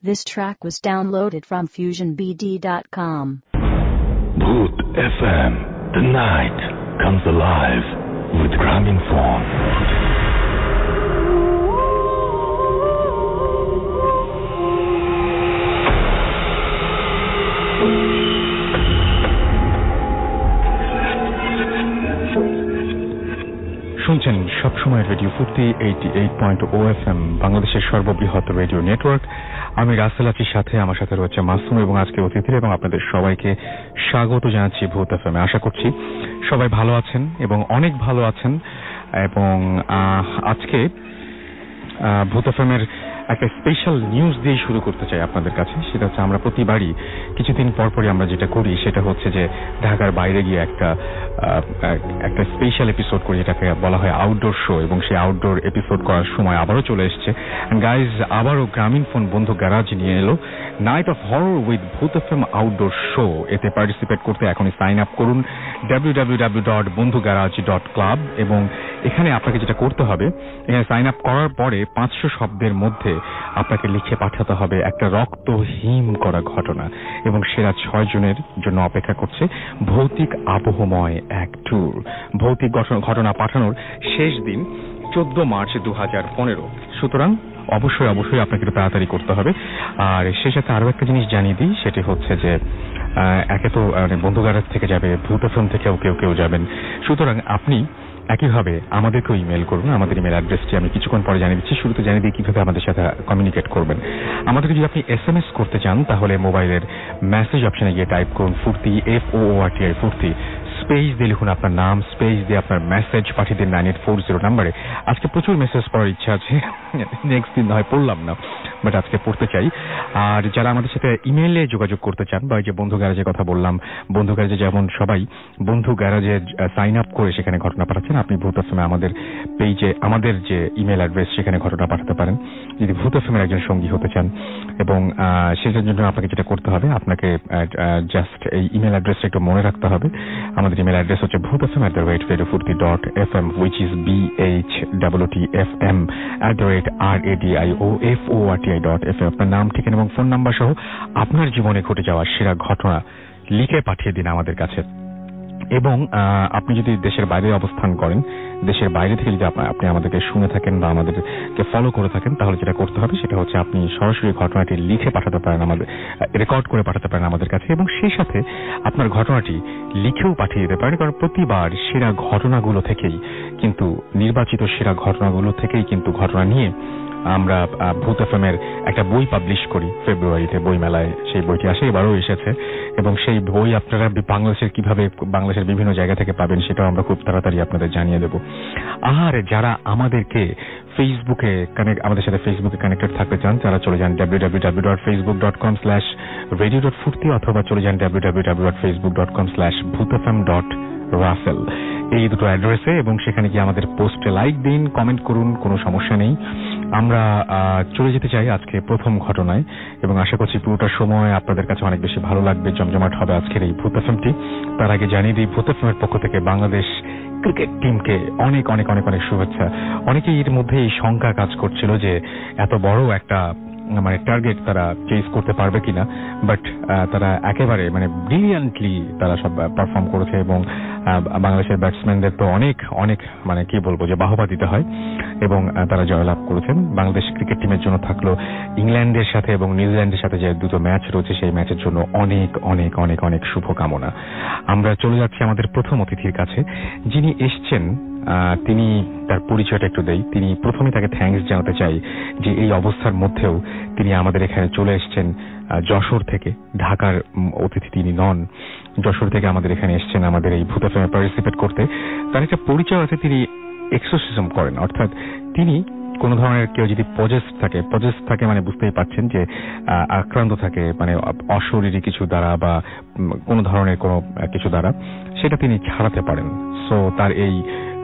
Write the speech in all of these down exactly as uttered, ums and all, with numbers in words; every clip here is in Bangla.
This track was downloaded from fusion b d dot com. Bhoot F M. The night comes alive with Gramophone. শুনছেন সবসময় radio Foorti eighty eight point ও এফ এম, বাংলাদেশের সর্ববৃহৎ রেডিও নেটওয়ার্ক। আমি রাসেল আছির সাথে আমার সাথে রয়েছে মাসুম এবং আজকে অতিথিরা, এবং আপনাদের সবাইকে স্বাগত জানাচ্ছি ভূত এফ এম এ। আশা করছি সবাই ভালো আছেন এবং অনেক ভালো আছেন। এবং আজকে ভূত এফ এম এর একটা স্পেশাল নিউজ দিয়ে শুরু করতে চাই আপনাদের কাছে। সেটা হচ্ছে আমরা প্রতিবারই কিছুদিন পরপরই আমরা যেটা করি সেটা হচ্ছে যে ঢাকার বাইরে গিয়ে একটা একটা স্পেশাল এপিসোড করি, যেটাকে বলা হয় আউটডোর শো। এবং সেই আউটডোর এপিসোড করার সময় আবারও চলে এসছে গাইজ, আবারও গ্রামীণফোন বন্ধু গ্যারাজ নিয়ে এলো night of horror with Bhoot F M outdoor show. এতে পার্টিসিপেট করতে এখনই সাইন আপ করুন W W W dot Bondhu garage dot club. এবং এখানে আপনাকে যেটা করতে হবে, এখানে সাইন আপ করার পরে পাঁচশো শব্দের মধ্যে আপনাকে লিখে পাঠাতে হবে একটা রক্তহীন করা ঘটনা। এবং সেরা ছয় জনের জন্য অপেক্ষা করছে ভৌতিক আবহময় এক ট্যুর। ভৌতিক ঘটনা পাঠানোর শেষ দিন চোদ্দ মার্চ দু হাজার পনেরো। সুতরাং অবশ্যই অবশ্যই আপনাকে একটু তাড়াতাড়ি করতে হবে। আর সে সাথে আরো একটা জিনিস জানিয়ে দিই, সেটি হচ্ছে যে একে তো বন্ধু গ্যারাজ থেকে যাবে, ভূত এফ এম থেকেও কেউ কেউ যাবেন। সুতরাং আপনি একইভাবে আমাদেরকেও ইমেল করুন। আমাদের ইমেল অ্যাড্রেসটি আমি কিছুক্ষণ পরে জানিয়ে দিচ্ছি। শুরুতে জানিয়ে দিই কিভাবে আমাদের সাথে কমিউনিকেট করবেন। আমাদেরকে যদি আপনি এস এম এস করতে চান তাহলে মোবাইলের মেসেজ অপশনে গিয়ে টাইপ করুন Foorti, F O R T I Foorti, space দিয়ে লিখুন আপনার নাম, স্পেস দিয়ে আপনার মেসেজ পাঠিয়ে দিন নাইন এইট ফোর জিরো নাম্বারে। আজকে প্রচুর মেসেজ পড়ার ইচ্ছা আছে, নেক্সট দিন হয় পড়লাম না, বাট আজকে পড়তে চাই। আর যারা আমাদের সাথে ইমেইলে যোগাযোগ করতে চান, বা যে বন্ধু গ্যারাজের কথা বললাম, বন্ধু গ্যারাজে যেমন সবাই বন্ধু গ্যারাজে সাইন আপ করে সেখানে ঘটনা পাঠাচ্ছেন, আপনি ভূত এফ এমে আমাদের পেজে আমাদের যে ইমেল অ্যাড্রেস সেখানে ঘটনা পাঠাতে পারেন যদি ভূত এফ এমের একজন সঙ্গী হতে চান। এবং সেটার জন্য আপনাকে যেটা করতে হবে, আপনাকে জাস্ট এই ইমেল অ্যাড্রেসটা একটু মনে রাখতে হবে। আমাদের ইমেল অ্যাড্রেস হচ্ছে Bhoot F M at the rate radio Foorti dot F M, which is B H double T F M at the rate R A D I O F O R T I dot F M. আপনার নাম, ঠিকানা এবং ফোন নাম্বার সহ আপনার জীবনে ঘটে যাওয়া সেরা ঘটনা লিখে পাঠিয়ে দিন আমাদের কাছে। এবং আপনি যদি দেশের বাইরে অবস্থান করেন, দেশের বাইরে থেকে যদি আপনি আমাদেরকে শুনে থাকেন বা আমাদেরকে ফলো করে থাকেন, তাহলে যেটা করতে হবে সেটা হচ্ছে আপনি সরাসরি ঘটনাটি লিখে পাঠাতে পারেন, আমাদের রেকর্ড করে পাঠাতে পারেন আমাদের কাছে। এবং সেই সাথে আপনার ঘটনাটি লিখেও পাঠিয়ে দিতে পারেন, কারণ প্রতিবার সেরা ঘটনাগুলো থেকেই কিন্তু নির্বাচিত সেরা ঘটনাগুলো থেকেই কিন্তু ঘটনা নিয়ে আমরা ভূত এফ এম এর একটা বই পাবলিশ করি ফেব্রুয়ারিতে বইমেলায়। সেই বইটি আসে, এবারও এসেছে। এবং সেই বই আপনারা বাংলাদেশের কিভাবে বাংলাদেশের বিভিন্ন জায়গা থেকে পাবেন সেটাও আমরা খুব তাড়াতাড়ি আপনাদের জানিয়ে দেব। আর যারা আমাদেরকে ফেসবুকে কানেক্ট আমাদের সাথে ফেসবুকে কানেক্টেড থাকতে চান, তারা চলে যান W W W dot Facebook dot com slash radio dot Foorti, অথবা চলে যান W W W dot Facebook dot com slash Bhoot F M dot Rasel, এই দুটো অ্যাড্রেসে। এবং সেখানে গিয়ে আমাদের পোস্টে লাইক দিন, কমেন্ট করুন, কোনো সমস্যা নেই। আমরা চলে যেতে চাই আজকে প্রথম ঘটনায়, এবং আশা করছি পুরোটা সময় আপনাদের কাছে অনেক বেশি ভালো লাগবে, জমজমাট হবে আজকের এই ভূত এফ এমটি। তার আগে জানিয়ে দিই, ভূত এফ এম এর পক্ষ থেকে বাংলাদেশ ক্রিকেট টিমকে অনেক অনেক অনেক অনেক শুভেচ্ছা। অনেকেই এর মধ্যে এই শঙ্কা কাজ করছিল যে এত বড় একটা মানে টার্গেট তারা চেজ করতে পারবে কিনা, বাট তারা একেবারে মানে ব্রিলিয়ান্টলি তারা সব পারফর্ম করেছে। এবং বাংলাদেশের ব্যাটসম্যানদের তো অনেক অনেক মানে কি বলবো যে বাহবা দিতে হয়, এবং তারা জয়লাভ করেছেন। বাংলাদেশ ক্রিকেট টিমের জন্য থাকলো ইংল্যান্ডের সাথে এবং নিউজিল্যান্ডের সাথে যে দুটো ম্যাচ রয়েছে সেই ম্যাচের জন্য অনেক অনেক অনেক অনেক শুভকামনা। আমরা চলে যাচ্ছি আমাদের প্রথম অতিথির কাছে, যিনি এসছেন। তিনি তার পরিচয়টা একটু দেই। তিনি প্রথমে তাকে থ্যাঙ্কস জানাতে চাই যে এই অবস্থার মধ্যেও তিনি আমাদের এখানে চলে এসছেন যশোর থেকে। ঢাকার অতিথি তিনি নন, যশোর থেকে আমাদের এখানে এসছেন আমাদের এই ভূত এফ এম এ পার্টিসিপেট করতে। তার একটা পরিচয় আছে, তিনি এক্সোসিজম করেন, অর্থাৎ তিনি কোন ধরনের কেউ যদি পজেস থাকে পজেস থাকে মানে বুঝতেই পারছেন যে আক্রান্ত থাকে মানে অশরীরী কিছু দ্বারা বা কোন ধরনের কোনো কিছু দ্বারা, সেটা তিনি ছাড়াতে পারেন। সো তার এই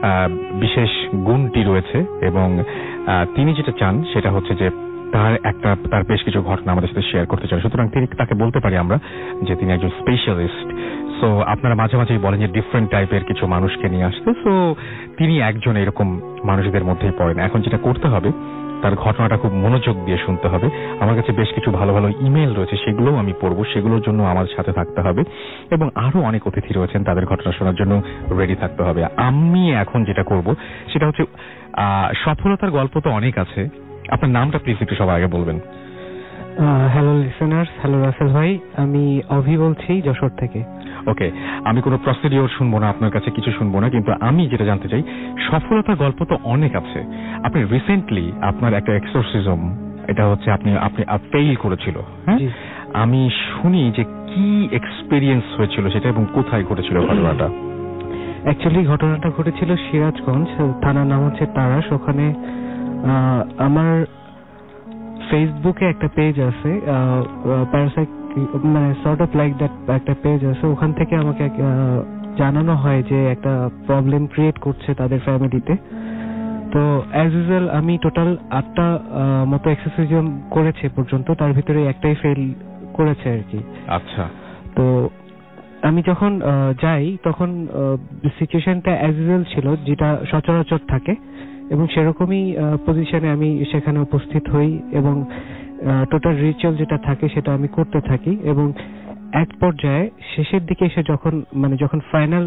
বিশেষ গুণটি রয়েছে, এবং তিনি যেটা চান সেটা হচ্ছে যে তার একটা তার বেশ কিছু ঘটনা আমাদের সাথে শেয়ার করতে চান। সুতরাং তিনি তাকে বলতে পারি আমরা যে তিনি একজন স্পেশালিস্ট। সো আপনারা মাঝে মাঝেই বলেন যে ডিফারেন্ট টাইপের কিছু মানুষকে নিয়ে আসতে, সো তিনি একজন এরকম মানুষদের মধ্যেই পড়েন। এখন যেটা করতে হবে তার ঘটনাটা খুব মনোযোগ দিয়ে শুনতে হবে। আমার কাছে বেশ কিছু ভালো ভালো ইমেল রয়েছে, সেগুলোও আমি পড়বো, সেগুলোর জন্য আমার সাথে থাকতে হবে এবং আরো অনেক অতিথি রয়েছেন, তাদের ঘটনা শোনার জন্য রেডি থাকতে হবে। আমি এখন যেটা করব সেটা হচ্ছে সফলতার গল্প তো অনেক আছে, আপনার নামটা প্লিজ একটু সবার আগে বলবেন। হ্যালো লিসেনার্স, হ্যালো রাসেল ভাই, আমি অভি বলছি যশোর থেকে। ওকে, আমি কোনো প্রসিডিওর শুনবো না, আপনার কাছে কিছু শুনবো না, কিন্তু আমি যেটা জানতে চাই সফলতার গল্প তো অনেক আছে। আপনি রিসেন্টলি আপনার একটা এক্সোরসিজম, এটা হচ্ছে আপনি আপনি ফেইল করেছিল, হ্যাঁ? আমি শুনি যে কি এক্সপেরিয়েন্স হয়েছিল সেটা এবং কোথায় ঘটেছিল ঘটনাটা? অ্যাকচুয়ালি ঘটনাটা ঘটেছিল সিরাজগঞ্জ, থানার নাম হচ্ছে তারাস। ওখানে আমার ফেসবুকে একটা পেজ আছে, প্যারাসাইক মানে সর্ট অফ লাইক দ্যাট একটা পেজ আছে। ওখান থেকে আমাকে জানানো হয় যে একটা প্রবলেম ক্রিয়েট করছে তাদের ফ্যামিলিতে। তো অ্যাজ ইউজুয়াল আমি টোটাল আটটা মতো এক্সারসাইজ করেছে পর্যন্ত, তার ভিতরে একটাই ফেল করেছে আর কি। আচ্ছা, তো আমি যখন যাই তখন সিচুয়েশনটা অ্যাজ ইউজুয়াল ছিল, যেটা সচরাচর থাকে, এবং সেরকমই পজিশনে আমি সেখানে উপস্থিত হই এবং টোটাল রিচুয়াল যেটা থাকে সেটা আমি করতে থাকি। এবং এক পর্যায়ে শেষের দিকে এসে যখন মানে যখন ফাইনাল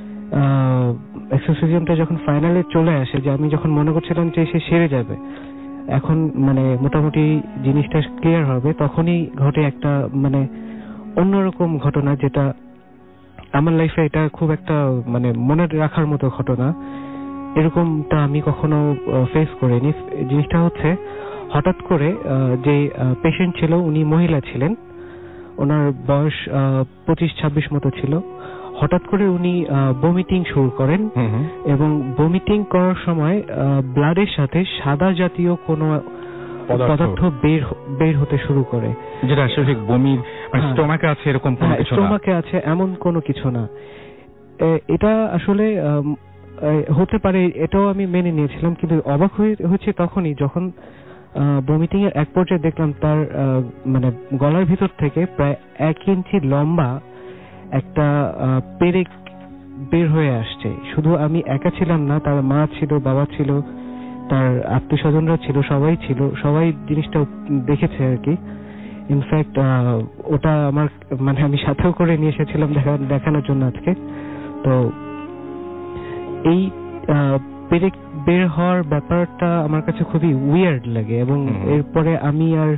এক্সারসাইজটা যখন ফাইনালে চলে আসে, যে আমি যখন মনে করছিলাম যে সে সেরে যাবে, এখন মানে মোটামুটি জিনিসটা ক্লিয়ার হবে, তখনই ঘটে একটা মানে অন্যরকম ঘটনা, যেটা আমার লাইফে এটা খুব একটা মানে মনে রাখার মতো ঘটনা। এরকমটা আমি কখনো ফেস করিনি। জিনিসটা হচ্ছে হঠাৎ করে যে পেশেন্ট ছিল উনি মহিলা ছিলেন, ওনার বয়স পঁচিশ ছাব্বিশ মতো ছিল। হঠাৎ করে উনি বমিটিং শুরু করেন এবং বমিটিং করার সময় ব্লাডের সাথে সাদা জাতীয় কোনো পদার্থ বের বের হতে শুরু করে, যেটা আসলে বমি মানে স্টোমাকে আছে এরকম কোনো কিছু না। স্টোমাকে আছে এমন কোনো কিছু না। এটা আসলে হতে পারে, এটাও আমি মেনে নিয়েছিলাম, কিন্তু অবাক হয়েছে তখনই যখন বমিটিং এর এক পর্যায়ে দেখলাম তার মানে গলার ভিতর থেকে প্রায় এক ইঞ্চি লম্বা একটা পেরেক বের হয়ে আসছে। শুধু আমি একা ছিলাম না, তার মা ছিল, বাবা ছিল, তার আত্মীয় স্বজনরা ছিল, সবাই ছিল, সবাই জিনিসটা দেখেছে আর কি। ইনফ্যাক্ট ওটা আমার মানে আমি সাথেও করে নিয়ে এসেছিলাম দেখানোর জন্য আজকে। তো এই পেরেক বের হওয়ার ব্যাপারটা আমার কাছে খুবই উইয়ার্ড লাগে এবং এরপরে আমি আর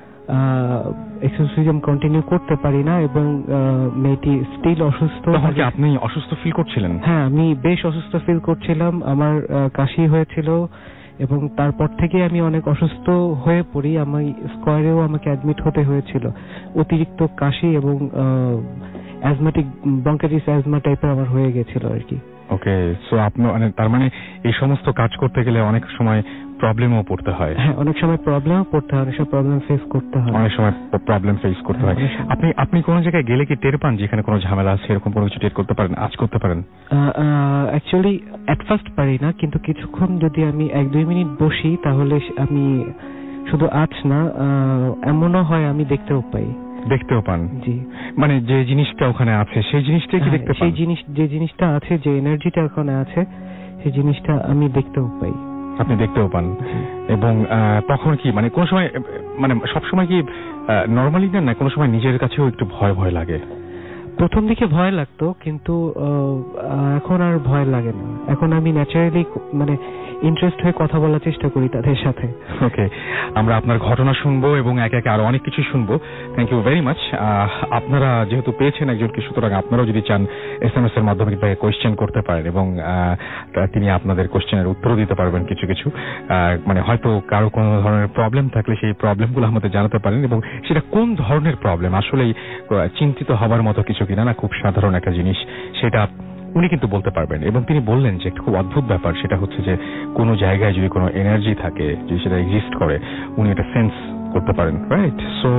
এক্সারসাইজ কন্টিনিউ করতে পারি না এবং মেয়েটি স্টিল অসুস্থ। আপনি অসুস্থ ফিল করছিলেন? হ্যাঁ, আমি বেশ অসুস্থ ফিল করছিলাম, আমার কাশি হয়েছিল এবং তারপর থেকে আমি অনেক অসুস্থ হয়ে পড়ি। আমি স্কয়ারেও আমাকে অ্যাডমিট হতে হয়েছিল, অতিরিক্ত কাশি এবং অ্যাজমাটিক ব্রঙ্কাইটিস অ্যাজমা টাইপের আমার হয়ে গেছিল আর কি। ওকে, সো আপনি মানে তার মানে এই সমস্ত কাজ করতে গেলে অনেক সময় প্রবলেমও পড়তে হয়? হ্যাঁ, অনেক সময় প্রবলেমও পড়তে হয়, অনেক সময় প্রবলেম ফেস করতে হয়, অনেক সময় প্রবলেম ফেস করতে হয়। আপনি আপনি কোন জায়গায় গেলে কি টের পান যেখানে কোনো ঝামেলা আছে, এরকম কোনো কিছু টের করতে পারেন, আজ করতে পারেন? অ্যাকচুয়ালি এট ফার্স্ট পারি না, কিন্তু কিছুক্ষণ যদি আমি এক দুই মিনিট বসি তাহলে আমি শুধু আজ না, এমনও হয় আমি দেখতেও পাই। দেখতেও পান? জি, মানে যে জিনিসটা ওখানে আছে সেই জিনিসটা কি দেখতে পান? সেই জিনিস যে জিনিসটা আছে, যে এনার্জিটা ওখানে আছে, সেই জিনিসটা আমি দেখতেও পাই। আপনি দেখতেও পান? এবং তখন কি মানে কোন সময় মানে সবসময় কি নর্মালি না না কোনো সময় নিজের কাছেও একটু ভয় ভয় লাগে? প্রথম দিকে ভয় লাগতো, কিন্তু এখন আর ভয় লাগে না। এখন আমি ন্যাচারালি মানে ইন্টারেস্ট হয়ে কথা বলার চেষ্টা করি তাদের সাথে। ওকে, আমরা আপনার ঘটনা শুনবো এবং একে একে আরো অনেক কিছু শুনবো। Thank you very much. আপনারা যেহেতু পেয়েছেন একজনকে, সুতরাং আপনারাও যদি চান এস এম এস এর মাধ্যমে কোয়েশ্চেন করতে পারেন এবং তিনি আপনাদের কোয়েশ্চেনের উত্তরও দিতে পারবেন কিছু কিছু। মানে হয়তো কারো কোনো ধরনের প্রবলেম থাকলে সেই প্রবলেমগুলো আমাদের জানাতে পারেন এবং সেটা কোন ধরনের প্রবলেম, আসলেই চিন্তিত হবার মতো কিছু কিনা, না খুব সাধারণ একটা জিনিস, সেটা উনি কিন্তু বলতে পারবেন। এবং তিনি বললেন যে একটা খুব অদ্ভুত ব্যাপার, সেটা হচ্ছে যে কোনো জায়গায় যদি কোনো এনার্জি থাকে, যদি সেটা এক্সিস্ট করে, উনি এটা সেন্স করতে পারেন, রাইট? সো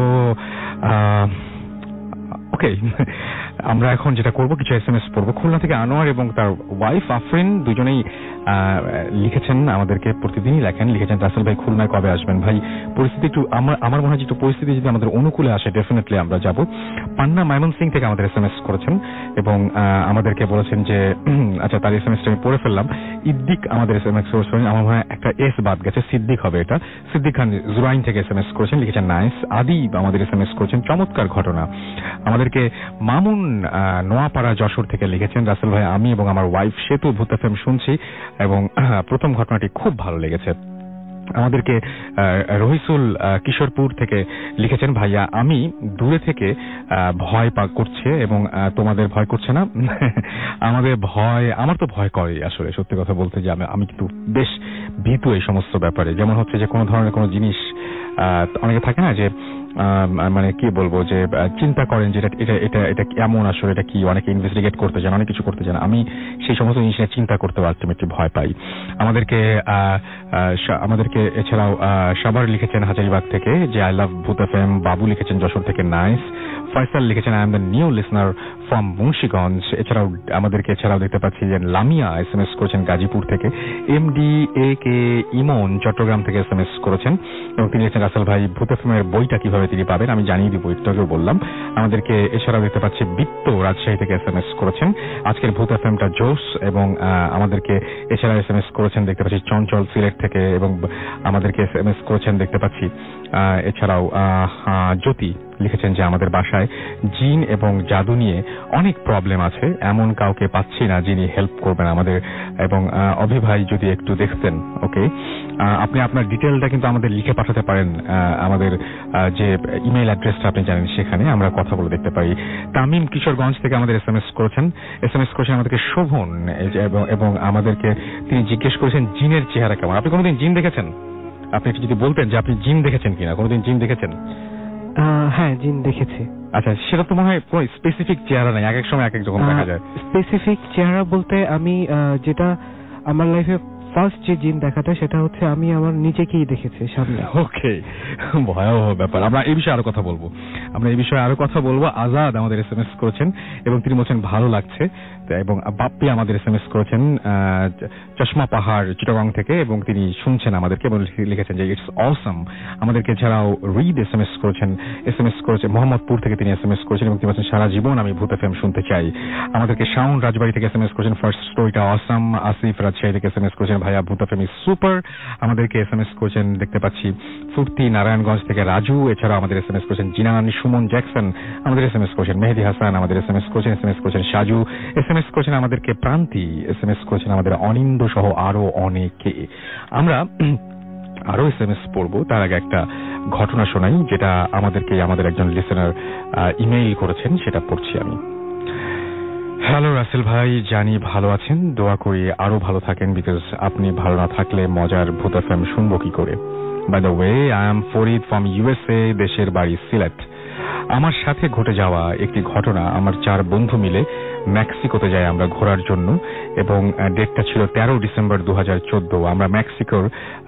ওকে, আমরা এখন যেটা করবো কিছু এস এম এস পড়বো। খুলনা থেকে আনোয়ার এবং তার ওয়াইফ আফরিন দুজনেই লিখেছেন আমাদেরকে, প্রতিদিনই লেখেন, লিখেছেন রাসেল ভাই খুলনায় কবে আসবেন। ভাই পরিস্থিতি একটু আমার আমার মনে হয় একটু পরিস্থিতি যদি আমাদের অনুকূলে আসে ডেফিনেটলি আমরা যাব। পান্না ময়মনসিং থেকে আমাদের এস এম এস করেছেন এবং আমাদেরকে বলেছেন যে আচ্ছা তার এস এম এসটা আমি পড়ে ফেললাম। ইদ্দিক আমাদের এস এম এস করেছেন, আমার মনে হয় একটা এস বাদ গেছে, সিদ্দিক হবে এটা। সিদ্দিক খান জুরাইন থেকে এস এম এস করেছেন, লিখেছেন নাইস। আদি আমাদের এস এম এস করেছেন চমৎকার ঘটনা। আমাদেরকে মামুন নোয়াপাড়া যশোর থেকে লিখেছেন রাসেল ভাই আমি এবং আমার ওয়াইফ সেতু ভূত এফএম শুনছি এবং প্রথম ঘটনাটি খুব ভালো লেগেছে। আমাদেরকে রহিসুল কিশোরপুর থেকে লিখেছেন ভাইয়া আমি দূরে থেকে ভয় পা করছে এবং তোমাদের ভয় করছে না। আমাদের ভয়, আমার তো ভয় করে আসলে সত্যি কথা বলতে, যে আমি কিন্তু বেশ ভীতু এই সমস্ত ব্যাপারে। যেমন হচ্ছে যে কোনো ধরনের কোনো জিনিস অনেকে থাকে না যে মানে কি বলবো যে চিন্তা করেন যে এটা এটা এটা কেমন আসলে, এটা কি, অনেকে ইনভেস্টিগেট করতে চান, অনেক কিছু করতে চান। আমি সেই সমস্ত জিনিস নিয়ে চিন্তা করতে আলটিমেটলি ভয় পাই। আমাদেরকে আমাদেরকে এছাড়াও সাবার লিখেছেন হাজারিবাগ থেকে যে আই লাভ ভূত এফএম। বাবু লিখেছেন যশোর থেকে নাইস। ফয়সাল লিখেছেন I am the new listener from Munshiganj. এছাড়াও আমাদেরকে এছাড়াও দেখতে পাচ্ছি যে লামিয়া এস এম এস করেছেন গাজীপুর থেকে। M D A K Emon Chattogram থেকে এস এম এস করেছেন এবং তিনি লিখেছেন রাসেল ভাই ভূত এফএমের বইটা কিভাবে তিনি পাবেন আমি জানিয়ে দিব, একটু বললাম। আমাদেরকে এছাড়াও দেখতে পাচ্ছি বিত্ত রাজশাহী থেকে এস এম এস করেছেন আজকের ভূত এফএমটা জোস এবং আমাদেরকে এছাড়া এস এম এস করেছেন দেখতে পাচ্ছি চঞ্চল সিলেট থেকে এবং আমাদেরকে এস এম এস করেছেন দেখতে পাচ্ছি এছাড়াও জ্যোতি লিখেছেন যে আমাদের বাসায় জিন এবং জাদু নিয়ে অনেক প্রবলেম আছে, এমন কাউকে পাচ্ছি না যিনি হেল্প করবেন আমাদের। এবং অভি ভাই যদি একটু দেখতেন। ওকে, আপনি আপনার ডিটেলটা কিন্তু আমাদের লিখে পাঠাতে পারেন, আমাদের যে ইমেইল অ্যাড্রেসটা আপনি জানেন সেখানে আমরা কথা বলে দেখতে পারি। তামিম কিশোরগঞ্জ থেকে আমাদের এস এম এস করেছেন এস এম এস করেছেন আমাদেরকে শোভন এবং আমাদেরকে তিনি জিজ্ঞেস করেছেন জিনের চেহারা কেমন। আপনি কোনোদিন জিন দেখেছেন? আপনি একটু যদি বলতেন যে আপনি জিন দেখেছেন কিনা, কোনোদিন জিন দেখেছেন? হ্যাঁ জিন দেখেছি। আচ্ছা, সেটা তো মনে হয় কোনো স্পেসিফিক চেহারা নাই, এক এক সময় এক এক রকম দেখা যায়। স্পেসিফিক চেহারা বলতে আমি যেটা আমার লাইফে ফার্স্ট যে জিন দেখাটা সেটা হচ্ছে আমি আমার নিজেকেই দেখেছি সামনে। ওকে, ভয়াবহ ব্যাপার। আমরা এই বিষয়ে আরো কথা বলবো আমরা এই বিষয়ে আরো কথা বলবো আজাদ আমাদের এস এম এস করেছেন এবং তিনি বলছেন ভালো লাগছে। এবং বাপ্পি আমাদের এস এম এস করেছেন চশমা পাহাড় চিটাগং থেকে এবং তিনি শুনছেন আমাদেরকে এবং লিখেছেন যে ইটস অসম। আমাদেরকে এছাড়াও রিড এস এম এস করেছেন এস এম এস করেছেন মোহাম্মদপুর থেকে তিনি এস এম এস করেছেন এবং তিনি বলছেন সারা জীবন আমি ভূত এফএম শুনতে চাই। আমাদেরকে শাওন রাজবাড়ি থেকে এস এম এস করেছেন ফার্স্ট স্টোরিটা অসম। আসিফ রাজশাহী থেকে এস এম এস করেছেন ভাইয়া ভূত এফএম ইজ সুপার। আমাদেরকে এস এম এস করেছেন দেখতে পাচ্ছি ফুর্তি নারায়ণগঞ্জ থেকে রাজু। এছাড়াও আমাদের এস এম এস করেছেন জিনান সুমন জ্যাকসন। আমাদের এস এম এস করেছেন মেহেদি হাসান। আমাদের এস এম এস করেছেন এস এম এস করেছেন সাজু। এস এম এস করেছেন আমাদেরকে প্রান্তি। এস এম এস করেছেন আমাদের অনিন্দ সহ আরো অনেকে। আমরা আরো এস এম এস পড়বো, তার আগে একটা ঘটনা শোনাই যেটা আমাদেরকে আমাদের একজন লিসেনার ইমেইল করেছেন, সেটা পড়ছি আমি। হ্যালো রাসেল ভাই, জানি ভালো আছেন, দোয়া করি আরো ভালো থাকেন, বিকজ আপনি ভালো না থাকলে মজার ভূত এফএম শুনবো কি করে। By the way, I'm Farid from USA, দেশের বাড়ি সিলেট। আমার সাথে ঘটে যাওয়া একটি ঘটনা, আমার চার বন্ধু মিলে মেক্সিকোতে যাই আমরা ঘোরার জন্য এবং ডেটটা ছিল তেরো ডিসেম্বর দু হাজার চোদ্দ। আমরা মেক্সিকোর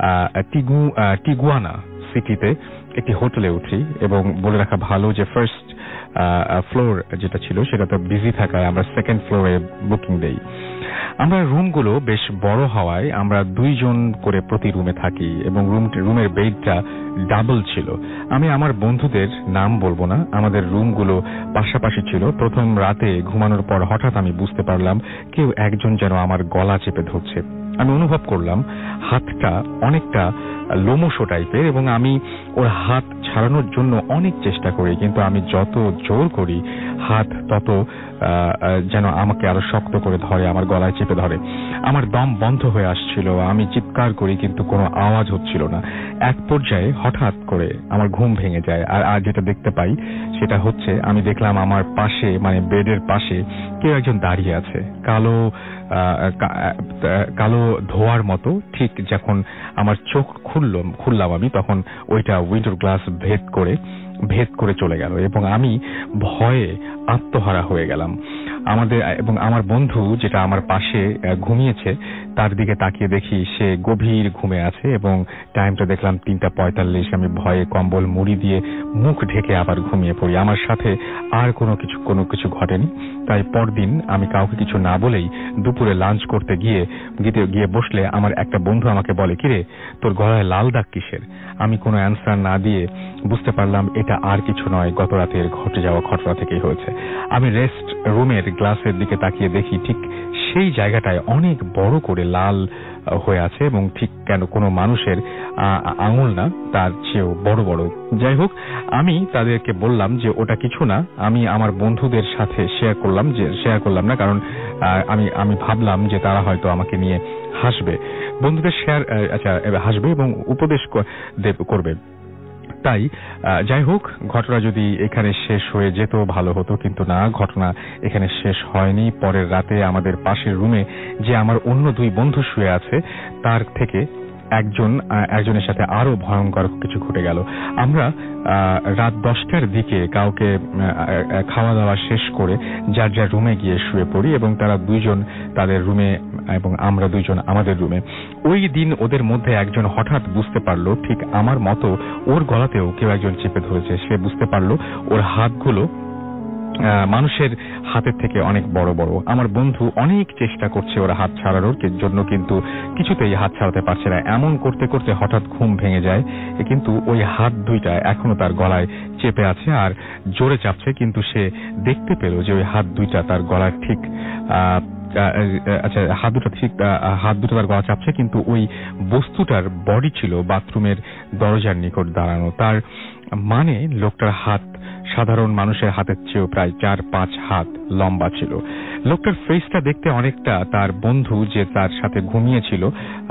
টিগুয়ানা সিটিতে একটি হোটেলে উঠি এবং বলে রাখা ভালো যে ফার্স্ট ফ্লোর যেটা ছিল সেটা তো বিজি থাকায় আমরা সেকেন্ড ফ্লোরে বুকিং দেই। আমরা রুমগুলো বেশ বড় হওয়ায় আমরা দুইজন করে প্রতি রুমে থাকি এবং রুম রুমের বেডটা ডাবল ছিল। আমি আমার বন্ধুদের নাম বলবো না, আমাদের রুমগুলো পাশাপাশি ছিল। প্রথম রাতে ঘুমানোর পর হঠাৎ আমি বুঝতে পারলাম কেউ একজন যেন আমার গলা চেপে ধরছে। আমি অনুভব করলাম হাতটা অনেকটা লোমশো টাইপের এবং আমি ওর হাত ছাড়ানোর জন্য অনেক চেষ্টা করি, কিন্তু আমি যত জোর করি হাত তত যেন আমাকে আরো শক্ত করে ধরে, আমার গলায় চেপে ধরে। আমার দম বন্ধ হয়ে আসছিল, আমি চিৎকার করি কিন্তু কোনো আওয়াজ হচ্ছিল না। এক পর্যায়ে হঠাৎ করে আমার ঘুম ভেঙে যায় আর আর যেটা দেখতে পাই সেটা হচ্ছে আমি দেখলাম আমার পাশে মানে বেডের পাশে কেউ একজন দাঁড়িয়ে আছে, কালো কালো ধোয়ার মতো। ঠিক যখন আমার চোখ খুললাম খুললাম আমি তখন ওইটা উইন্ডোর গ্লাস ভেদ করে ভেদ করে চলে গেল এবং আমি ভয়ে আত্মহারা হয়ে গেলাম। আমাদের এবং আমার বন্ধু যেটা আমার পাশে ঘুমিয়েছে তার দিকে তাকিয়ে দেখি সে গভীর ঘুমে আছে এবং টাইমটা দেখলাম তিনটা পঁয়তাল্লিশ। আমি ভয়ে কম্বল মুড়ি দিয়ে মুখ ঢেকে আবার ঘুমিয়ে পড়ি। আমার সাথে আর কোনো কিছু কোনো কিছু ঘটেনি। তাই পরদিন আমি কাউকে কিছু না বলেই দুপুরে লাঞ্চ করতে গিয়ে গিয়ে বসলে আমার একটা বন্ধু আমাকে বলে, কিরে তোর গলায় লাল দাগ কিসের? আমি কোনো অ্যান্সার না দিয়ে বুঝতে পারলাম এটা আর কিছু নয়, গত রাতের ঘটে যাওয়া ঘটনা থেকেই হয়েছে। আমি রেস্ট রুমের গ্লাসের দিকে তাকিয়ে দেখি ঠিক সেই জায়গাটায় অনেক বড় করে লাল হয়ে আছে এবং ঠিক কেন কোনো মানুষের আঙুল না, তার চেয়েও বড় বড়। যাই হোক, আমি তাদেরকে বললাম যে ওটা কিছু না। আমি আমার বন্ধুদের সাথে শেয়ার করলাম যে শেয়ার করলাম না কারণ আমি আমি ভাবলাম যে তারা হয়তো আমাকে নিয়ে হাসবে, বন্ধুদের শেয়ার আচ্ছা হাসবে এবং উপদেশ করবে। তাই যাই হোক, ঘটনা যদি এখানে শেষ হয়ে যেত ভালো হতো, কিন্তু না, ঘটনা এখানে শেষ হয়নি। পরের রাতে আমাদের পাশের রুমে যে আমার অন্য দুই বন্ধু শুয়ে আছে তার থেকে একজন একজনের সাথে আরো ভয়ঙ্কর কিছু ঘটে গেল। আমরা রাত দশটার দিকে কাউকে খাওয়া দাওয়া শেষ করে যার যার রুমে গিয়ে শুয়ে পড়ি এবং তারা দুইজন তাদের রুমে এবং আমরা দুইজন আমাদের রুমে। ওই দিন ওদের মধ্যে একজন হঠাৎ বুঝতে পারলো ঠিক আমার মতো ওর গলাতেও কেউ একজন চেপে ধরেছে। সে বুঝতে পারলো ওর হাতগুলো মানুষের হাতের থেকে অনেক বড় বড়। আমার বন্ধু অনেক চেষ্টা করছে ওরা হাত ছাড়ানোর জন্য, কিন্তু কিছুতেই হাত ছাড়াতে পারছে না। এমন করতে করতে হঠাৎ ঘুম ভেঙে যায়, কিন্তু ওই হাত দুইটা এখনো তার গলায় চেপে আছে আর জোরে চাপছে। কিন্তু সে দেখতে পেল যে ওই হাত দুইটা তার গলার ঠিক আচ্ছা হাত দুটো ঠিক হাত দুটো তার গলা চাপছে, কিন্তু ওই বস্তুটার বডি ছিল বাথরুমের দরজার নিকট দাঁড়ানো। তার মানে লোকটার হাত সাধারণ মানুষের হাতের চেয়েও প্রায় চার পাঁচ হাত লম্বা ছিল। লোকটার ফেসটা দেখতে অনেকটা তার বন্ধু যে তার সাথে ঘুমিয়েছিল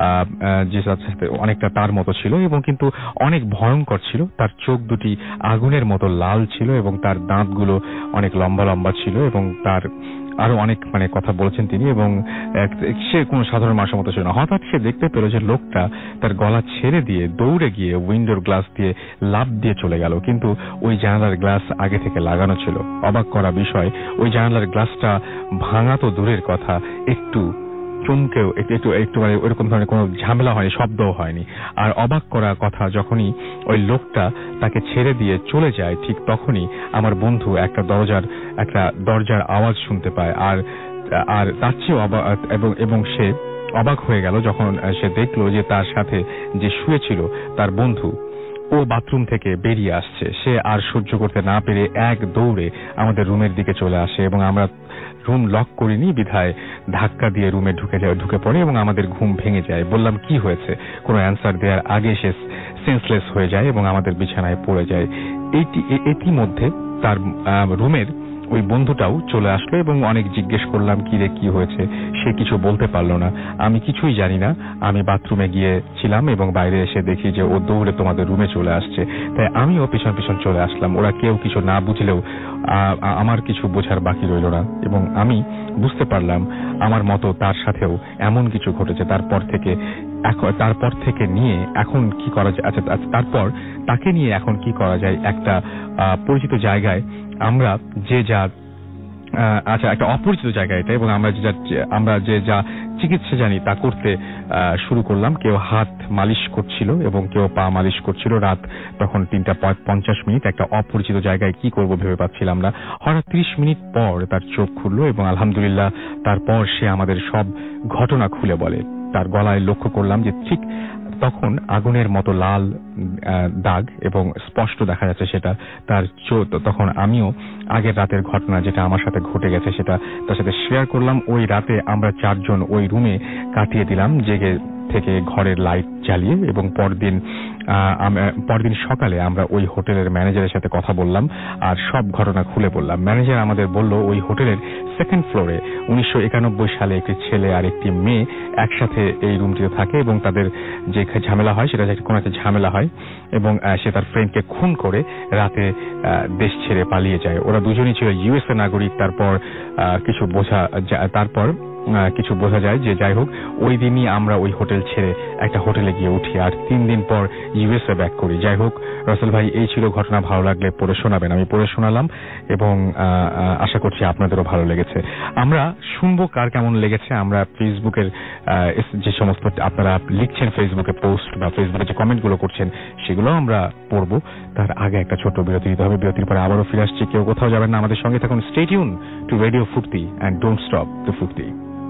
যে তার সাথে অনেকটা তার মতো ছিল এবং কিন্তু অনেক ভয়ঙ্কর ছিল। তার চোখ দুটি আগুনের মতো লাল ছিল এবং তার দাঁতগুলো অনেক লম্বা লম্বা ছিল এবং তার আরো অনেক মানে কথা বলেছেন তিনি এবং সে কোনো সাধারণ মানুষের মতো ছিল না। হঠাৎ সে দেখতে পেল যে লোকটা তার গলা ছেড়ে দিয়ে দৌড়ে গিয়ে উইন্ডোর গ্লাস দিয়ে লাফ দিয়ে চলে গেল, কিন্তু ওই জানালার গ্লাস আগে থেকে লাগানো ছিল। অবাক করা বিষয়, ওই জানালার গ্লাসটা ভাঙা তো দূরের কথা, একটু চমকেও একটু একটু একটু মানে ওইরকম ধরনের কোনো ঝামেলা হয়নি, শব্দও হয়নি। আর অবাক করা কথা, যখনই ওই লোকটা তাকে ছেড়ে দিয়ে চলে যায় ঠিক তখনই আমার বন্ধু একটা দরজার একটা দরজার আওয়াজ শুনতে পায়। আর আর তার চেয়েও অবাক এবং এবং সে অবাক হয়ে গেল যখন সে দেখলো যে তার সাথে যে শুয়েছিল তার বন্ধু ও বাথরুম থেকে বেরিয়ে আসছে। সে আর সহ্য করতে না পেরে এক দৌড়ে আমাদের রুমের দিকে চলে আসে এবং আমরা রুম লক করিনি বিধায় ধাক্কা দিয়ে রুমে ঢুকে যায় ঢুকে পড়ে এবং আমাদের ঘুম ভেঙে যায়। বললাম কি হয়েছে, কোনো অ্যান্সার দেওয়ার আগে সে সেন্সলেস হয়ে যায় এবং আমাদের বিছানায় পড়ে যায়। এইটি ইতিমধ্যে তার রুমের ওই বন্ধুটাও চলে আসলো এবং অনেক জিজ্ঞেস করলাম কি রে কি হয়েছে, সে কিছু বলতে পারলো না। আমি কিছুই জানি না, আমি বাথরুমে গিয়েছিলাম এবং বাইরে এসে দেখি যে ও দৌড়ে তোমাদের রুমে চলে আসছে, তাই আমিও পিছন পিছন চলে আসলাম। ওরা কেউ কিছু না বুঝলেও আমার কিছু বোঝার বাকি রইল না এবং আমি বুঝতে পারলাম আমার মতো তার সাথেও এমন কিছু ঘটেছে। তারপর থেকে তারপর থেকে নিয়ে এখন কি করা যায়, আচ্ছা তারপর তাকে নিয়ে এখন কি করা যায়, একটা পরিচিত জায়গায় আমরা যে যা আচ্ছা একটা অপরিচিত জায়গা এটা এবং আমরা যে আমরা যে যা চিকিৎসা জানি তা করতে শুরু করলাম। কেউ হাত মালিশ করছিল এবং কেউ পা মালিশ করছিল। রাত তখন তিনটা পঞ্চাশ মিনিট। একটা অপরিচিত জায়গায় কি করব ভেবে পাচ্ছিলাম না। হঠাৎ ত্রিশ মিনিট পর তার চোখ খুললো এবং আলহামদুলিল্লাহ তারপর সে আমাদের সব ঘটনা খুলে বলে। তার গলায় লক্ষ্য করলাম যে ঠিক তখন আগুনের মতো লাল দাগ এবং স্পষ্ট দেখা যাচ্ছে সেটা তার চোখ। তখন আমিও আগের রাতের ঘটনা যেটা আমার সাথে ঘটে গেছে সেটা তার সাথে শেয়ার করলাম। ওই রাতে আমরা চারজন ওই রুমে কাটিয়ে দিলাম জেগে থেকে ঘরের লাইট জ্বালিয়ে এবং পরদিন পরদিন সকালে আমরা ওই হোটেলের ম্যানেজারের সাথে কথা বললাম আর সব ঘটনা খুলে বললাম। ম্যানেজার আমাদের বলল ওই হোটেলের সেকেন্ড ফ্লোরে উনিশশো একানব্বই সালে একটি ছেলে আর একটি মেয়ে একসাথে এই রুমটিতে থাকে এবং তাদের যে ঝামেলা হয় সেটা কোনো একটা ঝামেলা হয় এবং সে তার ফ্রেন্ডকে খুন করে রাতে দেশ ছেড়ে পালিয়ে যায়। ওরা দুজনই ছিল ইউএসএ নাগরিক। তারপর কিছু বোঝা তারপর কিছু বোঝা যায় যে যাই হোক ওই দিনই আমরা ওই হোটেল ছেড়ে একটা হোটেলে গিয়ে উঠি আর তিন দিন পর ইউএসএ ব্যাক করি। যাই হোক রাসেল ভাই, এই ছিল ঘটনা। ভালো লাগলে পড়ে শোনাবেন। আমি পড়ে শোনালাম এবং আশা করছি আপনাদেরও ভালো লেগেছে। আমরা শুনবো কার কেমন লেগেছে। আমরা ফেসবুকের যে সমস্ত আপনারা লিখছেন ফেসবুকে পোস্ট বা ফেসবুকে যে কমেন্টগুলো করছেন সেগুলো আমরা পড়বো। তার আগে একটা ছোট বিরতি দিতে হবে। বিরতির পরে আবারও ফিরে আসছি। কেউ কোথাও যাবেন না, আমাদের সঙ্গে থাকুন। Stay tune to radio Foorti and don't stop the Foorti.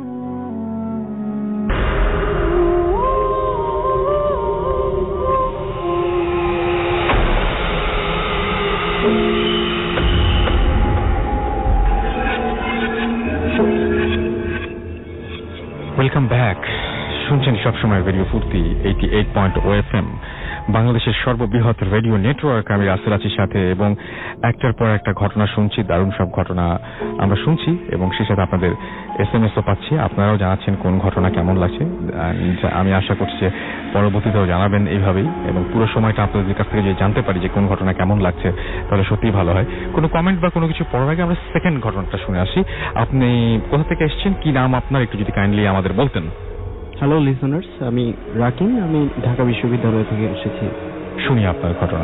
Welcome back. শুনছেন সবসময় radio Foorti eighty eight point ও এফ এম, বাংলাদেশের সর্ববৃহৎ রেডিও নেটওয়ার্ক। আমি রাসেল আছির সাথে এবং একটার পর একটা ঘটনা শুনছি। দারুণ সব ঘটনা আমরা শুনছি এবং সেই সাথে আপনাদের এস এম এসও পাচ্ছি। আপনারাও জানাচ্ছেন কোন ঘটনা কেমন লাগছে। আমি আশা করছি পরবর্তীতেও জানাবেন এইভাবেই এবং পুরো সময়টা আপনাদের কাছ থেকে যদি জানতে পারি যে কোন ঘটনা কেমন লাগছে তাহলে সত্যিই ভালো হয়। কোনো কমেন্ট বা কোনো কিছু পড়ার আগে আমরা সেকেন্ড ঘটনাটা শুনে আসি। আপনি কোথা থেকে এসেছেন, কি নাম আপনার, একটু যদি কাইন্ডলি আমাদের বলতেন। হ্যালো লিসনার্স, আমি রাকিন, আমি ঢাকা বিশ্ববিদ্যালয় থেকে এসেছি। শুনি আপনার ঘটনা।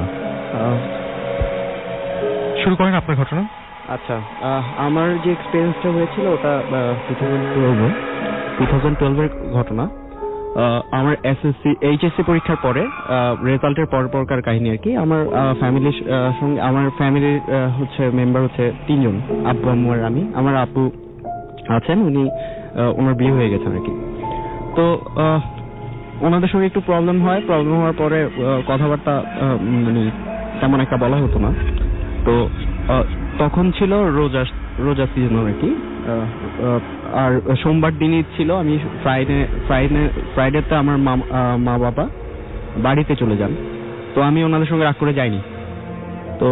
শুরু করেন আপনার ঘটনা। আচ্ছা, আমার যে এক্সপিরিয়েন্সটা হয়েছিল ওটা টু থাউজেন্ড টুয়েলভে টু থাউজেন্ড টুয়েলভের ঘটনা। আমার এসএসসি এইচএসসি পরীক্ষার পরে রেজাল্টের পর পরকার কাহিনী আর কি। আমার ফ্যামিলির সঙ্গে আমার ফ্যামিলির হচ্ছে মেম্বার হচ্ছে তিনজন, আব্বু আম্মু আর আমি। আমার আপু আছেন, উনি ওনার বিয়ে হয়ে গেছেন আর কি। তো ওনাদের সঙ্গে একটু প্রবলেম হয়। প্রবলেম হওয়ার পরে কথাবার্তা মানে তেমন একটা বলা হতো না। তো তখন ছিল রোজা রোজা সিজন আর কি। আর সোমবার দিনই ছিল। আমি ফ্রাইডে ফ্রাইডে ফ্রাইডেতে আমার মা বাবা বাড়িতে চলে যান। তো আমি ওনাদের সঙ্গে রাগ করে যাইনি। তো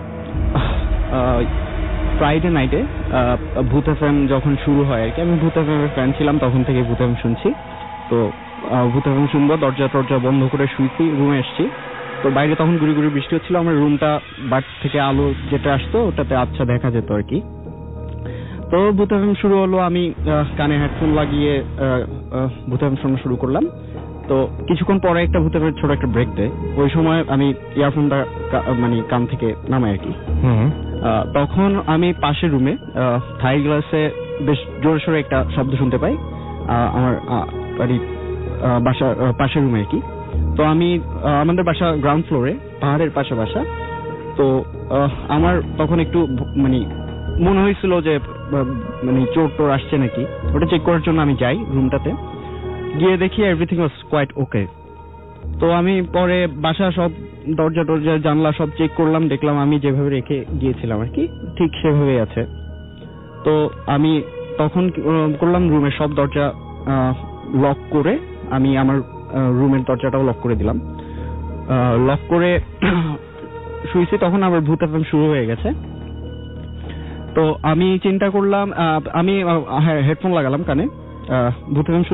ফ্রাইডে নাইটে ভূত এফএম যখন শুরু হয় আর কি, আমি ভূত এফএম এর ফ্যান ছিলাম, তখন থেকে ভূত এফএম শুনছি। তো ভূত এফএম শুনবো, দরজা টরজা বন্ধ করে শুইছি, রুমে এসছি। তো বাইরে তখন গুড়ি গুড়ি বৃষ্টি হচ্ছিল। আমার রুমটা বাট থেকে আলো যেটা আসতো ওটাতে আচ্ছা দেখা যেত আর কি। তো ভূত এফএম শুরু হলো, আমি কানে হেডফোন লাগিয়ে ভূত এফএম শোনা শুরু করলাম। তো কিছুক্ষণ পরে একটা ভূত এফএম ছোট একটা ব্রেক দেয়। ওই সময় আমি ইয়ারফোনটা মানে কান থেকে নামাই আর কি। তখন আমি পাশের রুমে থাই গ্লাসে বেশ জোরে সোরে একটা শব্দ শুনতে পাই আমার বাড়ির বাসা পাশের রুমে আর কি। তো আমি আমাদের বাসা গ্রাউন্ড ফ্লোরে, পাহাড়ের পাশে বাসা। তো আমার তখন একটু মানে মনে হয়েছিল যে মানে চোর টোর আসছে নাকি, ওটা চেক করার জন্য আমি যাই রুমটাতে। গিয়ে দেখি এভরিথিং ওয়াজ কোয়াইট ওকে। তো আমি পরে বাসা সব দরজা টরজা জানলা সব চেক করলাম, দেখলাম আমি যেভাবে রেখে গিয়েছিলাম আর কি ঠিক সেভাবেই আছে। তো আমি তখন করলাম রুমের সব দরজা লক করে, আমি আমার রুমের দরজাটাও লক করে দিলাম। লক করে শুয়েছি, তখন আমার ভূত এফএম শুরু হয়ে গেছে। তো আমি চিন্তা করলাম, আমি হেডফোন লাগালাম কানে, ভূত এফএম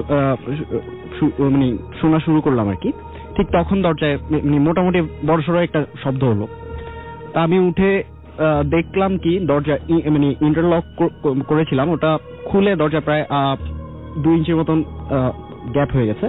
মানে শোনা শুরু করলাম আর কি। ঠিক তখন দরজায় মোটামুটি বড়সড় একটা শব্দ হলো। তা আমি উঠে দেখলাম কি দরজা মানে ইন্টারলক করেছিলাম, ওটা খুলে দরজা প্রায় দুই ইঞ্চির মতন গ্যাপ হয়ে গেছে।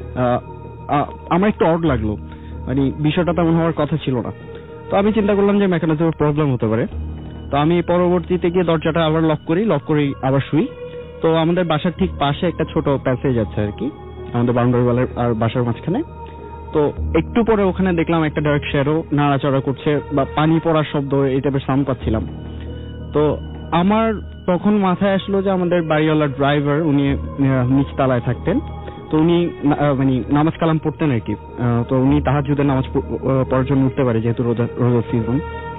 আমার একটু অড লাগলো, মানে বিষয়টা তেমন হওয়ার কথা ছিল না। তো আমি চিন্তা করলাম যে মেকানিজমের প্রবলেম হতে পারে। তো আমি পরবর্তীতে গিয়ে দরজাটা আবার লক করি, লক করি আবার শুই। তো আমাদের বাসার ঠিক পাশে একটা ছোট প্যাসেজ আছে আর কি, আমাদের বাউন্ডারি ওয়ালের আর বাসার মাঝখানে। তো একটু পরে ওখানে দেখলাম একটা ডার্ক শ্যাডো নাড়াচাড়া করছে বা পানি পড়ার শব্দ, এই টাইপের সাউন্ড পাচ্ছিলাম। তো আমার তখন মাথায় আসলো যে আমাদের বাড়িওয়ালার ড্রাইভার, উনি নিচতলায় থাকতেন। তো উনি মানে নামাজ কালাম পড়তেন আর কি। তো উনি তাহাজ্জুদের নামাজ পড়ার জন্য উঠতে পারে যেহেতু রোজা রোজা সিজন।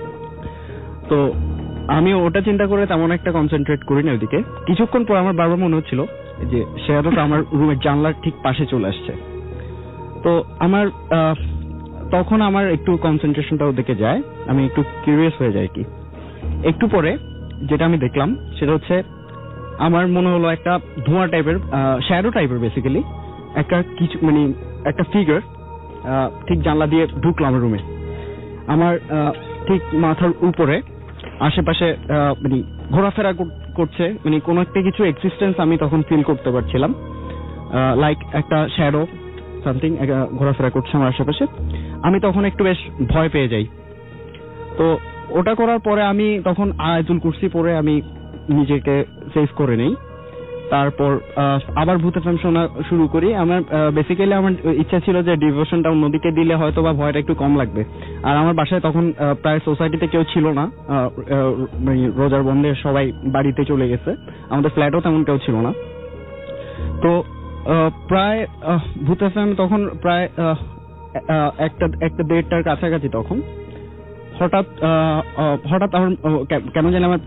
তো আমি ওটা চিন্তা করে তেমন একটা কনসেন্ট্রেট করি না ওইদিকে। কিছুক্ষণ পর আমার বারবার মনে হচ্ছিল যে শ্যাডোটা আমার রুমের জানলার ঠিক পাশে চলে আসছে। তো আমার তখন আমার একটু কনসেন্ট্রেশনটা ওদিকে যায়, আমি একটু কিউরিয়াস হয়ে যাই কি। একটু পরে যেটা আমি দেখলাম সেটা হচ্ছে আমার মনে হলো একটা ধোঁয়া টাইপের, শ্যাডো টাইপের বেসিক্যালি একটা কিছু মানে একটা ফিগার ঠিক জানলা দিয়ে ঢুকলো আমার রুমে। আমার ঠিক মাথার উপরে আশেপাশে মানে ঘোরাফেরা করছে, মানে কোনো একটা কিছু এক্সিস্টেন্স আমি তখন ফিল করতে পারছিলাম, লাইক একটা শ্যাডো সামথিং ঘোরাফেরা করছে আমার আশেপাশে। আমি তখন একটু বেশ ভয় পেয়ে যাই। তো ওটা করার পরে আমি তখন আয়াতুল কুরসি পড়ে আমি নিজেকে সেভ করে নেই। তারপর আবার ভূত এফএম শোনা শুরু করি। আমার বেসিক্যালি আমার ইচ্ছা ছিল যে ডিভোশনটা অন্যদিকে দিলে হয়তো বা ভয়টা একটু কম লাগবে। আর আমার বাসায় তখন প্রায় সোসাইটিতে কেউ ছিল না, রোজার বন্ধে সবাই বাড়িতে চলে গেছে, আমাদের ফ্ল্যাটও তেমন কেউ ছিল না। তো প্রায় ভূত এফএম তখন প্রায় একটা একটা দেড়টার কাছাকাছি। তখন হঠাৎ হঠাৎ আমার কেন জানি আমার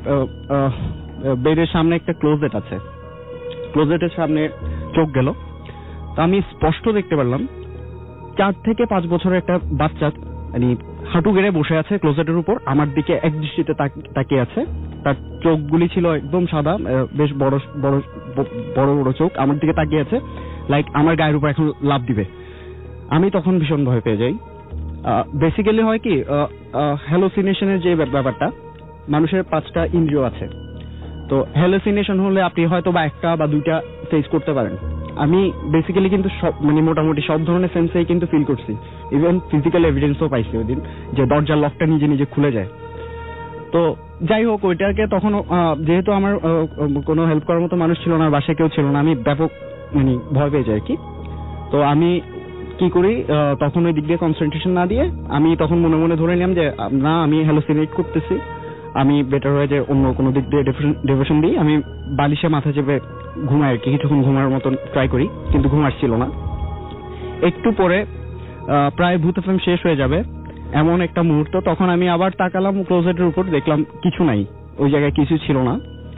বেডের সামনে একটা ক্লোজেট আছে, ক্লোজেটের সামনে চোখ গেল। তো আমি স্পষ্ট দেখতে পারলাম চার থেকে পাঁচ বছরের একটা বাচ্চা মানে হাঁটু গেড়ে বসে আছে ক্লোজেটের উপর, আমার দিকে এক দৃষ্টিতে তাকিয়ে আছে। তার চোখগুলি ছিল একদম সাদা, বেশ বড় বড় বড় বড় চোখ, আমার দিকে তাকিয়ে আছে, লাইক আমার গায়ের উপর এখন লাফ দিবে। আমি তখন ভীষণ ভয় পেয়ে যাই। বেসিক্যালি হয় কি, হ্যালোসিনেশনের যে ব্যাপারটা, মানুষের পাঁচটা ইন্দ্রিয় আছে। তো হ্যালোসিনেশন হলে আপনি হয়তো বা একটা বা দুইটা ফেস করতে পারেন। আমি বেসিক্যালি কিন্তু সব মানে মোটামুটি সব ধরনের সেন্সেই কিন্তু ফিল করছি, ইভেন ফিজিক্যাল এভিডেন্সও পাইছি ওই দিন, যে দরজার লকটা নিজে নিজে খুলে যায়। তো যাই হোক, ওইটাকে তখন যেহেতু আমার কোনো হেল্প করার মতো মানুষ ছিল না, বাসায় কেউ ছিল না, আমি ব্যাপক মানে ভয় পেয়ে যাই কি। তো আমি কি করি, তখন ওই দিক দিয়ে কনসেন্ট্রেশন না দিয়ে আমি তখন মনে মনে ধরে নিলাম যে না, আমি হ্যালোসিনেট করতেছি, আমি বেটার হয়ে যে অন্য কোনো দিক দিয়ে ডিভিশন দিই। আমি বালিশে মাথা চেপে ঘুমাই আর কি, কিছুক্ষণ ঘুমার মতন ট্রাই করি, কিন্তু ঘুম আসছিল না। একটু পরে প্রায় ভূত এফএম শেষ হয়ে যাবে এমন একটা মুহূর্ত, তখন আমি আবার তাকালাম ক্লোজেটের উপর, দেখলাম কিছু নাই, ওই জায়গায় কিছু ছিল না।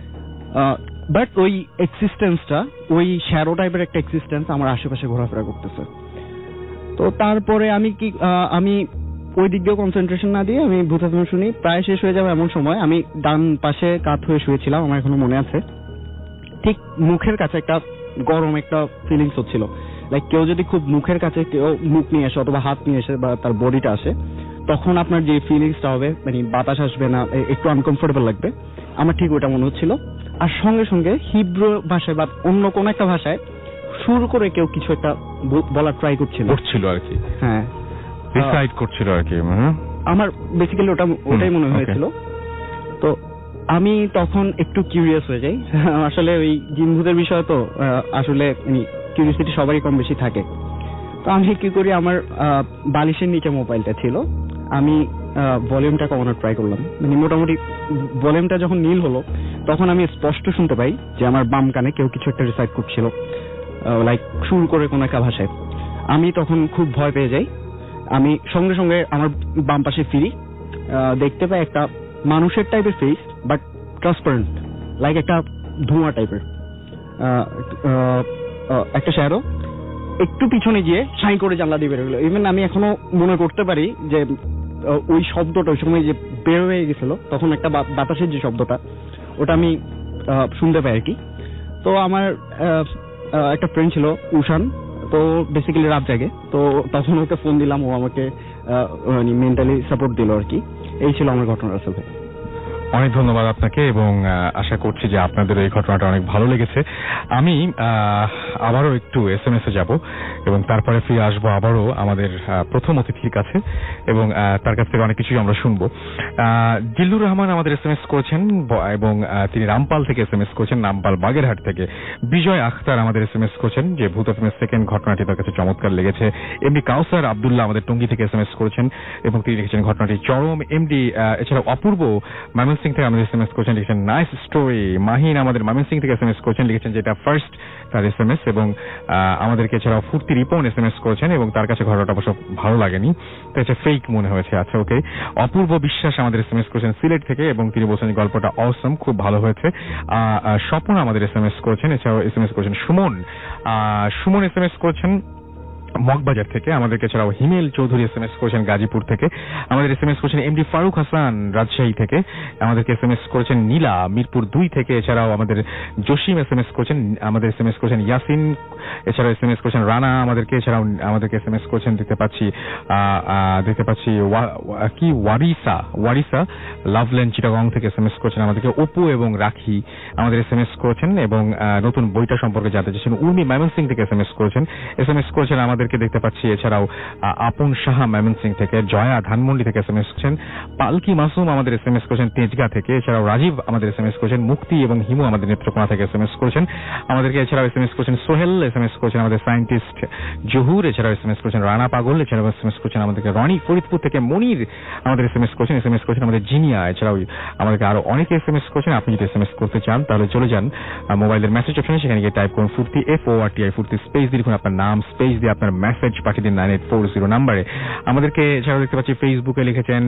বাট ওই এক্সিস্টেন্সটা, ওই শ্যাডো টাইপের একটা এক্সিস্টেন্স আমার আশেপাশে ঘোরাফেরা করতেছে। তো তারপরে আমি কি আমি ওই দিক দিয়েও কনসেন্ট্রেশন না দিয়ে আমি ভূত এফএম শুনি। প্রায় শেষ হয়ে যাবে এমন সময় আমি ডান পাশে কাত হয়ে শুয়েছিলাম, আমার এখনো মনে আছে। ঠিক মুখের কাছে একটা গরম একটা ফিলিংস হচ্ছিল, লাইক কেউ যদি খুব মুখের কাছে কেউ মুখ নিয়ে আসে অথবা হাত নিয়ে এসে বা তার বডিটা আসে, তখন আপনার যে ফিলিংসটা হবে, মানে বাতাস আসবে না, একটু আনকমফোর্টেবল লাগবে, আমার ঠিক ওটা মনে হচ্ছিল। আর সঙ্গে সঙ্গে হিব্রু ভাষায় বা অন্য কোনো একটা ভাষায় সুর করে কেউ কিছু একটা বলার ট্রাই করছিল করছিল আর কি। হ্যাঁ, রিসাইট করছিল আর কি। আমার বেসিক্যালি ওটা ওটাই মনে হয়েছিল। তো আমি তখন একটু কিউরিয়াস হয়ে যাই। আসলে ওই জিন ভূতের বিষয় তো আসলে কিউরিয়াসিটি সবারই কম বেশি থাকে। তো আমি কি করি, আমার বালিশের নিচে মোবাইলটা ছিল, আমি ভলিউমটা কমানোর ট্রাই করলাম। মানে মোটামুটি ভলিউমটা যখন নীল হলো, তখন আমি স্পষ্ট শুনতে পাই যে আমার বাম কানে কেউ কিছু একটা রিসাইট করছিল, লাইক সুর করে কোন একটা ভাষায়। আমি তখন খুব ভয় পেয়ে যাই। আমি সঙ্গে সঙ্গে আমার বাম পাশে ফিরি, দেখতে পাই একটা মানুষের টাইপের ফেস, বাট ট্রান্সপারেন্ট, লাইক একটা ধোঁয়া টাইপের একটা শ্যাডো। একটু পিছনে গিয়ে সাই করে জানলা দিয়ে বের হলো। ইভেন আমি এখনো মনে করতে পারি যে ওই শব্দটা ওই সময় যে বের হয়ে গেছিল, তখন একটা বাতাসের যে শব্দটা, ওটা আমি শুনতে পাই আর কি। তো আমার একটা ফ্রেন্ড ছিল উষান, তো বেসিক্যালি রাত জাগে, তো তখন ওকে ফোন দিলাম, ও আমাকে মেন্টালি সাপোর্ট দিল আর কি। এই ছিল আমার ঘটনা। রাসেল ভাই, অনেক ধন্যবাদ আপনাকে, এবং আশা করছি যে আপনাদের এই ঘটনাটা অনেক ভালো লেগেছে। আমি আবারও একটু এস এম এস এ যাব এবং তারপরে ফিরে আসবো আবারও আমাদের প্রথম অতিথির কাছে, এবং তার কাছ থেকে অনেক কিছুই আমরা শুনবো। জিল্লুর রহমান আমাদের এস এম এস করেছেন, এবং তিনি রামপাল থেকে এস এম এস করেছেন, রামপাল বাগেরহাট থেকে। বিজয় আখতার আমাদের এস এম এস করেছেন যে ভূত এফএমের সেকেন্ড ঘটনাটি তার কাছে চমৎকার লেগেছে। এমডি কাউসার আব্দুল্লাহ আমাদের টঙ্গী থেকে এস এম এস করেছেন এবং তিনি লিখেছেন ঘটনাটি চরম। এমডি এছাড়া অপূর্ব ময়মনসিং থেকে আমাদের এস এম এস করেছেন, লিখেছেন নাইস স্টোরি। মাহিন আমাদের ময়মনসিং থেকে এস এম এস করেছেন, লিখেছেন যে এটা ফার্স্ট তার এস এম এস, এবং আমাদেরকে এছাড়াও ফুর্তি রিপন এস এম এস করেছেন এবং তার কাছে ঘটনাটা অবশ্য ভালো লাগেনি, তো এটা ফেক মনে হয়েছে। আচ্ছা, ওকে। অপূর্ব বিশ্বাস আমাদের এস এম এস করেছেন সিলেট থেকে, এবং তিনি বলছেন গল্পটা অসম, খুব ভালো হয়েছে। স্বপন আমাদের এস এম এস করেছেন, এছাড়াও এস এম এস করেছেন Sumon. Sumon S M S করেছেন মগবাজার থেকে, আমাদেরকে এছাড়াও Himel Chowdhury S M S করেছেন গাজীপুর থেকে, আমাদের এস এম এস করেছেন এমডি ফারুক হাসান রাজশাহী থেকে, আমাদেরকে এস এম এস করেছেন নীলা মিরপুর দুই থেকে, এছাড়াও আমাদের জসিম এস এম এস করেছেন, আমাদের এস এম এস করেছেন ইয়াসিন, এছাড়াও এস এম এস করেছেন রানা আমাদেরকে, এছাড়াও আমাদেরকে এস এম এস করেছেন দেখতে পাচ্ছি দেখতে পাচ্ছি কি ওয়ারিসা ওয়ারিসা লাভল্যান্ড চিটাগং থেকে এস এম এস করেছেন আমাদেরকে, অপু এবং রাখি আমাদের এস এম এস করেছেন এবং নতুন বইটা সম্পর্কে জানতে চেয়েছেন। উর্মি ময়মনসিং থেকে এস এম এস করেছেন এস এম এস করেছেন আমাদেরকে দেখতে পাচ্ছি, এছাড়াও আপন সাহা ময়মনসিং থেকে, জয়া ধানমন্ডি থেকে এস এম এস করেছেন, পালকি মাসুম আমাদের এস এম এস করেছেন তেজগা থেকে, এছাড়াও রাজীব আমাদের এস এম এস করেছেন, মুক্তি এবং হিমু আমাদের নেত্রকোনা থেকে এস এম এস করেছেন আমাদেরকে, এছাড়াও এস এম এস করেছেন সোহেল, এস এম এস করেছেন আমাদের সায়েন্টিস্ট জহুর, এছাড়াও এস এম এস করেছেন রানা পাগল, এছাড়াও এস এম এস করেছেন আমাদেরকে রনি ফরিদপুর থেকে, মনির আমাদের এস এম এস করেছেন, এস এম এস করেছেন আমাদের জিনিয়া, এছাড়াও আমাদেরকে আরো অনেকে এস এম এস করেছেন। আপনি যদি এস এম এস করতে চান তাহলে চলে যান মোবাইলের মেসেজ অপশনে, সেখানে গিয়ে টাইপ করুন Foorti F O R T I Foorti, space দিয়ে লিখুন আপনার নাম, স্পেস দিয়ে আপনার মেসেজ পাঠিয়ে দিন নাইন এইট ফোর জিরো নাম্বারে। আমাদেরকে এছাড়াও দেখতে পাচ্ছি ফেসবুকে লিখেছেন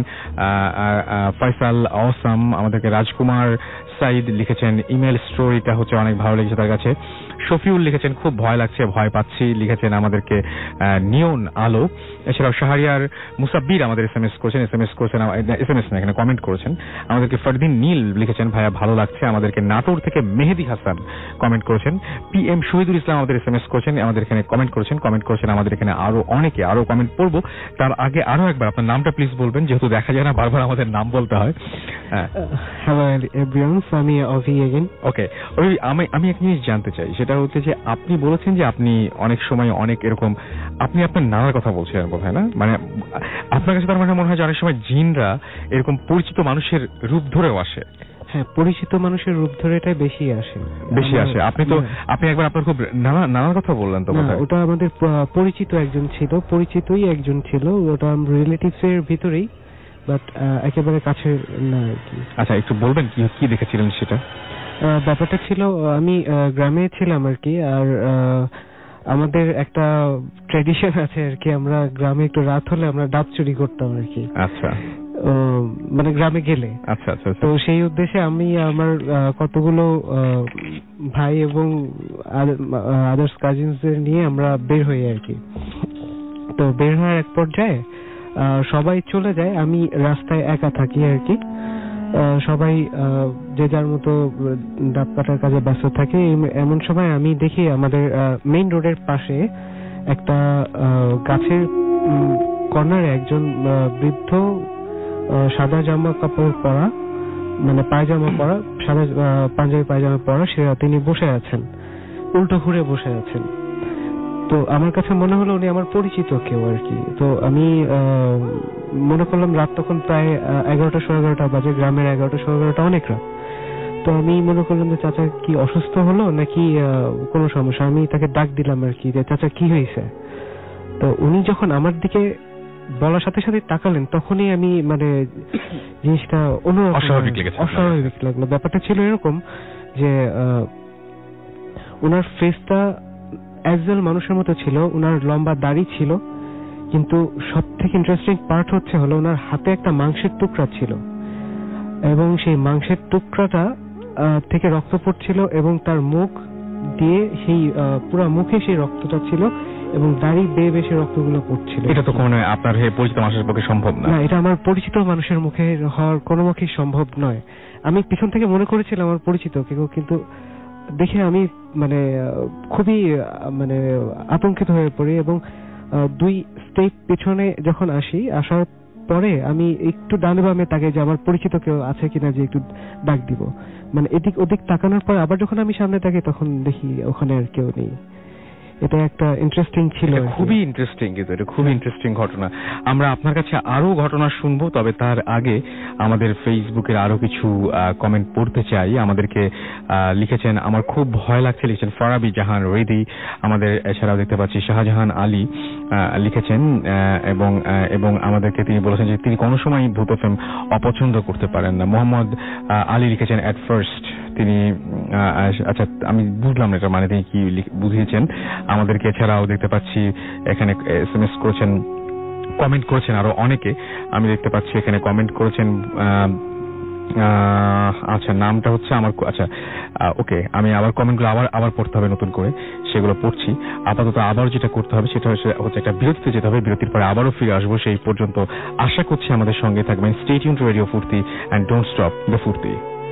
ফয়সাল অসাম, আমাদেরকে রাজকুমার সাইদ লিখেছেন ইমেল স্টোরিটা হচ্ছে অনেক ভালো লেগেছে তার কাছে, শফিউল লিখেছেন খুব ভয় লাগছে ভয় পাচ্ছি লিখেছেন আমাদেরকে নিয়ন আলো, এছাড়াও শাহরিয়ার মুসাব্বির আমাদের এস এম এস করেছেন এস এম এস করেছেন এস এম এস না এখানে কমেন্ট করেছেন আমাদেরকে, ফরদিন নীল লিখেছেন ভাইয়া ভালো লাগছে, আমাদেরকে নাটোর থেকে মেহেদি হাসান কমেন্ট করেছেন, পি এম শহীদুল ইসলাম আমাদের এস এম এস করেছেন, আমাদের এখানে কমেন্ট করেছেন কমেন্ট করেছেন আমাদের এখানে আরো অনেকে, আরো কমেন্ট পড়বো তার আগে আরো একবার আপনার নামটা প্লিজ বলবেন, যেহেতু দেখা যায় না বারবার আমাদের নাম বলতে হয়। হ্যালো এভরিওয়ান, আমি অভি এগেইন। ওকে, ওই আমি আমি এক জিনিস জানতে চাই, সেটা হচ্ছে যে আপনি বলেছেন যে আপনি অনেক সময় অনেক এরকম আপনি আপনার নানার কথা বলছিলেন বোধহয় না, মানে আপনার কাছে তার মানে মনে হয় যে অনেক সময় জিনরা এরকম পরিচিত মানুষের রূপ ধরেও আসে। হ্যাঁ, পরিচিত মানুষের রূপ ধরে এটাই বেশি আসে বেশি আসে আপনি তো আপনি একবার আপনার খুব নানা নানার কথা বললেন তো, ওটা আমাদের পরিচিত একজন ছিল, পরিচিতই একজন ছিল, ওটা রিলেটিভস এর ভিতরেই, বাট একেবারে কাছে না আর কি। আচ্ছা, একটু বলবেন কি কি দেখেছিলেন সেটা? ব্যাপারটা ছিল আমি গ্রামে ছিলাম আর কি, আর আমাদের একটা ট্র্যাডিশন আছে আর কি, আমরা গ্রামে একটু রাত হলে আমরা ডাব চুরি করতাম আর কি। আচ্ছা, মানে গ্রামে গেলে। আচ্ছা আচ্ছা। তো সেই উদ্দেশ্যে আমি আমার কতগুলো ভাই এবং আদার্স কাজিনসদের নিয়ে আমরা বের হই আর কি। তো বের হওয়ার এক পর্যায়ে সবাই চলে যায়, আমি রাস্তায় একা থাকি আর কি। সবাই যে যার মতো ডাব কাটার কাজে ব্যস্ত থাকে। এমন সময় আমি দেখি আমাদের মেইন রোডের পাশে একটা গাছের কর্নারে একজন বৃদ্ধ সাদা জামা কাপড় পরা, মানে পায়জামা পরা, সাদা পাঞ্জাবি পায়জামা পরা, সে তিনি বসে আছেন, উল্টো ঘুরে বসে আছেন। তো আমার কাছে মনে হলো উনি আমার পরিচিত কেউ আর কি। তো আমি মনে করলাম রাত তখন প্রায় এগারোটা সোয়া এগারোটা বাজে, গ্রামের এগারোটা সোয়া এগারোটা অনেক রাত। তো আমি মনে করলাম যে চাচা কি অসুস্থ হলো নাকি কোনো সমস্যা, আমি তাকে ডাক দিলাম আর কি যে চাচা কি হয়েছে। তো উনি যখন আমার দিকে বলার সাথে সাথে তাকালেন, তখনই আমি মানে জিনিসটা অস্বাভাবিক লাগলো। ব্যাপারটা ছিল এরকম যে ওনার ফেসটা অ্যাজল মানুষের মতো ছিল, ওনার লম্বা দাড়ি ছিল, কিন্তু সব থেকে ইন্টারেস্টিং পার্ট হচ্ছে হলো ওনার হাতে একটা মাংসের টুকরা ছিল এবং সেই মাংসের টুকরাটা থেকে রক্ত পড়ছিল এবং তার মুখ দিয়ে সেই পুরো মুখে সেই রক্তটা ছিল এবং দাড়ি বেয়ে বেশি রক্তগুলো পড়ছিল। এটা তো কোনো আপনার পরিচিত মানুষের পক্ষে সম্ভব না। না, এটা আমার পরিচিত মানুষের মুখে হওয়ার কোনো মুখেই সম্ভব নয়। আমি পিছন থেকে মনে করেছিলাম আমার পরিচিত কেউ, কিন্তু দেখে আমি মানে খুবই মানে আতঙ্কিত হয়ে পড়ি এবং দুই স্টেপ পিছনে যখন আসি, আসার পরে আমি একটু ডানে বামে তাকাই যে আমার পরিচিত কেউ আছে কিনা, যে একটু ডাক দিব। মানে এদিক ওদিক তাকানোর পর আবার যখন আমি সামনে তাকাই তখন দেখি ওখানে আর কেউ নেই। এটা একটা ইন্টারেস্টিং ছিল, খুবই ইন্টারেস্টিং, কিন্তু এটা খুবই ইন্টারেস্টিং ঘটনা। আমরা আপনার কাছে আরো ঘটনা শুনবো, তবে তার আগে আমাদের ফেসবুকের আরো কিছু কমেন্ট পড়তে চাই। আমাদেরকে লিখেছেন আমার খুব ভয় লাগছে, লিখেছেন ফারাবি জাহান রেদি। আমাদের এছাড়াও দেখতে পাচ্ছি শাহজাহান আলী লিখেছেন এবং এবং আমাদেরকে তিনি বলেছেন যে তিনি কোনো সময় ভূত ফিল্ম অপছন্দ করতে পারেন না। মোহাম্মদ আলী লিখেছেন এট ফার্স্ট তিনি, আচ্ছা আমি বুঝলাম এটা মানে তিনি কি বুঝিয়েছেন আমাদেরকে। এছাড়াও দেখতে পাচ্ছি এখানে এস এম এস করেছেন, কমেন্ট করেছেন আরো অনেকে, আমি দেখতে পাচ্ছি এখানে কমেন্ট করেছেন। আচ্ছা নামটা হচ্ছে আমার, আচ্ছা ওকে, আমি আবার কমেন্টগুলো আবার আবার পড়তে হবে নতুন করে। সে সেগুলো পড়ছি। আপাতত আবার যেটা করতে হবে সেটা হচ্ছে একটা বিরতিতে যেতে হবে, বিরতির পরে আবারও ফিরে আসবো। সেই পর্যন্ত আশা করছি আমাদের সঙ্গে থাকবেন। Stay tune to radio Foorti and don't stop the Foorti.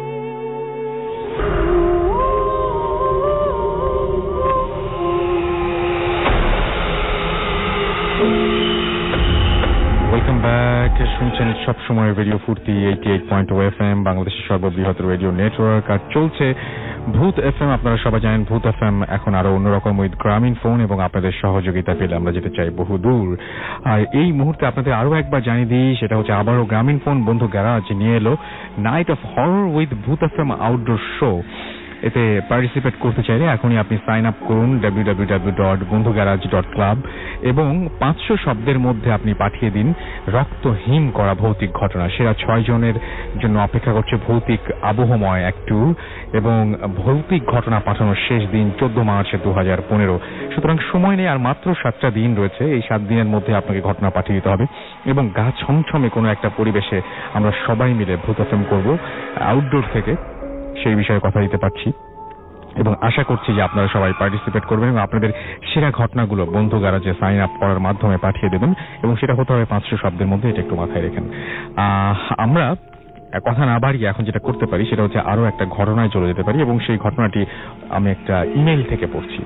Welcome back. শুনছেন সবসময় radio Foorti eighty eight point ও এফ এম, বাংলাদেশের সর্ববৃহৎ রেডিও নেটওয়ার্ক। আর চলছে ভূত এফ এম। আপনারা সবাই জানেন ভূত এফ এম এখন আরো অন্যরকম উইথ গ্রামীণ ফোন, এবং আপনাদের সহযোগিতা পেলে আমরা যেতে চাই বহু দূর। আর এই মুহূর্তে আপনাদের আরো একবার জানিয়ে দিই, সেটা হচ্ছে আবারও গ্রামীণ ফোন বন্ধু গ্যারাজ নিয়ে এলো night of horror with Bhoot F M outdoor show. এতে পার্টিসিপেট করতে চাইলে এখনই আপনি সাইন আপ করুন W W W dot Bondhu garage dot club, এবং পাঁচশো শব্দের মধ্যে আপনি পাঠিয়ে দিন রক্তহীন করা ভৌতিক ঘটনা। সেরা ছয় জনের জন্য অপেক্ষা করছে ভৌতিক আবহময় এক ট্যুর, এবং ভৌতিক ঘটনা পাঠানোর শেষ দিন চোদ্দ মার্চ দু হাজার পনেরো। সুতরাং সময় নেই, আর মাত্র সাতটা দিন রয়েছে। এই সাত দিনের মধ্যে আপনাকে ঘটনা পাঠিয়ে দিতে হবে, এবং গা ছমছমে কোনো একটা পরিবেশে আমরা সবাই মিলে ভূত এফ এম করবো আউটডোর থেকে, সেই বিষয়ে কথা দিতে পারছি। এবং আশা করছি যে আপনারা সবাই পার্টিসিপেট করবেন এবং আপনাদের সেরা ঘটনাগুলো বন্ধু গ্যারাজে সাইন আপ করার মাধ্যমে পাঠিয়ে দেবেন, এবং সেটা হতে হবে পাঁচশো শব্দের মধ্যে। এটা একটু মাথায় রেখেন। আমরা কথা না বাড়িয়ে এখন যেটা করতে পারি সেটা হচ্ছে আরো একটা ঘটনায় চলে যেতে পারি, এবং সেই ঘটনাটি আমি একটা ইমেইল থেকে পড়ছি।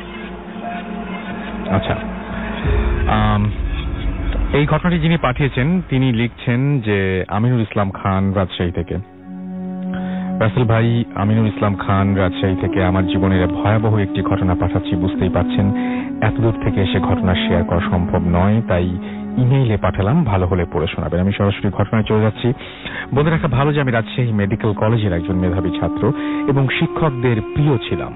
আচ্ছা, এই ঘটনাটি যিনি পাঠিয়েছেন তিনি লিখছেন যে আমিনুল ইসলাম খান, রাজশাহী থেকে। রাসেল ভাই, আমিনুল ইসলাম খান, রাজশাহী থেকে। আমার জীবনের ভয়াবহ একটি ঘটনা পাঠাচ্ছি। বুঝতেই পারছেন এতদূর থেকে এসে ঘটনা শেয়ার করা সম্ভব নয়, তাই ইমেইলে পাঠালাম, ভালো হলে পড়ে শোনাবেন। আমি সরাসরি ঘটনায় চলে যাচ্ছি। বলে রাখা ভালো যে আমি রাজশাহী মেডিকেল কলেজের একজন মেধাবী ছাত্র এবং শিক্ষকদের প্রিয় ছিলাম।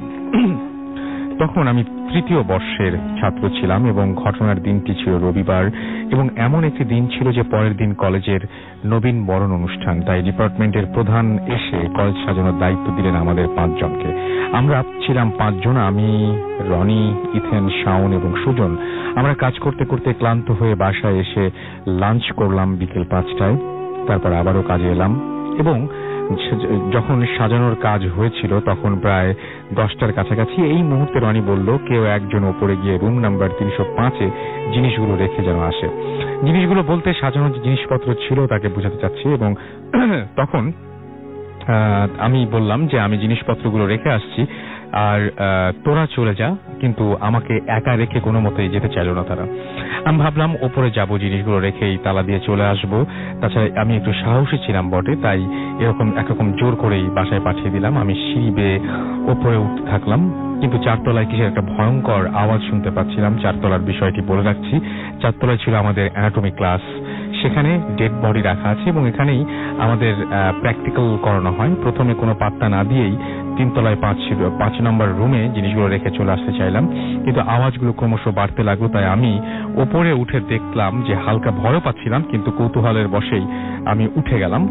তখন আমি তৃতীয় বর্ষের ছাত্র ছিলাম, এবং ঘটনার দিনটি ছিল রবিবার, এবং এমন একটি দিন ছিল যে পরের দিন কলেজের নবীন বরণ অনুষ্ঠান। তাই ডিপার্টমেন্টের প্রধান এসে কলেজ সাজানোর দায়িত্ব দিলেন আমাদের পাঁচজনকে। আমরা ছিলাম পাঁচজন, আমি, রনি, ইথেন, শাওন এবং সুজন। আমরা কাজ করতে করতে ক্লান্ত হয়ে বাসায় এসে লাঞ্চ করলাম বিকেল পাঁচটায়। তারপর আবারও কাজে এলাম, এবং যখন সাজানোর কাজ হয়েছিল তখন প্রায় দশটার কাছাকাছি। এই মুহূর্তে রনি বলল কেউ একজন ওপরে গিয়ে রুম নাম্বার তিনশো পাঁচে জিনিসগুলো রেখে যেন আসে। জিনিসগুলো বলতে সাজানোর যে জিনিসপত্র ছিল তাকে বোঝাতে চাচ্ছি, এবং তখন আমি বললাম যে আমি জিনিসপত্রগুলো রেখে আসছি, আর তোরা চলে যা। কিন্তু আমাকে একা রেখে কোনো মতেই যেতে চাইল না তারা। আমি ভাবলাম ওপরে যাব, জিনিসগুলো রেখেই তালা দিয়ে চলে আসবো। তাছাড়া আমি একটু সাহসী ছিলাম বটে, তাই এরকম একরকম জোর করেই বাসায় পাঠিয়ে দিলাম। আমি সিঁড়ি বেয়ে ওপরে উঠতে থাকলাম, কিন্তু চারতলায় কিসের একটা ভয়ঙ্কর আওয়াজ শুনতে পাচ্ছিলাম। চারতলার বিষয়টি বলে রাখছি, চারতলায় ছিল আমাদের অ্যানাটমি ক্লাস। সেখানে ডেড বডি রাখা আছে, এবং এখানেই আমাদের প্র্যাকটিক্যাল করানো হয়। প্রথমে কোনো পাত্তা না দিয়েই তিনতলায় পাঁচ পাঁচ নম্বর রুমে জিনিসগুলো রেখে চলে আসতে চাইলাম, কিন্তু আওয়াজগুলো ক্রমশ বাড়তে লাগলো। তাই আমি ওপরে উঠে দেখলাম যে হালকা ভয়ও পাচ্ছিলাম, কিন্তু কৌতূহলের বশেই আমি উঠে গেলাম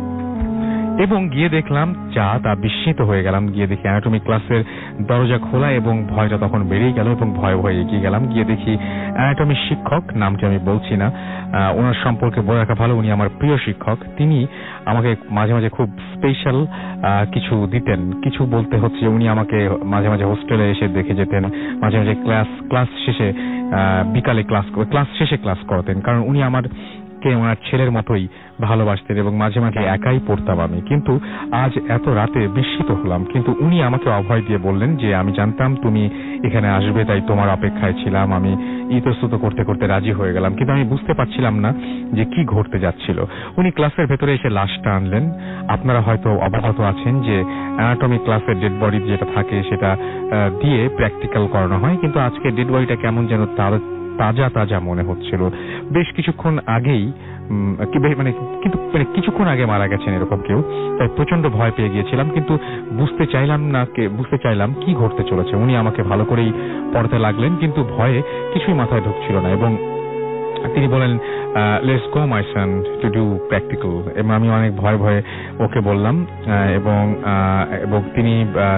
এবং গিয়ে দেখলাম যা তা বিস্মিত হয়ে গেলাম। গিয়ে দেখি অ্যানাটমি ক্লাসের দরজা খোলা, এবং ভয়টা তখন বেড়েই গেল, এবং ভয়ে ভয়ে এগিয়ে গেলাম। গিয়ে দেখি অ্যানাটমি শিক্ষক, নামটি আমি বলছি না, ওনার সম্পর্কে বলে রাখা ভালো, উনি আমার প্রিয় শিক্ষক। তিনি আমাকে মাঝে মাঝে খুব স্পেশাল কিছু দিতেন। কিছু বলতে হচ্ছে উনি আমাকে মাঝে মাঝে হোস্টেলে এসে দেখে যেতেন, মাঝে মাঝে ক্লাস ক্লাস শেষে বিকালে ক্লাস ক্লাস শেষে ক্লাস করাতেন, কারণ উনি আমার কে ওনার ছেলের মতোই ভালোবাসতেন, এবং মাঝে মাঝে একাই পড়তাম আমি। কিন্তু আজ এত রাতে বিস্মিত হলাম, কিন্তু উনি আমাকে অভয় দিয়ে বললেন যে আমি জানতাম তুমি এখানে আসবে, তাই তোমার অপেক্ষায় ছিলাম। আমি ইতস্তত করতে করতে রাজি হয়ে গেলাম, কিন্তু আমি বুঝতে পারছিলাম না যে কি ঘটতে যাচ্ছিল। উনি ক্লাসের ভেতরে এসে লাশটা আনলেন। আপনারা হয়তো অবগত আছেন যে অ্যানাটমি ক্লাসের ডেড বডি যেটা থাকে সেটা দিয়ে প্র্যাকটিক্যাল করানো হয়, কিন্তু আজকে ডেড বডিটা কেমন যেন তার তাজা তাজা মনে হচ্ছিল। বেশ কিছুক্ষণ আগেই মানে কিন্তু মানে কিছুক্ষণ আগে মারা গেছেন এরকম কেউ, তাই প্রচন্ড ভয় পেয়ে গিয়েছিলাম, কিন্তু বুঝতে চাইলাম না বুঝতে চাইলাম কি ঘটতে চলেছে। উনি আমাকে ভালো করেই পড়তে লাগলেন, কিন্তু ভয়ে কিছুই মাথায় ঢুকছিল না, এবং তিনি বলেন let's go my son to do practical, এবং আমি অনেক ভয়ে ভয়ে ওকে বললাম, এবং এবং তিনি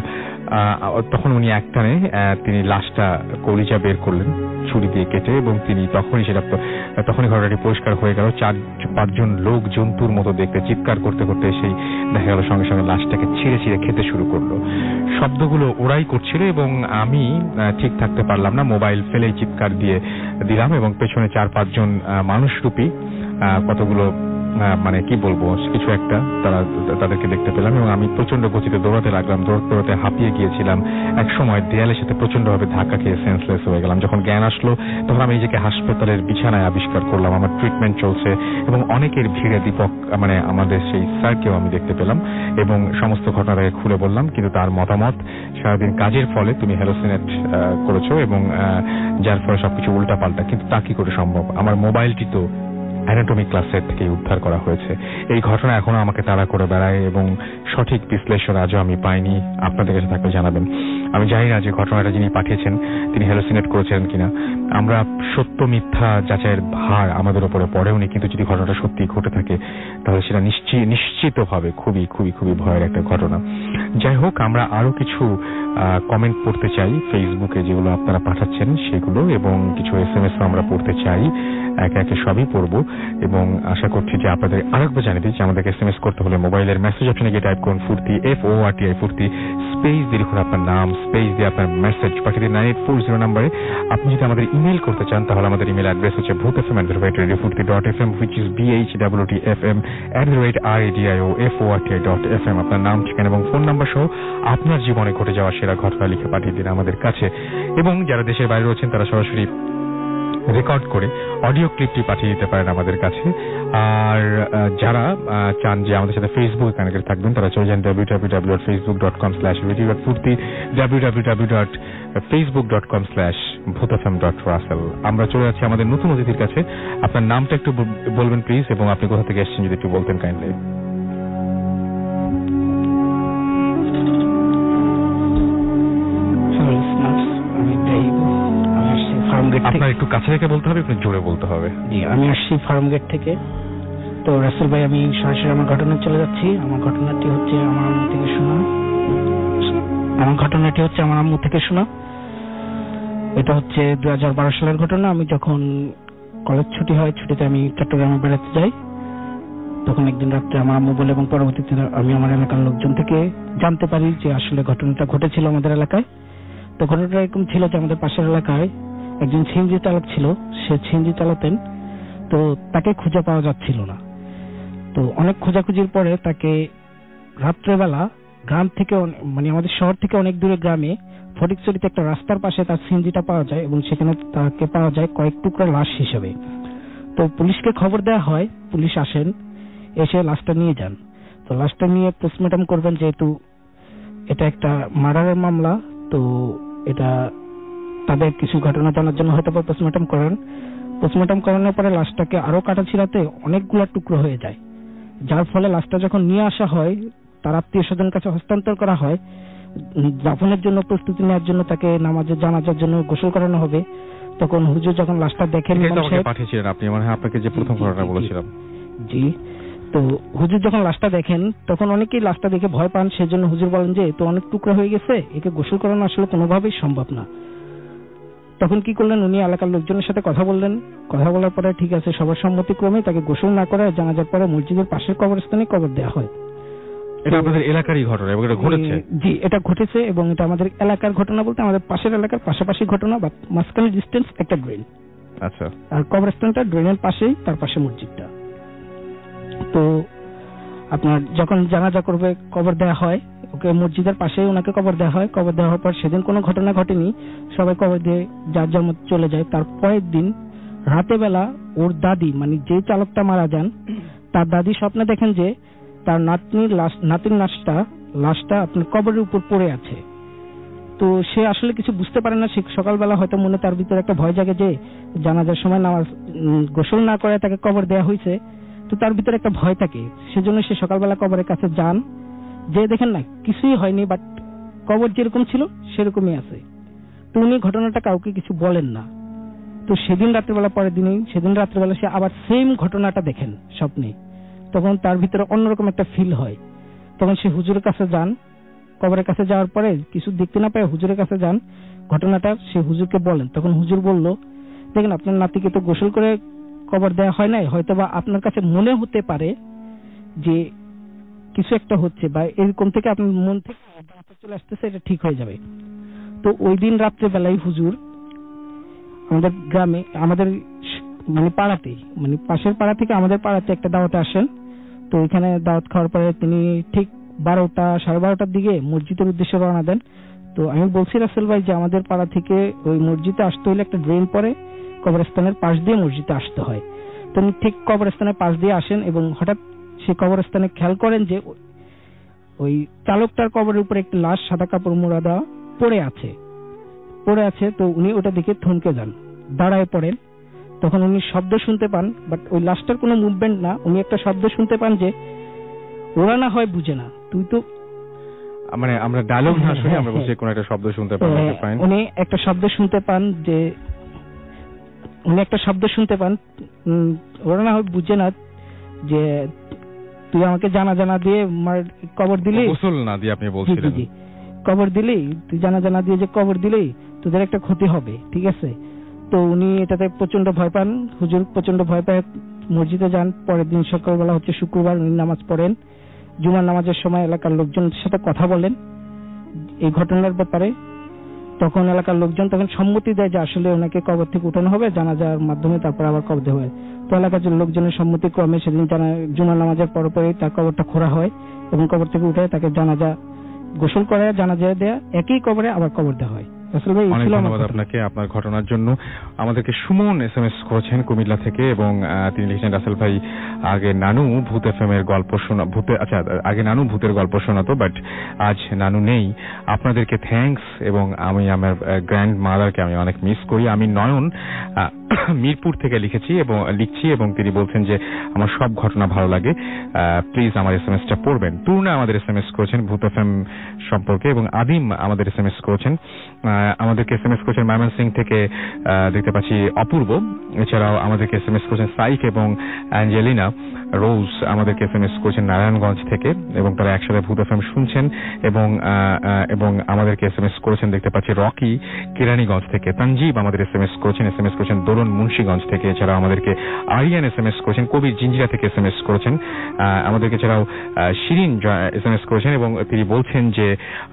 তখন উনি একটানে তিনি লাশটা কলিজা বের করলেন ছুরি দিয়ে কেটে, এবং তিনি তখনই সেটা তখনই ঘটনাটি পরিষ্কার হয়ে গেল। চার পাঁচজন লোক জন্তুর মতো দেখতে চিৎকার করতে করতে সেই দেখা গেল সঙ্গে সঙ্গে লাশটাকে ছিঁড়ে ছিঁড়ে খেতে শুরু করলো। শব্দগুলো ওরাই করছিল এবং আমি ঠিক থাকতে পারলাম না, মোবাইল ফেলেই চিৎকার দিয়ে দিলাম এবং পেছনে চার পাঁচজন মানুষরূপী কতগুলো মানে কি বলবো কিছু একটা তারা তাদেরকে দেখতে পেলাম এবং আমি প্রচন্ড গতিতে দৌড়াতে লাগলাম। দৌড়াতে দৌড়াতে হাঁপিয়ে গিয়েছিলাম, এক সময় দেয়ালের সাথে প্রচন্ডভাবে ধাক্কা খেয়ে সেন্সলেস হয়ে গেলাম। যখন জ্ঞান আসলো তখন আমি নিজেকে হাসপাতালের বিছানায় আবিষ্কার করলাম, আমার ট্রিটমেন্ট চলছে এবং অনেকের ভিড়ে দীপক মানে আমাদের সেই স্যারকেও আমি দেখতে পেলাম এবং সমস্ত ঘটনাটাকে খুলে বললাম। কিন্তু তার মতামত, সারাদিন কাজের ফলে তুমি হ্যালোসিনেট করেছো এবং যার ফলে সবকিছু উল্টাপাল্টা, কিন্তু তা কি করে সম্ভব? আমার মোবাইলটি তো অ্যানাটমি ক্লাসের থেকে উদ্ধার করা হয়েছে। এই ঘটনা এখনো আমাকে তাড়া করে বেড়ায় এবং সঠিক বিশ্লেষণ আজও আমি পাইনি। আপনাদের কাছে থাকলে জানাবেন। আমি জানি না যে ঘটনাটা যিনি পাঠিয়েছেন তিনি হ্যালোসিনেট করেছিলেন কিনা। আমরা সত্য মিথ্যা যাচাইয়ের ভার আমাদের উপরে পড়েওনি, কিন্তু যদি ঘটনাটা সত্যি ঘটে থাকে তাহলে সেটা নিশ্চিত নিশ্চিতভাবে খুবই খুবই খুবই ভয়ের একটা ঘটনা। যাই হোক, আমরা আরো কিছু কমেন্ট পড়তে চাই ফেসবুকে যেগুলো আপনারা পাঠাচ্ছেন সেগুলো, এবং কিছু এস এম এস আমরা পড়তে চাই। একে একে সবই পড়বো এবং আশা করছি যে আপনাদের আরেকবার জানিয়ে দিই যে আমাদেরকে এস এম এস করতে হলে মোবাইলের মেসেজ অপশনে গিয়ে টাইপ করুন Foorti, F O R T I Foorti, space দিয়ে লিখুন আপনার নাম, স্পেস দিয়ে আপনার মেসেজ পাঠিয়ে দিন নাইন এইট ফোর জিরো নাম্বারে। আপনি যদি আমাদের ইমেল করতে চান তাহলে আমাদের ইমেল অ্যাড্রেস হচ্ছে Bhoot F M at the rate radio Foorti dot F M, which is B H W T F M at the rate R A D I O F O R T I dot F M. আপনার নাম, ঠিকানা এবং ফোন নাম্বার সহ আপনার জীবনে ঘটে যাওয়া সেরা ঘটনা লিখে পাঠিয়ে দিন আমাদের কাছে। এবং যারা দেশের বাইরে রয়েছেন তারা সরাসরি রেকর্ড করে অডিও ক্লিপটি পাঠিয়ে দিতে পারেন আমাদের কাছে। আর যারা চান যে আমাদের সাথে ফেসবুকে কানেক্টেড থাকবেন তারা চলে যান W W W dot Facebook dot com slash radio dot Foorti, W W W dot Facebook dot com slash Bhoot F M dot Russell. আমরা চলে যাচ্ছি আমাদের নতুন অতিথির কাছে। আপনার নামটা একটু বলবেন প্লিজ, এবং আপনি কোথা থেকে এসেছেন যদি একটু বলতেন কাইন্ডলি। আপনার একটু কাছে রেখে বলতে হবে, একটু জোরে বলতে হবে। জি, আমি আসছি ফার্মগেট থেকে। তো রাসেল ভাই, আমি সরাসরি আমার ঘটনা চলে যাচ্ছি। আমার ঘটনাটি হচ্ছে আমার আম্মু থেকে শোনা। আমার ঘটনাটি হচ্ছে আমার আম্মু থেকে শোনা। এটা হচ্ছে দুই হাজার বারো সালের ঘটনা। আমি যখন কলেজ ছুটি হয়, ছুটিতে আমি চট্টগ্রামে বেড়াতে যাই, তখন একদিন রাত্রে আমার আম্মু বলে এবং পরবর্তীতে আমি আমার এলাকার লোকজন থেকে জানতে পারি যে আসলে ঘটনাটা ঘটেছিল আমাদের এলাকায়। তো ঘটনাটা এরকম ছিল যে আমাদের পাশের এলাকায় একজন সিএনজি চালক ছিল। সে সিএনজি চালাতেন, তো তাকে খুঁজে পাওয়া যাচ্ছিল না। তো অনেক খোঁজাখুঁজির পরে তাকে রাত্রেবেলা গ্রাম থেকে মানে আমাদের শহর থেকে অনেক দূরে গ্রামে ফটিকছড়িতে একটা রাস্তার পাশে তার সিএনজিটা পাওয়া যায় এবং সেখানে তাকে পাওয়া যায় কয়েক টুকরা লাশ হিসেবে। তো পুলিশকে খবর দেওয়া হয়, পুলিশ আসেন, এসে লাশটা নিয়ে যান। তো লাশটা নিয়ে পোস্টমর্টম করবেন, যেহেতু এটা একটা মার্ডারের মামলা। তো এটা তাদের কিছু ঘটনা জানার জন্য হয়তো পোস্টমর্টম করেন। পোস্টমর্টম করানোর পরে লাশটাকে আরো কাটাছিড়াতে অনেকগুলো টুকরো হয়ে যায়, যার ফলে লাশটা যখন নিয়ে আসা হয় তার আত্মীয় স্বজনের কাছে হস্তান্তর করা হয়। দাফনের জন্য প্রস্তুতি নেওয়ার জন্য তাকে নামাজে জানাজার জন্য গোসল করানো হবে। তখন হুজুর যখন লাশটা দেখেন, পাঠিয়েছিলেন আপনি, মানে আপনাকে যে প্রথম ঘটনা বলেছিলাম। জি, তো হুজুর যখন লাশটা দেখেন তখন অনেকেই লাশটা দেখে ভয় পান। সেজন্য হুজুর বলেন যে তো অনেক টুকরা হয়ে গেছে, একে গোসল করানো আসলে কোনোভাবেই সম্ভব না। তখন কি করলেন, উনি এলাকার লোকজনের সাথে কথা বললেন। কথা বলার পরে ঠিক আছে, সবার সম্মতিক্রমে তাকে গোসল না করে জানাজার পরে মসজিদের পাশের কবরস্থানে কবর দেওয়া হয়। এটা আপনাদের এলাকারই ঘটনা এবং এটা ঘটেছে? জি, এটা ঘটেছে এবং এটা আমাদের এলাকার ঘটনা বলতে আমাদের পাশের এলাকার পাশাপাশি ঘটনা, বা মাঝখানে ডিস্টেন্স একটা ড্রেন। আচ্ছা। আর কবরস্থানটা ড্রেনের পাশেই, তার পাশে মসজিদটা। তো আপনার যখন জানাজা করবে কবর দেওয়া হয়, ওকে মসজিদের পাশে ওনাকে কবর দেওয়া হয়। কবর দেওয়ার পর সেদিন কোনো ঘটনা ঘটেনি, সবাই কবর দিয়ে যার যার মতো চলে যায়। তার পরের দিন রাতে বেলা ওর দাদি, মানে যে চালকটা মারা যান তার দাদি স্বপ্নে দেখেন যে তার নাতনির লাশ, নাতির লাশটা লাশটা আপনার কবরের উপর পড়ে আছে। তো সে আসলে কিছু বুঝতে পারে না। সে সকালবেলা হয়তো মনে তার ভিতরে একটা ভয় জাগে যে জানাজার সময় নামাজ গোসল না করে তাকে কবর দেওয়া হয়েছে, তো তার ভিতরে একটা ভয় থাকে। সেজন্য সে সকালবেলা কবরের কাছে যান, যে দেখেন না কিছুই হয়নি, বাট কবর যেরকম ছিল সেরকমই আছে। তো উনি ঘটনাটা কাউকে কিছু বলেন না। তো সেদিন রাত্রেবেলা, পরের দিনই সেদিন রাত্রেবেলা সে আবার সেম ঘটনাটা দেখেন স্বপ্নে। তখন তার ভিতরে অন্যরকম একটা ফিল হয়। তখন সে হুজুরের কাছে যান, কবরের কাছে যাওয়ার পরে কিছু দেখতে না পেয়ে হুজুরের কাছে যান, ঘটনাটা সে হুজুরকে বলেন। তখন হুজুর বলল, দেখেন আপনার নাতিকে তো গোসল করে কবর দেওয়া হয় নাই, হয়তোবা আপনার কাছে মনে হতে পারে যে কিছু একটা হচ্ছে বা এরকম থেকে আপনার মন থেকে চলে আসতেছে, এটা ঠিক হয়ে যাবে। তো ওই দিন রাত্রেবেলায় হুজুর আমাদের গ্রামে, আমাদের মানে পাড়াতেই, মানে পাশের পাড়া থেকে আমাদের পাড়াতে একটা দাওয়াতে আসেন। তো ওইখানে দাওয়াত খাওয়ার পরে তিনি ঠিক বারোটা সাড়ে বারোটার দিকে মসজিদের উদ্দেশ্যে রওনা দেন। তো আমি বলছি রাসেল ভাই যে আমাদের পাড়া থেকে ওই মসজিদে আসতে হলে একটা ড্রেন পরে কবরস্থানের পাশ দিয়ে মসজিদে আসতে হয়। তো উনি ঠিক কবরস্থানের পাশ দিয়ে আসেন এবং হঠাৎ সেই কবরস্থানে খেয়াল করেন যে ওই চালকটার কবরের উপরে একটি লাশ সাদা কাপড় মোড়া দেওয়া পড়ে আছে পড়ে আছে তো উনি ওটা দেখে থমকে যান, দাঁড়ায় পড়েন। তখন উনি শব্দ শুনতে পান, বাট ওই লাশটার কোনো মুভমেন্ট না। উনি একটা শব্দ শুনতে পান যে ওরা না হয় বুঝে না, তুই তো মানে আমরা ডায়লগ না শুনে আমরা বলছি কোন একটা শব্দ শুনতে পান। উনি একটা শব্দ শুনতে পান যে উনি একটা শব্দ শুনতে পান ওরা না হয় বুঝে না যে তুই আমাকে জানা জানা দিয়ে কবর দিলি, গোসল না দিয়ে আপনি বলছিলেন কবর দিলি, তুই জানা জানা দিয়ে যে কবর দিলি তোদের একটা ক্ষতি হবে, ঠিক আছে। তো উনি এটাতে প্রচন্ড ভয় পান। হুজুর প্রচন্ড ভয় পায়, মসজিদে যান। পরের দিন সকালবেলা হচ্ছে শুক্রবার, উনি নামাজ পড়েন। জুমার নামাজের সময় এলাকার লোকজনের সাথে কথা বলেন এই ঘটনার ব্যাপারে। তখন এলাকার লোকজন তখন সম্মতি দেয় যে আসলে ওনাকে কবর থেকে উঠানো হবে জানাজার মাধ্যমে, তারপর আবার কবর দেওয়া হয়। তো এলাকার লোকজনের সম্মতি ক্রমে সেদিন জানা জুমার নামাজের পরপরই তার কবরটা খোঁড়া হয় এবং কবর থেকে উঠে তাকে জানাজা গোসল করে জানাজা দেয়া একই কবরে আবার কবর দেওয়া হয়। অনেক ধন্যবাদ আপনাকে আপনার ঘটনার জন্য। আমাদেরকে সুমন এস এম এস করেছেন কুমিল্লা থেকে এবং তিনি লিখেছেন, রাসেল ভাই আগে নানু ভূত এফ এম এর গল্প শোনা ভূতে আচ্ছা আগে নানু ভূতের গল্প শোনাতো, বাট আজ নানু নেই। আপনাদেরকে থ্যাঙ্কস এবং আমি আমার গ্র্যান্ড মাদারকে আমি অনেক মিস করি। আমি নয়ন মিরপুর থেকে লিখেছি এবং লিখছি এবং তিনি বলছেন যে আমার সব ঘটনা ভালো লাগে, প্লিজ আমার এস এম এসটা পড়বেন। পূর্ণা আমাদের এস এম এস করেছেন ভূত এফ এম সম্পর্কে এবং আদিম আমাদের এস এম এস করেছেন। আমাদেরকে এস এম এস করেছেন ময়মনসিং থেকে দেখতে পাচ্ছি অপূর্ব। এছাড়াও আমাদেরকে এস এম এস করেছেন সাইফ এবং অ্যাঞ্জেলিনা রোজ আমাদেরকে এস এম এস করেছেন নারায়ণগঞ্জ থেকে এবং তারা একসাথে ভূত এফ এম শুনছেন এবং এবং আমাদেরকে এস এম এস করেছেন দেখতে পাচ্ছি রকি কেরানীগঞ্জ থেকে। তানজিব আমাদের এস এম এস করেছেন এস এম এস করেছেন দোলন মুন্সিগঞ্জ থেকে। এছাড়াও আমাদেরকে আরিয়ান এস এম এস করেছেন, কবির জিঞ্জিরা থেকে এস এম এস করেছেন। আমাদেরকে এছাড়াও শিরিন এস এম এস করেছেন এবং তিনি বলছেন যে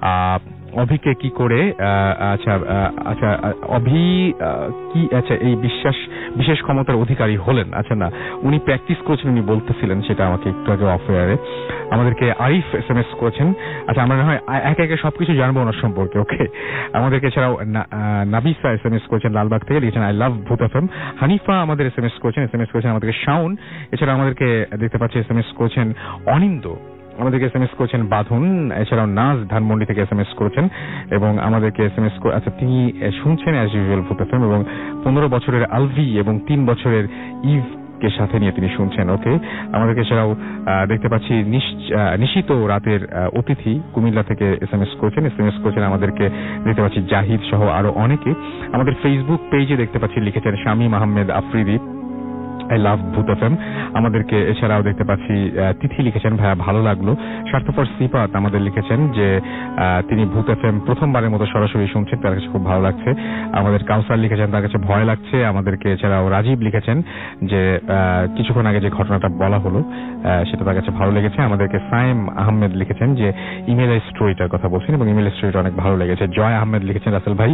অভিকে কি করে আচ্ছা আচ্ছা অভি কি আচ্ছা এই বিশ্বাস বিশেষ ক্ষমতার অধিকারী হলেন। আচ্ছা না, উনি প্র্যাকটিস করেছেন উনি বলতেছিলেন, সেটা আমাকে একটু আগে অফ এয়ারে। আমাদেরকে আরিফ এস এম এস করেছেন। আচ্ছা আমরা না হয় একে একে সবকিছু জানবো ওনার সম্পর্কে, ওকে। আমাদেরকে এছাড়াও নাবিসা এস এম এস করেছেন লালবাগ থেকে, লিখেছেন I love Bhoot F M. Hanifa আমাদের এস এম এস করেছেন এস এম এস করেছেন আমাদেরকে শাওন। এছাড়া আমাদেরকে দেখতে পাচ্ছি এস এম এস করেছেন অনিন্দ, আমাদেরকে এস এম এস করেছেন বাঁধন। এছাড়াও নাজ ধানমন্ডি থেকে এস এম এস করেছেন এবং আমাদেরকে এস এম এস আচ্ছা তিনি শুনছেন as usual Bhoot F M এবং পনেরো বছরের আলভি এবং তিন বছরের ইভ কে সাথে নিয়ে তিনি শুনছেন, ওকে। আমাদেরকে এছাড়াও দেখতে পাচ্ছি নিশিত রাতের অতিথি কুমিল্লা থেকে এস এম এস করেছেন এস এম এস করেছেন আমাদেরকে দেখতে পাচ্ছি জাহিদ সহ আরো অনেকে। আমাদের ফেসবুক পেজে দেখতে পাচ্ছি লিখেছেন Shamim Ahmed Afridi I love Bhoot F M. আমাদেরকে এছাড়াও দেখতে পাচ্ছি তিথি লিখেছেন ভাইয়া ভালো লাগলো। স্বার্থপর সিপাত আমাদের লিখেছেন যে তিনি ভূত এফ এম প্রথমবারের মতো সরাসরি শুনছেন, তার কাছে খুব ভালো লাগছে। আমাদের কাউসার লিখেছেন তার কাছে ভয় লাগছে। আমাদেরকে এছাড়াও রাজীব লিখেছেন যে কিছুক্ষণ আগে যে ঘটনাটা বলা হলো সেটা তার কাছে ভালো লেগেছে। আমাদেরকে সাইম আহমেদ লিখেছেন যে ইমেলের স্টোরিটার কথা বলছেন এবং ইমেলের স্টোরিটা অনেক ভালো লেগেছে। জয় আহমেদ লিখেছেন রাসেল ভাই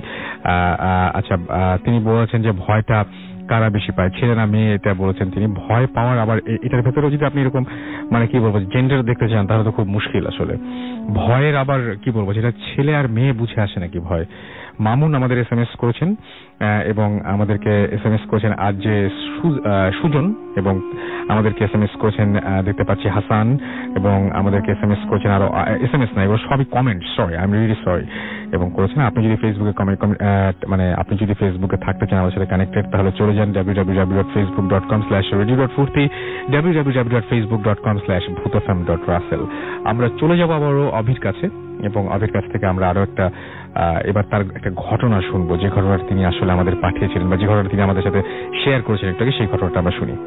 আচ্ছা তিনি বলেছেন যে ভয়টা কারা বেশি পায়, ছেলে না মেয়ে, এটা বলেছেন তিনি। ভয় পাওয়ার আবার এটার ভেতরেও যদি আপনি এরকম মানে কি বলবো জেন্ডার দেখতে চান তাহলে তো খুব মুশকিল আসলে। ভয়ের আবার কি বলবো যেটা ছেলে আর মেয়ে বুঝে আসে নাকি ভয়। মামুন আমাদের এস এম এস করেছেন এবং আমাদেরকে এস এম এস করেছেন আজ যে সুজন এবং আমাদেরকে এস এম এস করেছেন দেখতে পাচ্ছি হাসান এবং আমাদেরকে এস এম এস করেছেন আরো এস এম এস না এগুলো সবই comment, sorry I'm really sorry এবং করেছেন। আপনি যদি ফেসবুকে কমেন্ট মানে আপনি যদি ফেসবুকে থাকতে চান আমাদের সাথে কানেক্টেড তাহলে চলে যান W W W dot Facebook dot com slash radio dot Foorti W W W dot Facebook dot com slash Bhoot F M dot Russell. আমরা চলে যাবো আবারও অভির কাছে এবং অভির কাছ থেকে আমরা আরো একটা এবার তার একটা ঘটনা শুনবো, যে ঘটনাটা তিনি আসলে আমাদের পাঠিয়েছিলেন বা যে ঘটনাটা তিনি আমাদের সাথে শেয়ার করেছেন একটু আগে, সেই ঘটনাটা আমরা শুনি।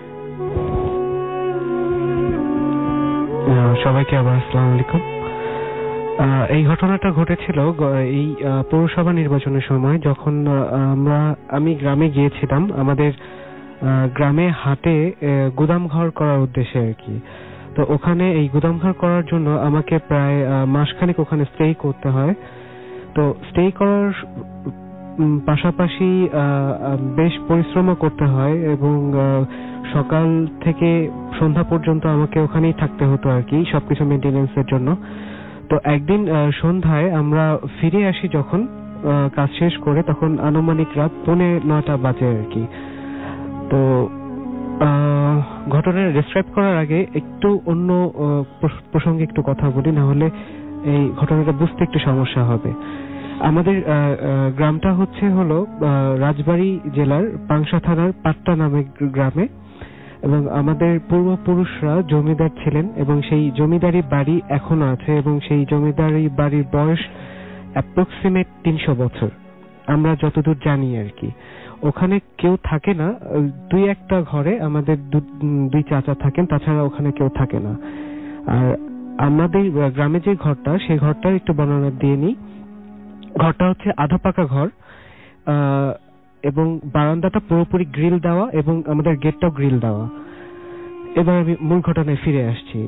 সবাইকে আবার আসসালামু আলাইকুম। এই ঘটনাটা ঘটেছিল এই পৌরসভা নির্বাচনের সময়, যখন আমরা আমি গ্রামে গিয়েছিলাম আমাদের গ্রামে হাটে গুদামঘর করার উদ্দেশ্যে আর কি। তো ওখানে এই গুদামঘর করার জন্য আমাকে প্রায় মাসখানেক ওখানে স্টে করতে হয়। তো স্টে করার পাশাপাশি বেশ পরিশ্রমও করতে হয় এবং সকাল থেকে সন্ধ্যা পর্যন্ত আমাকে ওখানেই থাকতে হতো আর কি, সবকিছু মেইনটেনেন্সের জন্য। তো একদিন সন্ধ্যায় আমরা ফিরে আসি যখন কাজ শেষ করে, তখন আনুমানিক রাত পৌনে নয়টা বাজে আর কি। তো ঘটনা ডেসক্রাইব করার আগে একটু অন্য প্রসঙ্গে একটু কথা বলি, না হলে এই ঘটনাটা বুঝতে একটু সমস্যা হবে। আমাদের গ্রামটা হচ্ছে হলো রাজবাড়ী জেলার পাংশা থানার পাট্টা নামে গ্রামে, এবং আমাদের পূর্বপুরুষরা জমিদার ছিলেন এবং সেই জমিদারি বাড়ি এখনো আছে, এবং সেই জমিদারি বাড়ির বয়স অ্যাপ্রক্সিমেট তিনশো বছর আমরা যতদূর জানি আর কি। ওখানে কেউ থাকে না, দুই একটা ঘরে আমাদের দুই চাচা থাকেন, তাছাড়া ওখানে কেউ থাকে না। আর আমাদের গ্রামে যে ঘরটা, সেই ঘরটার একটু বর্ণনা দিয়ে নিই। ঘরটা হচ্ছে আধা পাকা ঘর এবং বারান্দাটা পুরোপুরি গ্রিল দেওয়া এবং আমাদের গেটটাও গ্রিল দেওয়া। এবার আমি মূল ঘটনায় ফিরে আসছি।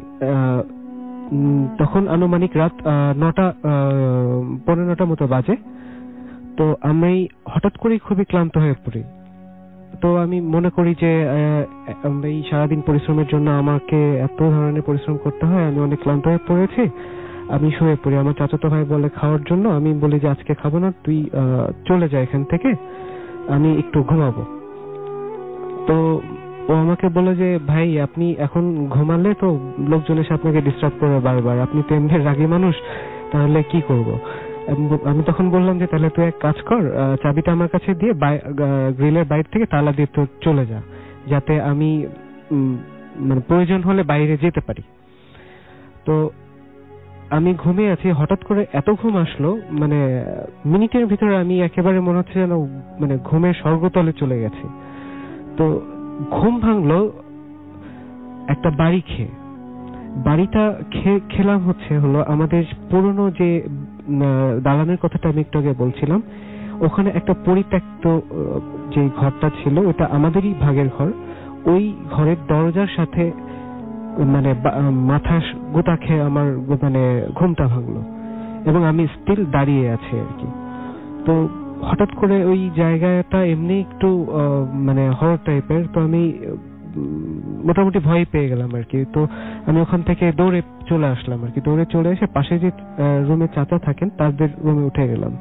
তখন আনুমানিক রাত নটা পনেরো নটা মতো বাজে। তো আমি হঠাৎ করেই খুবই ক্লান্ত হয়ে পড়ি। তো আমি মনে করি যে এই সারাদিন পরিশ্রমের জন্য আমাকে এত ধরনের পরিশ্রম করতে হয়, আমি অনেক ক্লান্ত হয়ে পড়েছি, আমি শুয়ে পড়ি। আমার চাচাতো ভাই বলে খাওয়ার জন্য, আমি বলি যে আজকে খাবো না, তুই চলে যা এখান থেকে, আমি একটু ঘুমাবো। তো ও আমাকে বলে যে ভাই আপনি এখন ঘুমালে তো লোকজন এসে আপনাকে ডিস্টার্ব করবে বারবার, আপনি তো এমনি রাগী মানুষ, তাহলে কি করব? আমি তখন বললাম যে তাহলে তুই এক কাজ কর, চাবিটা আমার কাছে দিয়ে গ্রিলের বাইরে থেকে তালা দিয়ে তো চলে যা, যাতে আমি মানে প্রয়োজন হলে বাইরে যেতে পারি। তো আমি ঘুমিয়ে আছি, হঠাৎ করে এত ঘুম আসলো, মানে মিনিটের ভিতরে আমি একেবারে মনে হচ্ছে যেন মানে ঘুমের স্বর্গতলে চলে গেছি। তো ঘুম ভাঙলো একটা বাড়ি খেয়ে। বাড়িটা খেলাম হচ্ছে হলো আমাদের পুরনো যে দালানের কথাটা আমি একটু আগে বলছিলাম, ওখানে একটা পরিত্যক্ত যে ঘরটা ছিল ওটা আমাদেরই ভাগের ঘর। ওই ঘরের দরজার সাথে মানে মাথা গোটা খেয়ে আমার মানে ঘুমটা ভাঙলো এবং আমি স্টিল দাঁড়িয়ে আছি আর কি। তো হঠাৎ করে ওই জায়গাটা এমনি একটু মানে হরর টাইপের, তো আমি মোটামুটি ভয় পেয়ে গেলাম আর কি। তো আমি ওখান থেকে দৌড়ে চলে আসলাম আর কি। দৌড়ে চলে এসে পাশে যে রুমে চাচা থাকেন তাদের রুমে উঠে গেলাম।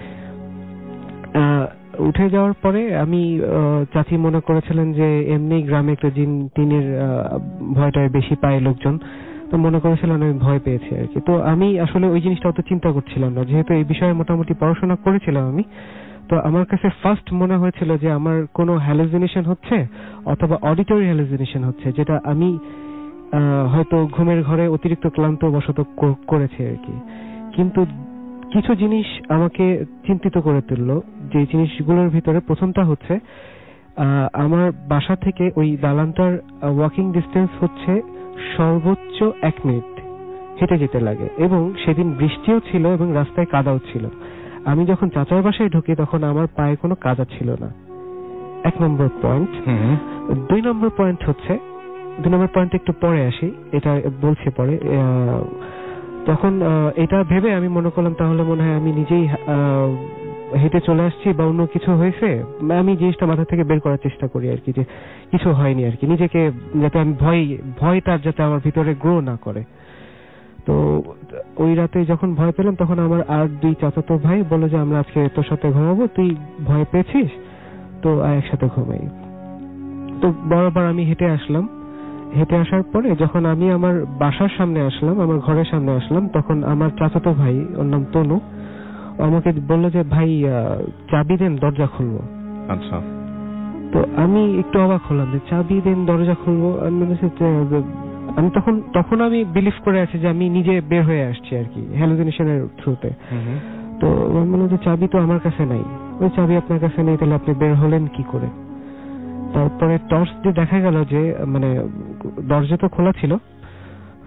উঠে যাওয়ার পরে আমি চাচি মনে করেছিলেন যে এমনি গ্রামে একটু জিন টিনের ভয়টা বেশি পায় লোকজন, তো মনে করেছিলেন আমি ভয় পেয়েছি আর কি। তো আমি আসলে ওই জিনিসটা অত চিন্তা করছিলাম না, যেহেতু এই বিষয়ে মোটামুটি পড়াশোনা করেছিলাম আমি। তো আমার কাছে ফার্স্ট মনে হয়েছিল যে আমার কোনো হ্যালুসিনেশন হচ্ছে অথবা অডিটরি হ্যালুসিনেশন হচ্ছে, যেটা আমি হয়তো ঘুমের ঘরে অতিরিক্ত ক্লান্ত বশত করেছি আর কি। কিন্তু কিছু জিনিস আমাকে চিন্তিত করে তুললো। যে জিনিসগুলোর ভিতরে প্রথমটা হচ্ছে আমার বাসা থেকে ওই দালানটার ওয়াকিং ডিস্টেন্স হচ্ছে সর্বোচ্চ এক মিনিট হেঁটে যেতে লাগে, এবং সেদিন বৃষ্টিও ছিল এবং রাস্তায় কাদাও ছিল। আমি যখন চাচার বাসায় ঢুকি তখন আমার পায়ে কোনো কাদা ছিল না, এক নম্বর পয়েন্ট। দুই নম্বর পয়েন্ট হচ্ছে, দুই নম্বর পয়েন্ট একটু পরে আসি, এটা বলছি পরে। তখন এটা ভেবে আমি মনে করলাম তাহলে মনে হয় আমি নিজেই হেঁটে চলে আসছি বা অন্য কিছু হয়েছে। আমি জিনিসটা মাথা থেকে বের করার চেষ্টা করি আর কি, যে কিছু হয়নি আর কি, নিজেকে যাতে আমি ভয় ভয়টা যাতে আমার ভিতরে গ্রো না করে। তো ওই রাতে যখন ভয় পেলাম তখন আমার আর দুই চাচাতো ভাই বলল যে আমরা আজকে তোর সাথে ঘুমাবো, তুই ভয় পেয়েছিস তো একসাথে ঘুমাই। তো বরাবর আমি হেঁটে আসলাম। হেঁটে আসার পরে যখন আমি আমার বাসার সামনে আসলাম, আমার ঘরের সামনে আসলাম, তখন আমার চাচাতো ভাই, ওর নাম তনু, আমাকে বললো যে ভাই চাবি দেন, দরজা খুলবো। আচ্ছা। তো আমি একটু অবাক হলাম যে চাবি দেন, দরজা খুলবো। আমি আমি তখন তখন আমি বিলিভ করে আছি যে আমি নিজে বের হয়ে আসছি আর কি, হ্যালুসিনেশনের থ্রুতে। তো আমি বললাম যে চাবি তো আমার কাছে নাই। ওই চাবি আপনার কাছে নেই, তাহলে আপনি বের হলেন কি করে? তারপরে টর্চ দিয়ে দেখা গেল যে মানে দরজা তো খোলা ছিল,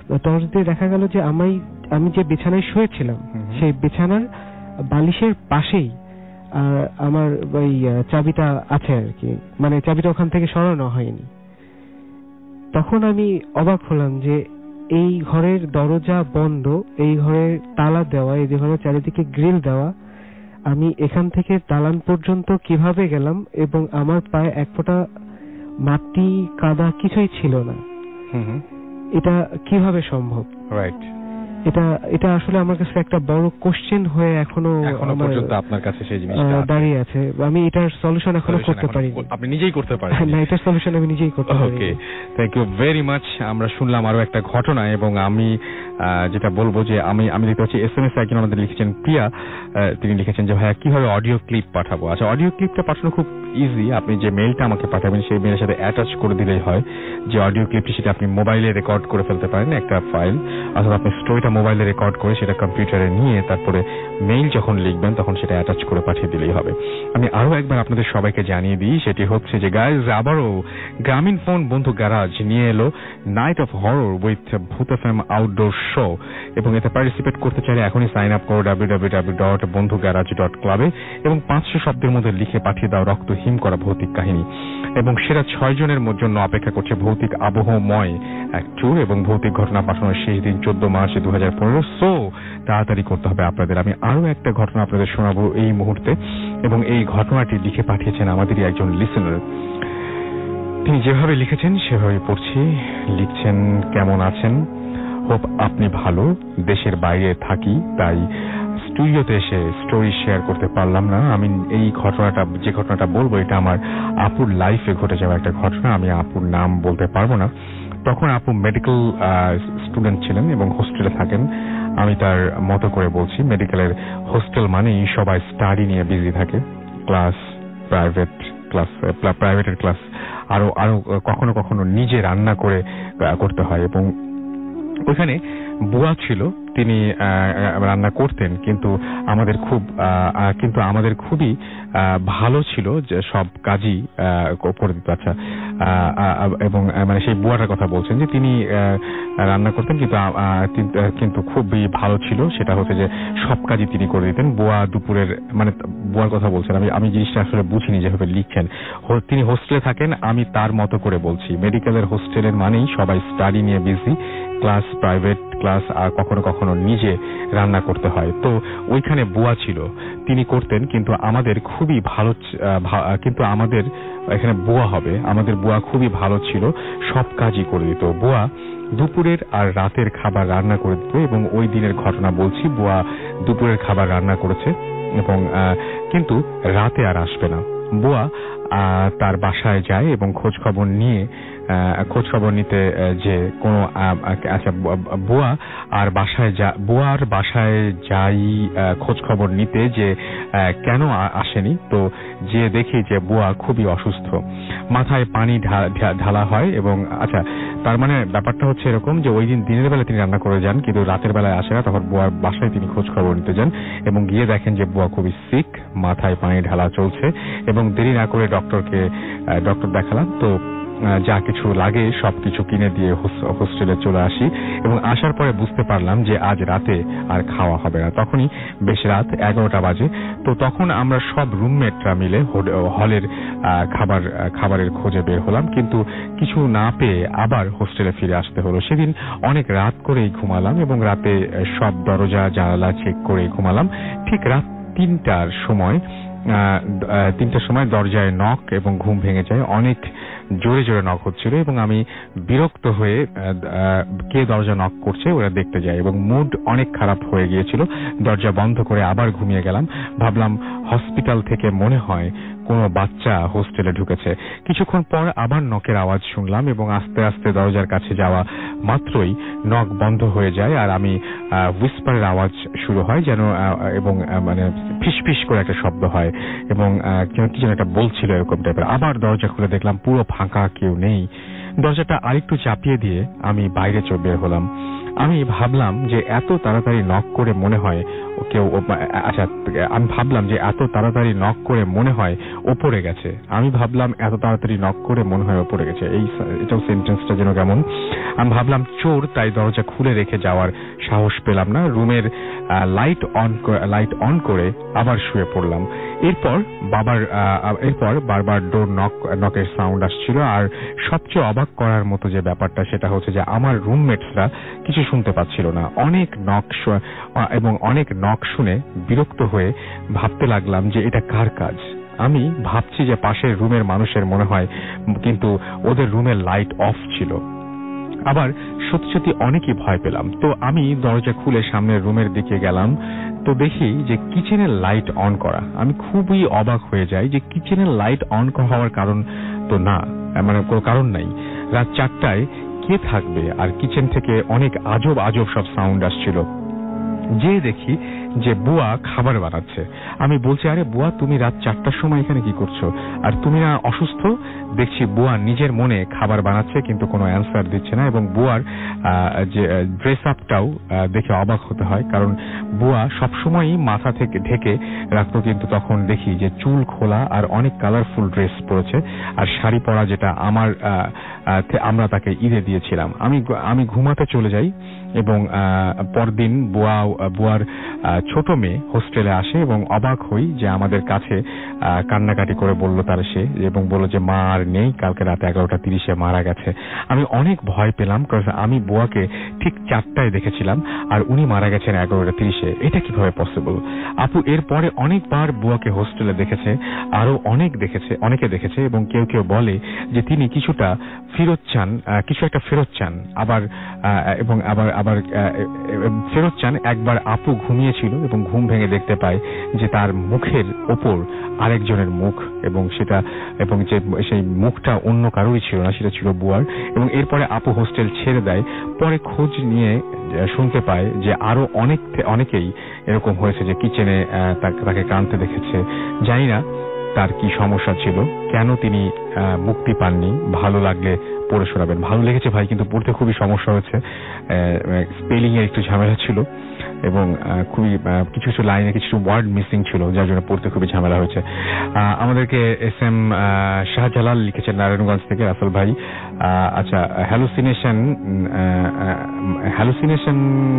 টর্চ দিয়ে দেখা গেল যে আমি আমি যে বিছানায় শুয়েছিলাম সেই বিছানার বালিশের পাশেই আমার ওই চাবিটা আছে আর কি, মানে চাবিটা ওখান থেকে সরানো হয়নি। তখন আমি অবাক হলাম যে এই ঘরের দরজা বন্ধ, এই ঘরের তালা দেওয়া, এই যে ঘরের চারিদিকে গ্রিল দেওয়া, আমি এখান থেকে দালান পর্যন্ত কিভাবে গেলাম এবং আমার পায়ে এক ফোঁটা মাটি কাদা কিছুই ছিল না, এটা কিভাবে সম্ভব? রাইট, এটা এটা আসলে আমার কাছে একটা বড় কোশ্চেন হয়ে এখনো এখনো পর্যন্ত আপনার কাছে সেই জিনিসটা দাঁড়িয়ে আছে। আমি এটার সলিউশন এখনো করতে পারিনি। আপনি নিজেই করতে পারেন না, এটার সলিউশন আমি নিজেই করতে পারি। Okay, thank you very much. আমরা শুনলাম আরো একটা ঘটনা, এবং আমি যেটা বলবো যে আমি আমি দেখতে পাচ্ছি এস এম এস একজন আমাদের লিখেছেন, প্রিয়া, তিনি লিখেছেন যে ভাইয়া কিভাবে অডিও ক্লিপ পাঠাবো। আচ্ছা, অডিও ক্লিপটা পাঠানো খুব ইজি। আপনি যে মেইলটা আমাকে পাঠাবেন সেই মেইলের সাথে অ্যাটাচ করে দিলেই হয় যে অডিও ক্লিপটি, সেটা আপনি মোবাইলে রেকর্ড করে ফেলতে পারেন একটা ফাইল, অথবা আপনি স্টোরিটা মোবাইলে রেকর্ড করে সেটা কম্পিউটারে নিয়ে তারপরে মেইল যখন লিখবেন তখন সেটা অ্যাটাচ করে পাঠিয়ে দিলেই হবে। আমি আরো একবার আপনাদের সবাইকে জানিয়ে দিই, সেটি হচ্ছে যে গাইজ, আবারও গ্রামীণ ফোন বন্ধু গ্যারাজ নিয়ে এলো night of horror with Bhoot FM outdoor show, এবং এতে পার্টিসিপেট করতে চাইলে এখনই সাইন আপ করো W W W dot Bondhu garage dot ক্লাবে এবং পাঁচশো শব্দের মধ্যে লিখে পাঠিয়ে দাও রক্তহীন করা ভৌতিক কাহিনী। এবং সেরা ছয় জনের জন্য অপেক্ষা করছে ভৌতিক আবহময় এক ট্যুর, এবং ভৌতিক ঘটনা পাঠানোর শেষ দিন চোদ্দ মার্চ দু হাজার পনেরো। সো তাড়াতাড়ি করতে হবে আপনাদের। আমি আরো একটা ঘটনা আপনাদের শোনাবো এই মুহূর্তে, এবং এই ঘটনাটি লিখে পাঠিয়েছেন আমাদেরই একজন লিসেনার। তিনি যেভাবে লিখেছেন সেভাবে পড়ছি। লিখছেন, কেমন আছেন? হোপ আপনি ভালো। দেশের বাইরে থাকি, তাই স্টুডিওতে এসে স্টোরি শেয়ার করতে পারলাম না। আমি এই ঘটনাটা, যে ঘটনাটা বলবো, এটা আমার আপুর লাইফে ঘটে যাওয়া একটা ঘটনা। আমি আপুর নাম বলতে পারবো না। তখন আপু মেডিকেল স্টুডেন্ট ছিলেন এবং হোস্টেলে থাকেন। আমি তার মতো করে বলছি, মেডিকেলের হোস্টেল মানেই সবাই স্টাডি নিয়ে বিজি থাকে, ক্লাস, প্রাইভেট ক্লাস, প্রাইভেটের ক্লাস, আরো আরো কখনো কখনো নিজে রান্না করে করতে হয়। এবং ওখানে বুয়া ছিল, তিনি রান্না করতেন, কিন্তু আমাদের খুব কিন্তু আমাদের খুবই ভালো ছিল যে সব কাজই করে দিত। আচ্ছা, এবং মানে সেই বুয়াটার কথা বলছেন যে তিনি রান্না করতেন, কিন্তু কিন্তু খুবই ভালো ছিল। সেটা হচ্ছে যে সব কাজই তিনি করে দিতেন। বুয়া দুপুরের, মানে বুয়ার কথা বলছেন, আমি আমি জিনিসটা আসলে বুঝিনি যেভাবে লিখছেন। তিনি হোস্টেলে থাকেন, আমি তার মতো করে বলছি। মেডিকেলের হোস্টেলের মানেই সবাই স্টাডি নিয়ে বিজি, ক্লাস, প্রাইভেট ক্লাস, আর কখনো কখনো নিজে রান্না করতে হয়। তো ওইখানে বুয়া ছিল, তিনি করতেন, কিন্তু আমাদের খুবই ভালো, কিন্তু আমাদের এখানে বুয়া হবে, আমাদের বুয়া খুবই ভালো ছিল, সব কাজই করে দিত। বুয়া দুপুরের আর রাতের খাবার রান্না করে দিত, এবং ওই দিনের ঘটনা বলছি, বুয়া দুপুরের খাবার রান্না করেছে এবং কিন্তু রাতে আর আসবে না। বুয়া তার বাসায় যায় এবং খোঁজ খবর নিয়ে খোঁজ খবর নিতে যে কোনো, আচ্ছা, বুয়া আর বাসায় যা বুয়ার বাসায় যাই খোঁজ খবর নিতে যে কেন আসেনি। তো যে দেখি যে বুয়া খুবই অসুস্থ, মাথায় পানি ঢালা হয়, এবং আচ্ছা, তার মানে ব্যাপারটা হচ্ছে এরকম যে ওই দিন দিনের বেলা তিনি রান্না করে যান, কিন্তু রাতের বেলায় আসে না। তখন বুয়ার বাসায় তিনি খোঁজ খবর নিতে যান এবং গিয়ে দেখেন যে বুয়া খুবই সিক, মাথায় পানি ঢালা চলছে, এবং দেরি না করে ডক্টরকে ডক্টর দেখালাম। তো যা কিছু লাগে সবকিছু কিনে দিয়ে হোস্টেলে চলে আসি, এবং আসার পরে বুঝতে পারলাম যে আজ রাতে আর খাওয়া হবে না। তখনই বেশ রাত এগারোটা বাজে। তো তখন আমরা সব রুমমেটরা মিলে হলের খাবার খাবারের খোঁজে বের হলাম, কিন্তু কিছু না পেয়ে আবার হোস্টেলে ফিরে আসতে হলো। সেদিন অনেক রাত করেই ঘুমালাম, এবং রাতে সব দরজা জানালা চেক করে ঘুমালাম। ঠিক রাত তিনটার সময় তিনটার সময় দরজায় নক, এবং ঘুম ভেঙে যায়। অনেক জোরে জোরে নক হচ্ছিল, এবং আমি বিরক্ত হয়ে কে দরজা নক করছে ওরা দেখতে যাই, এবং মুড অনেক খারাপ হয়ে গিয়েছিল। দরজা বন্ধ করে আবার ঘুমিয়ে গেলাম। ভাবলাম হসপিটাল থেকে মনে হয় কোনো বাচ্চা হোস্টেলে ঢুকেছে। কিছুক্ষণ পর আবার নকের আওয়াজ শুনলাম, এবং আস্তে আস্তে দরজার কাছে যাওয়া মাত্রই নক বন্ধ হয়ে যায়, আর আমি হুইসপারের আওয়াজ শুরু হয় যেন, এবং মানে ফিসফিস করে একটা শব্দ হয়, এবং কি যেন একটা বলছিল এরকম টাইপের। আবার দরজা খুলে দেখলাম পুরো ফাঁকা, কেউ নেই। দরজাটা আরেকটু চাপিয়ে দিয়ে আমি বাইরে বের হলাম। আমি ভাবলাম যে এত তাড়াতাড়ি নক করে মনে হয় কেউ, আচ্ছা আমি ভাবলাম যে এত তাড়াতাড়ি নক করে মনে হয় ওপরে গেছে, আমি ভাবলাম এত তাড়াতাড়ি নক করে মনে হয় ওপরে গেছে, এই এটাও সেন্টেন্সটা যেন কেমন। আমি ভাবলাম চোর, তাই দরজা খুলে রেখে যাওয়ার সাহস পেলাম না, রুমের লাইট অন লাইট অন করে আবার শুয়ে পড়লাম। এরপর বাবার এরপর বারবার ডোর নক নকের সাউন্ড আসছিল, আর সবচেয়ে অবাক করার মতো যে ব্যাপারটা সেটা হচ্ছে যে আমার রুমমেটসরা কিছু শুনতে পাচ্ছিল না। অনেক নক এবং অনেক নক শুনে বিরক্ত হয়ে ভাবতে লাগলাম যে এটা কার কাজ। আমি ভাবছি যে পাশের রুমের মানুষের মনে হয়, কিন্তু ওদের রুমের লাইট অফ ছিল। আবার সত্যি সত্যি অনেকই ভয় পেলাম। তো আমি দরজা খুলে সামনের রুমের দিকে গেলাম, তো দেখি যে কিচেনের লাইট অন করা। আমি খুবই অবাক হয়ে যাই যে কিচেনের লাইট অন হওয়ার কারণ তো না, মানে কোনো কারণ নাই। রাত চারটায় কে থাকবে, আর কিচেন থেকে অনেক আজব আজব সব সাউন্ড আসছিল। যে দেখি যে বুয়া খাবার বানাচ্ছে। আমি বলছি, আরে বুয়া তুমি রাত চারটার সময় এখানে কি করছো, আর তুমি না অসুস্থ? দেখছি বুয়া নিজের মনে খাবার বানাচ্ছে, কিন্তু কোনো অ্যান্সার দিচ্ছে না। এবং বুয়ার যে ড্রেস আপটাও দেখে অবাক হতে হয়, কারণ বুয়া সবসময়ই মাথা থেকে ঢেকে রাখতো, কিন্তু তখন দেখি যে চুল খোলা আর অনেক কালারফুল ড্রেস পরেছে, আর শাড়ি পরা, যেটা আমার আমরা তাকে ঈদে দিয়েছিলাম। আমি আমি ঘুমাতে চলে যাই এবং পরদিন বুয়া বুয়ার ছোট মেয়ে হোস্টেলে আসে এবং অবাক হই যে আমাদের কাছে কান্নাকাটি করে বলল তার সে, এবং বলল যে মা আর নেই, কালকে রাত এগারোটা তিরিশে মারা গেছে। আমি অনেক ভয় পেলাম, কারণ আমি বুয়াকে ঠিক চারটায় দেখেছিলাম আর উনি মারা গেছেন এগারোটা তিরিশে। এটা কিভাবে পসিবল? আপু এরপরে অনেকবার বুয়াকে হোস্টেলে দেখেছে, আরো অনেক দেখেছে অনেকে দেখেছে, এবং কেউ কেউ বলে যে তিনি কিছুটা ফেরত চান, কিছু একটা ফেরত চান, আবার এবং আবার আবার ফেরত চান। একবার আপু ঘুমিয়েছিল এবং ঘুম ভেঙে দেখতে পায় যে তার মুখের ওপর আরেকজনের মুখ, এবং সেটা এবং যে সেই মুখটা অন্য কারোরই ছিল না, সেটা ছিল বুয়ার। এবং এরপরে আপু হোস্টেল ছেড়ে দেয়। পরে খোঁজ নিয়ে শুনতে পায় যে আরো অনেক অনেকেই এরকম হয়েছে যে কিচেনে তাকে কাঁদতে দেখেছে। জানি না তার কি সমস্যা ছিল, কেন তিনি মুক্তি পাননি। ভালো লাগলে পড়ে শোনাবেন। ভালো লেগেছে ভাই, কিন্তু পড়তে খুবই সমস্যা হয়েছে, স্পেলিং এর একটু ঝামেলা ছিল, এবং খুবই কিছু কিছু লাইনে কিছু ওয়ার্ড মিসিং ছিল, যার জন্য পড়তে খুবই ঝামেলা হয়েছে। আমাদেরকে এস এম শাহজালাল লিখেছেন নারায়ণগঞ্জ থেকে, রাসেল ভাই। আচ্ছা, হ্যালুসিনেশন হ্যালুসিনেশন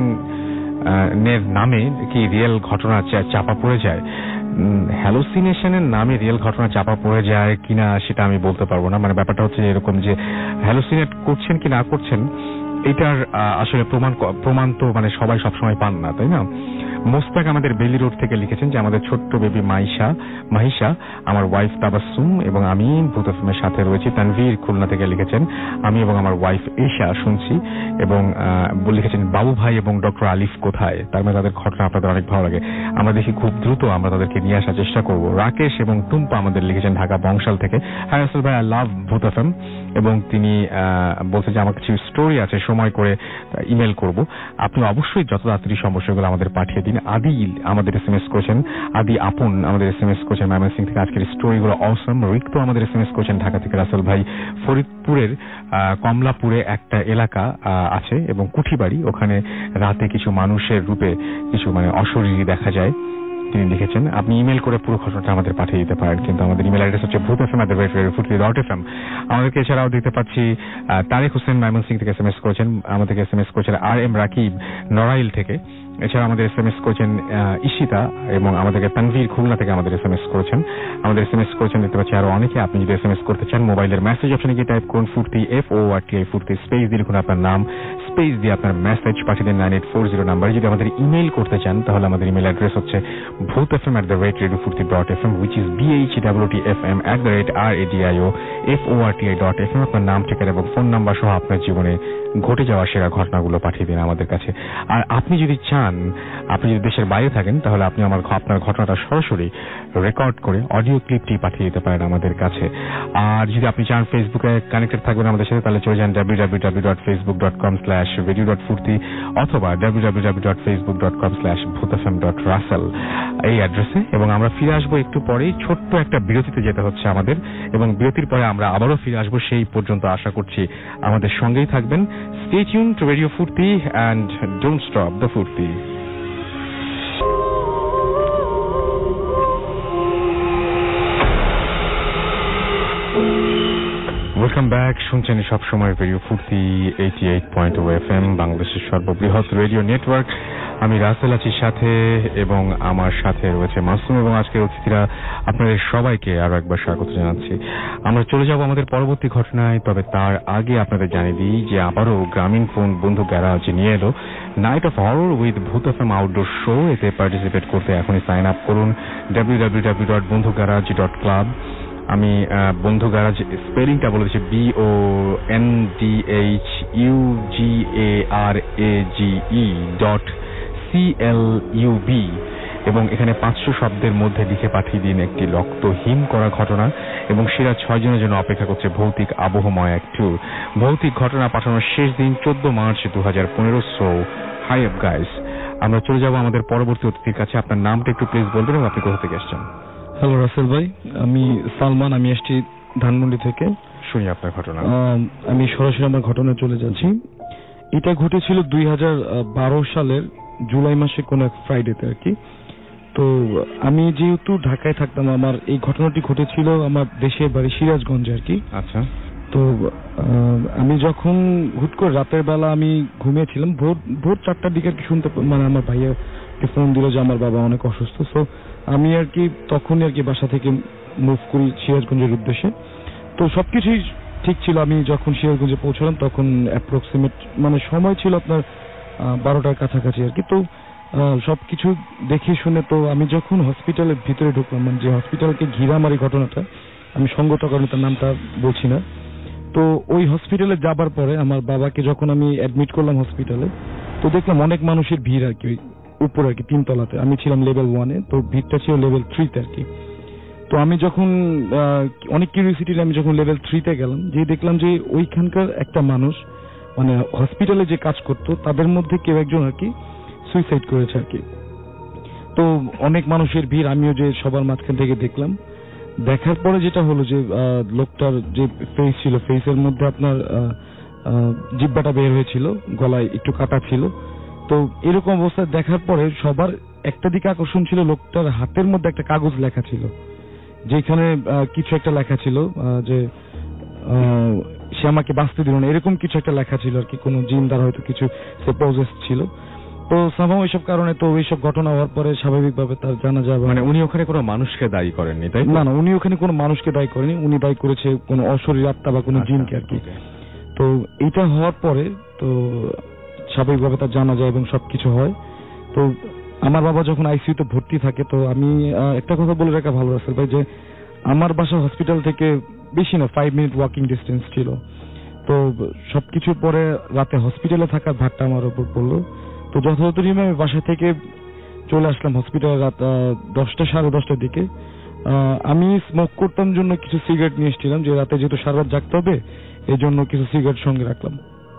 এর নামে কি রিয়েল ঘটনা চাপা পড়ে যায়? হ্যালুসিনেশনের নামে রিয়েল ঘটনা চাপা পড়ে যায় কিনা সেটা আমি বলতে পারবো না। মানে ব্যাপারটা হচ্ছে এরকম যে হ্যালুসিনেট করছেন কি না করছেন, এটার আসলে প্রমাণ প্রমাণ তো মানে সবাই সবসময় পান না, তাই না? মোস্তাক আমাদের বেলি রোড থেকে লিখেছেন যে আমাদের ছোট্ট বেবি মাইশা মাহিশা আমার ওয়াইফ তাবাসসুম এবং আমি ভূত এফএমের সাথে রয়েছি। তানভীর খুলনা থেকে লিখেছেন আমি এবং আমার ওয়াইফ এশা শুনছি, এবং লিখেছেন বাবু ভাই এবং ডক্টর আলিফ কোথায়। তার মানে তাদের ঘটনা আপনাদের অনেক ভালো লাগে। আমরা দেখি খুব দ্রুত আমরা তাদেরকে নিয়ে আসার চেষ্টা করব। রাকেশ এবং টুম্পা আমাদের লিখেছেন ঢাকা বংশাল থেকে, হাই রাসেল ভাই, আই লাভ ভূত এফএম, এবং তিনি বলছেন যে আমার কিছু স্টোরি আছে, সময় করে ইমেল করব। আপনি অবশ্যই যত তাড়াতাড়ি সমস্যাগুলো আমাদের পাঠিয়ে দিন। আদি আমাদের এস এম এস করেছেন, আদি আপন আমাদের এস এম এস করেছেন ময়মনসিংহ থেকে, আজকের স্টোরিগুলো অসম। রিক্ত আমাদের এস এম এস করেছেন ঢাকা থেকে, রাসেল ভাই ফরিদপুরের কমলাপুরে একটা এলাকা আছে এবং কুঠিবাড়ি, ওখানে রাতে কিছু মানুষের রূপে কিছু মানে অশরীরী দেখা যায়, তিনি লিখেছেন। আপনি ইমেল করে পুরো ঘটনাটা আমাদের পাঠিয়ে দিতে পারেন, কিন্তু আমাদের ইমেল অ্যাড্রেস হচ্ছে Bhoot FM at the rate radio Foorti dot FM. আমাদেরকে এছাড়াও দেখতে পাচ্ছি তারেক হোসেন ময়মনসিংহ থেকে এস এম এস করেছেন, আমাদেরকে এস এম এস করেছেন আর এম রাকিব নড়াইল থেকে। এছাড়া আমাদের এস এম এস করেছেন ঈশিতা, এবং আমাদেরকে তানভীর খুলনা থেকে আমাদের এস এম এস করেছেন। আমাদের এস এম এস করেছেন দেখতে পাচ্ছি আরো অনেকে। আপনি যদি এস এম এস করতে চান, মোবাইলের মেসেজ অপশনে গিয়ে টাইপ করুন Foorti, F O R T I Foorti, space দিয়ে লিখুন আপনার নাম, স্পেস দিয়ে আপনার মেসেজ পাঠিয়ে দিন নাইন এইট ফোর জিরো নাম্বারে। যদি আমাদের ইমেল করতে চান, তাহলে আমাদের ইমেল অ্যাড্রেস হচ্ছে Bhoot FM at the rate radio Foorti dot FM, which is B H W T F M at the rate R A D I O F O R T I dot F M. আপনার নাম, ঠিকানা এবং ফোন নাম্বার সহ আপনার জীবনে ঘটে যাওয়া সেরা ঘটনাগুলো পাঠিয়ে দিন আমাদের কাছে। আর আপনি যদি চান, আপনি যদি দেশের বাইরে থাকেন, তাহলে আপনি আমার আপনার ঘটনাটা সরাসরি রেকর্ড করে অডিও ক্লিপটি পাঠিয়ে দিতে পারেন আমাদের কাছে। আর যদি আপনি চান ফেসবুকে কানেক্টেড থাকবেন আমাদের সাথে, তাহলে চলে যান W W W dot Facebook dot com slash radio dot Foorti অথবা W W W dot Facebook dot com slash Bhoot FM dot Rasel এই অ্যাড্রেসে। এবং আমরা ফিরে আসবো একটু পরেই, ছোট্ট একটা বিরতিতে যেতে হচ্ছে আমাদের, এবং বিরতির পরে আমরা আবারও ফিরে আসবো। সেই পর্যন্ত আশা করছি আমাদের সঙ্গেই থাকবেন। Stay tuned to Radio Furti and don't stop the Furti. Welcome back. শুনছেন সবসময় radio Foorti eighty eight point ও এফ এম, বাংলাদেশের সর্ববৃহৎ রেডিও নেটওয়ার্ক। আমি রাসেল আছি সাথে, এবং আমার সাথে রয়েছে মাসুম, এবং আজকের অতিথিরা। আপনাদের সবাইকে আরো একবার স্বাগত জানাচ্ছি। আমরা চলে যাব আমাদের পরবর্তী ঘটনায়, তবে তার আগে আপনাদের জানিয়ে দিই যে আবারও গ্রামীণ ফোন বন্ধু গ্যারাজ নিয়ে এলো night of horror with Bhoot FM outdoor show. এতে পার্টিসিপেট করতে এখনই সাইন আপ করুন W W W dot Bondhu garage dot club. আমি বন্ধু গ্যারাজ স্পেলিংটা বলে দিচ্ছি, B O N D H U G A R A G E dot C L U B, এবং এখানে পাঁচশো শব্দের মধ্যে লিখে পাঠিয়ে দিন একটি রক্তহীন করা ঘটনা, এবং সেরা ছয় জনের জন্য অপেক্ষা করছে ভৌতিক আবহময় এক ট্যুর। ভৌতিক ঘটনা পাঠানোর শেষ দিন চোদ্দ মার্চ দু হাজার পনেরো। সো হাই আপ গাইস, আমরা চলে যাব আমাদের পরবর্তী অতিথির কাছে। আপনার নামটা একটু প্লিজ বলবেন এবং আপনি কোথা থেকে এসেছেন? হ্যালো রাসেল ভাই, আমি সালমান, আমি এসেছি ধানমন্ডি থেকে। শুনি আপনার ঘটনা। আমি সরাসরি আমার ঘটনায় চলে যাচ্ছি। এটা ঘটেছিল দুই হাজার বারো সালের জুলাই মাসে কোন এক ফ্রাইডেতে আর কি। তো আমি যেহেতু ঢাকায় থাকতাম, আমার এই ঘটনাটি ঘটেছিল আমার দেশের বাড়ি সিরাজগঞ্জে আর কি। আচ্ছা। তো আমি যখন হুট করে রাতের বেলা আমি ঘুমিয়েছিলাম, ভোর ভোর চারটার দিকে আর কি শুনতে, মানে আমার ভাইয়াকে ফোন দিল যে আমার বাবা অনেক অসুস্থ। সো আমি আর কি তখনই আর কি বাসা থেকে মুভ করি সিরাজগঞ্জের উদ্দেশ্যে। তো সবকিছুই ঠিক ছিল। আমি যখন সিরাজগঞ্জে পৌঁছলাম তখন অ্যাপ্রক্সিমেট মানে সময় ছিল আপনার বারোটার কাছাকাছি আর কি। তো সবকিছু দেখে শুনে তো আমি যখন হসপিটালের ভিতরে ঢুকলাম, মানে যে হসপিটালকে ঘিরে আমার এই ঘটনাটা, আমি সঙ্গত কারণে তার নামটা বলছি না। তো ওই হসপিটালে যাবার পরে আমার বাবাকে যখন আমি অ্যাডমিট করলাম হসপিটালে, তো দেখলাম অনেক মানুষের ভিড় আর কি উপরে আর কি তিনতলাতে। আমি ছিলাম লেভেল ওয়ানে, তো ভিড়টা ছিল লেভেল থ্রিতে আর কি। তো আমি যখন অনেক কিউরিওসিটি আমি যখন লেভেল থ্রিতে গেলাম, যে দেখলাম যে ওইখানকার একটা মানুষ, মানে হসপিটালে যে কাজ করতো তাদের মধ্যে কেউ একজন আর কি সুইসাইড করেছে আর কি। তো অনেক মানুষের ভিড়, আমিও যে সবার মাঝখান থেকে দেখলাম। দেখার পরে যেটা হলো যে লোকটার যে ফেস ছিল, ফেসের মধ্যে আপনার জিহ্বাটা বের হয়েছিল, গলায় একটু কাটা ছিল। তো এরকম অবস্থা দেখার পরে সবার একটা দিকে আকর্ষণ ছিল, লোকটার হাতের মধ্যে একটা কাগজ লেখা ছিল, যেখানে কিছু একটা লেখা ছিল যে সে আমাকে বাঁচতে দিল না, এরকম কিছু একটা লেখা ছিল আর কি। কোনো জিন দ্বারা হয়তো কিছু সে পজেস ছিল। তো সামহাও এইসব কারণে তো এইসব ঘটনা হওয়ার পরে স্বাভাবিকভাবে তার জানা যাবে। মানে উনি ওখানে কোনো মানুষকে দায়ী করেননি, তাই না? না, উনি ওখানে কোনো মানুষকে দায়ী করেনি, উনি দায়ী করেছে কোনো অশরীর আত্মা বা কোনো জিনকে আর কি। তো এইটা হওয়ার পরে তো স্বাভাবিকভাবে তার জানা যায় এবং সবকিছু হয়। তো আমার বাবা যখন আইসিইউতে ভর্তি থাকে, তো আমি একটা কথা বলে রাখা ভালো রাসেল ভাই, যে আমার বাসা হসপিটাল থেকে বেশি না, ফাইভ মিনিট ওয়াকিং ডিস্টেন্স ছিল। তো সবকিছুর পরে রাতে হসপিটালে থাকার ভারটা আমার উপর পড়লো। তো যথাযথ নিয়মে আমি বাসা থেকে চলে আসলাম হসপিটালে রাত দশটা সাড়ে দশটার দিকে। আমি স্মোক করতাম জন্য কিছু সিগারেট নিয়ে এসেছিলাম, যে রাতে যেহেতু সারা রাত জাগতে হবে এই জন্য কিছু সিগারেট সঙ্গে রাখলাম।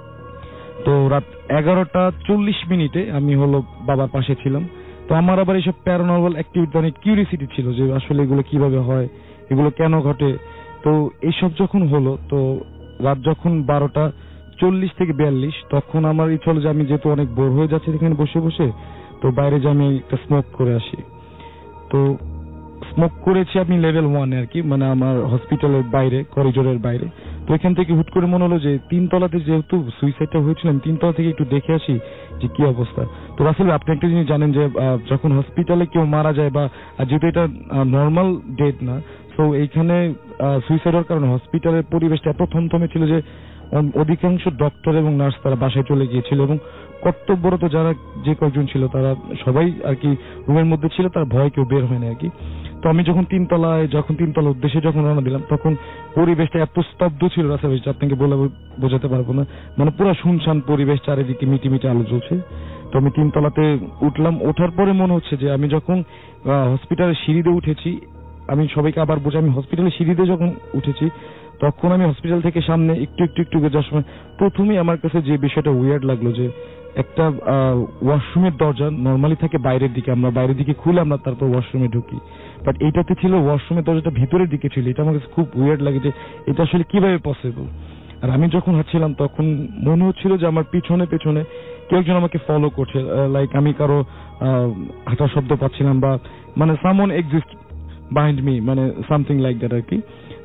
তো রাত এগারোটা চল্লিশ মিনিটে আমি হলো বাবার পাশে ছিলাম। তো আমার আবার এইসব প্যারানর্মাল অ্যাক্টিভিটি অনেক কিউরিওসিটি ছিল, যে আসলে এগুলো কিভাবে হয়, এগুলো কেন ঘটে। তো এইসব যখন হলো, তো রাত যখন বারোটা চল্লিশ থেকে বিয়াল্লিশ, তখন আমার ইচ্ছা হলো যে আমি যেহেতু অনেক বোর হয়ে যাচ্ছি এখানে বসে বসে, তো বাইরে যে আমি একটা স্মোক করে আসি। তো স্মোক করেছি আমি লেভেল ওয়ানে আর কি, মানে আমার হসপিটালের বাইরে, করিডোরের বাইরে। তো এখান থেকে হুট করে মনে হলো যে তিনতলাতে যেহেতু সুইসাইডটা হয়েছিল, আমি তিনতলা থেকে একটু দেখে আসি যে কি অবস্থা। তো রাসেল আপনি একটা জিনিস জানেন যে যখন হসপিটালে কেউ মারা যায়, বা যেহেতু এটা নর্মাল ডেথ না, তো এইখানে সুইসাইডের কারণে হসপিটালের পরিবেশটা এত থমথমে ছিল যে অধিকাংশ ডক্টর এবং নার্স তারা বাসায় চলে গিয়েছিল, এবং কর্তব্যরত যারা যে কয়েকজন ছিল তারা সবাই আর কি রুমের মধ্যে ছিল, তার ভয় কেউ বের হয়নি আর কি। তো আমি যখন তিনতলায় যখন তিনতলার উদ্দেশ্যে যখন রওনা দিলাম, তখন পরিবেশটা এত স্তব্ধ ছিল রাসেল, আপনাকে বলে বোঝাতে পারবো না। মানে পুরো শুনশান পরিবেশ, চারিদিকে মিটি মিটি আলো জ্বলছে। তো আমি তিনতলাতে উঠলাম। ওঠার পরে মনে হচ্ছে যে আমি যখন হসপিটালের সিঁড়িতে উঠেছি, আমি সবাইকে আবার বোঝা, আমি হসপিটালের সিঁড়িতে যখন উঠেছি তখন আমি হসপিটাল থেকে সামনে একটু একটু একটু যাওয়ার সময় প্রথমেই আমার কাছে যে বিষয়টা উইয়ার্ড লাগলো, যে একটা ওয়াশরুমের দরজা নর্মালি থাকে বাইরের দিকে, আমরা বাইরের দিকে খুলে আমরা তারপর ওয়াশরুমে ঢুকি, বাট এইটাতে ছিল ওয়াশরুমের দরজাটা ভিতরের দিকে ছিল। এটা আমার কাছে খুব উইয়ার্ড লাগে যে এটা আসলে কিভাবে পসিবল। আর আমি যখন হাঁটছিলাম তখন মনে হচ্ছিল যে আমার পিছনে পেছনে কেউ একজন আমাকে ফলো করছে, লাইক আমি কারো হাঁটার শব্দ পাচ্ছিলাম, বা মানে সামওয়ান এক্সিস্ট বিহাইন্ড মি, মানে সামথিং লাইক দ্যাট আর কি।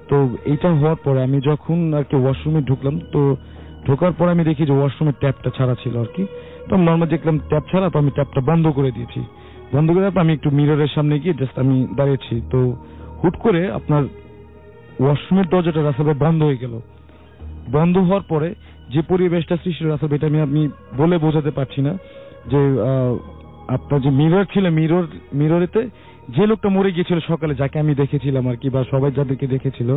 তো এইটা হওয়ার পরে আমি যখন আর কি ওয়াশরুমে ঢুকলাম, তো ঢোকার পর আমি দেখি যে ওয়াশরুমের ট্যাপটা ছাড়া ছিল আর কি। তো নর্মাল দেখলাম ট্যাপ ছাড়া, তো আমি ট্যাপটা বন্ধ করে দিয়েছি। বন্ধ করে দেওয়ার পর আমি একটু মিররের সামনে গিয়ে জাস্ট আমি দাঁড়িয়েছি, তো হুট করে আপনার ওয়াশরুমের দরজাটা রাসেল ভাই বন্ধ হয়ে গেল। বন্ধ হওয়ার পরে যে পরিবেশটা সৃষ্টি রাসেল ভাই, এটা আমি আমি বলে বোঝাতে পারছি না। যে আপনার যে মিরর ছিল, মিরর মিররেতে যে লোকটা মরে গিয়েছিল সকালে, যাকে আমি দেখেছিলাম আর কি, বা সবাই যাদেরকে দেখেছিল,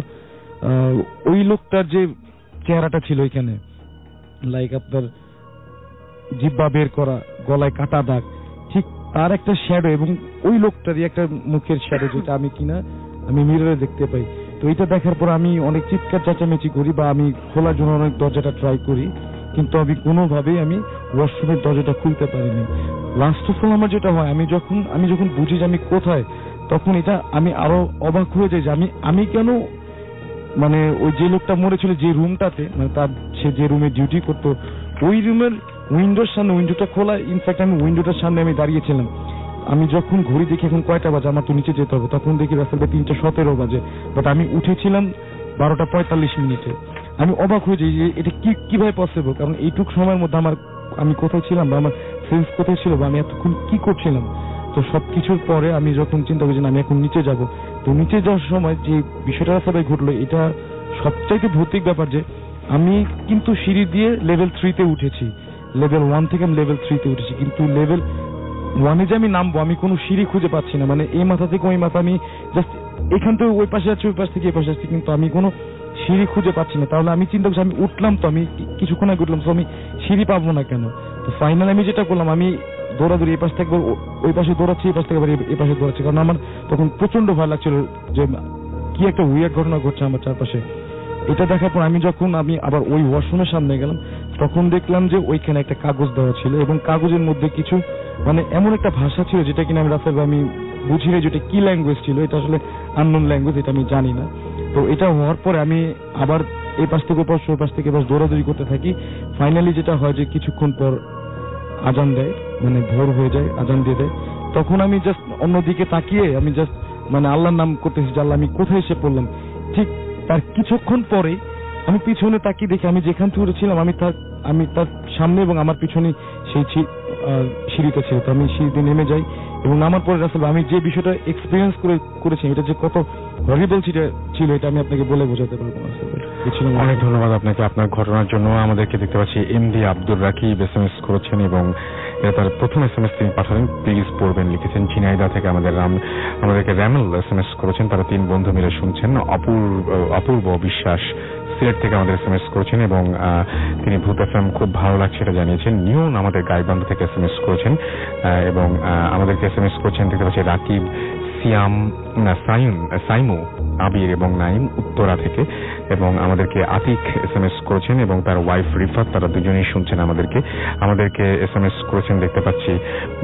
ওই লোকটার যে চেহারাটা ছিল এখানে, লাইক আপনার জিব্বা বের করা, গলায় কাটা দাগ, ঠিক তার একটা শ্যাডো, এবং ওই লোকটারই একটা মুখের শ্যাডো, যেটা আমি কিনা আমি মিররে দেখতে পাই। তো এটা দেখার পর আমি অনেক চিৎকার চেঁচামেচি করি, বা আমি খোলার জন্য অনেক দরজাটা ট্রাই করি, কিন্তু আমি কোনোভাবেই আমি ওয়াশরুমের দরজাটা খুলতে পারিনি। লাস্ট অফ অল আমার যেটা হয়, আমি যখন আমি যখন বুঝি যে আমি কোথায়, তখন এটা আমি আরো অবাক হয়ে যাই যে আমি আমি কেন, মানে ওই যে লোকটা মরেছিল যে রুমটাতে, মানে তার সে যে রুমে ডিউটি করতো, ওই রুমের উইন্ডোর সামনে, উইন্ডোটা খোলা, ইনফ্যাক্ট আমি উইন্ডোটার সামনে আমি দাঁড়িয়েছিলাম। আমি যখন ঘড়ি দেখি এখন কয়টা বাজে, আমার তো নিচে যেতে হবে, তখন দেখি রাসেল ভাই তিনটা সতেরো বাজে, বাট আমি উঠেছিলাম বারোটা পঁয়তাল্লিশ মিনিটে। আমি অবাক হয়ে যাই যে এটা কি কিভাবে পসিবল, কারণ এইটুক সময়ের মধ্যে আমার আমি কোথায় ছিলাম, বা আমার সেন্স কোথায় ছিল, বা আমি এতক্ষণ কি করছিলাম। তো সবকিছুর পরে আমি যখন চিন্তা করছি আমি এখন নিচে যাব, তো নিচে যাওয়ার সময় যে বিষয়টা সবাই ঘটলো, এটা সবচাইতে ভৌতিক ব্যাপার যে আমি কিন্তু সিঁড়ি দিয়ে লেভেল থ্রিতে উঠেছি, লেভেল ওয়ান থেকে আমি লেভেল থ্রিতে উঠেছি, কিন্তু লেভেল ওয়ানে যে আমি নামবো আমি কোনো সিঁড়ি খুঁজে পাচ্ছি না। মানে এই মাথা থেকে ওই মাথা, আমি জাস্ট এখান থেকে ওই পাশে যাচ্ছি, ওই পাশ থেকে এই পাশে যাচ্ছি, কিন্তু আমি কোনো সিঁড়ি খুঁজে পাচ্ছি না। তাহলে আমি চিন্তা করছি আমি উঠলাম, তো আমি কিছুক্ষণ আগে উঠলাম, তো আমি সিঁড়ি পাবো না কেন? তো ফাইনাল আমি যেটা করলাম, আমি দৌড়াদৌড়ি এই পাশ থেকে ওই পাশে দৌড়াচ্ছি, এই পাশ থেকে এই পাশে দৌড়াচ্ছি, কারণ আমার তখন প্রচন্ড ভয় লাগছিল যে কি একটা উইয়ার্ড ঘটনা ঘটছে আমার চারপাশে। এটা দেখার পর আমি যখন আমি আবার ওই ওয়াশরুমের সামনে গেলাম, তখন দেখলাম যে ওইখানে একটা কাগজ দেওয়া ছিল, এবং কাগজের মধ্যে কিছু মানে এমন একটা ভাষা ছিল যেটা কিনা আমি রাসেল ভাই আমি বুঝি না যেটা কি ল্যাঙ্গুয়েজ ছিল, এটা আসলে আননোন ল্যাঙ্গুয়েজ, এটা আমি জানি না। তো এটা হওয়ার পরে আমি আবার এই পাশ থেকে পাশ ওই পাশ থেকে পাশ দৌড়াদৌড়ি করতে থাকি। ফাইনালি যেটা হয় যে কিছুক্ষণ পর আজান দেয়, মানে ভোর হয়ে যায়, আজান দিয়ে দেয়। তখন আমি জাস্ট অন্যদিকে তাকিয়ে আমি জাস্ট মানে আল্লাহর নাম করতেছি যে আল্লাহ আমি কোথায় এসে পড়লাম। ঠিক তার কিছুক্ষণ পরে আমি পিছনে তাকিয়ে দেখি আমি যেখান থেকে ছিলাম আমি তার আমি তার সামনে এবং আমার পিছনে সেই সিঁড়িটা ছিল। তো আমি সিঁড়িতে নেমে যাই, এবং নামার পরে রাসেল আমি যে বিষয়টা এক্সপিরিয়েন্স করে করেছি, এটা যে কত হরিবল ছিল এটা আমি আপনাকে বলে বোঝাতে পারবো না। অনেক ধন্যবাদ আপনাকে আপনার ঘটনার জন্য। আমাদেরকে দেখতে পাচ্ছি MD Abdur Rakib S M S করেছেন, এবং এটা তার প্রথম এস এম এস তিনি পাঠালেন, প্লিজ পড়বেন লিখেছেন। ঝিনাইদহ থেকে আমাদের রাম আমাদেরকে র্যামেল এস এম এস করেছেন, তারা তিন বন্ধু মিলে শুনছেন। অপূর্ব অপূর্ব বিশ্বাস সিলেট থেকে আমাদের এস এম এস করেছেন, এবং তিনি ভূত এফএম খুব ভালো লাগছে এটা জানিয়েছেন। নিউন আমাদের গাইবান্ধা থেকে এস এম এস করেছেন, এবং আমাদেরকে এস এম এস করেছেন দেখতে পাচ্ছি রাকিব, সিয়াম, সাইম সাইমু, আবির এবং নাইম উত্তরা থেকে, এবং আমাদেরকে আতিক এস এম এস করেছেন, এবং তার ওয়াইফ রিফাত, তারা দুজনেই শুনছেন আমাদেরকে। আমাদেরকে এস এম এস করেছেন দেখতে পাচ্ছি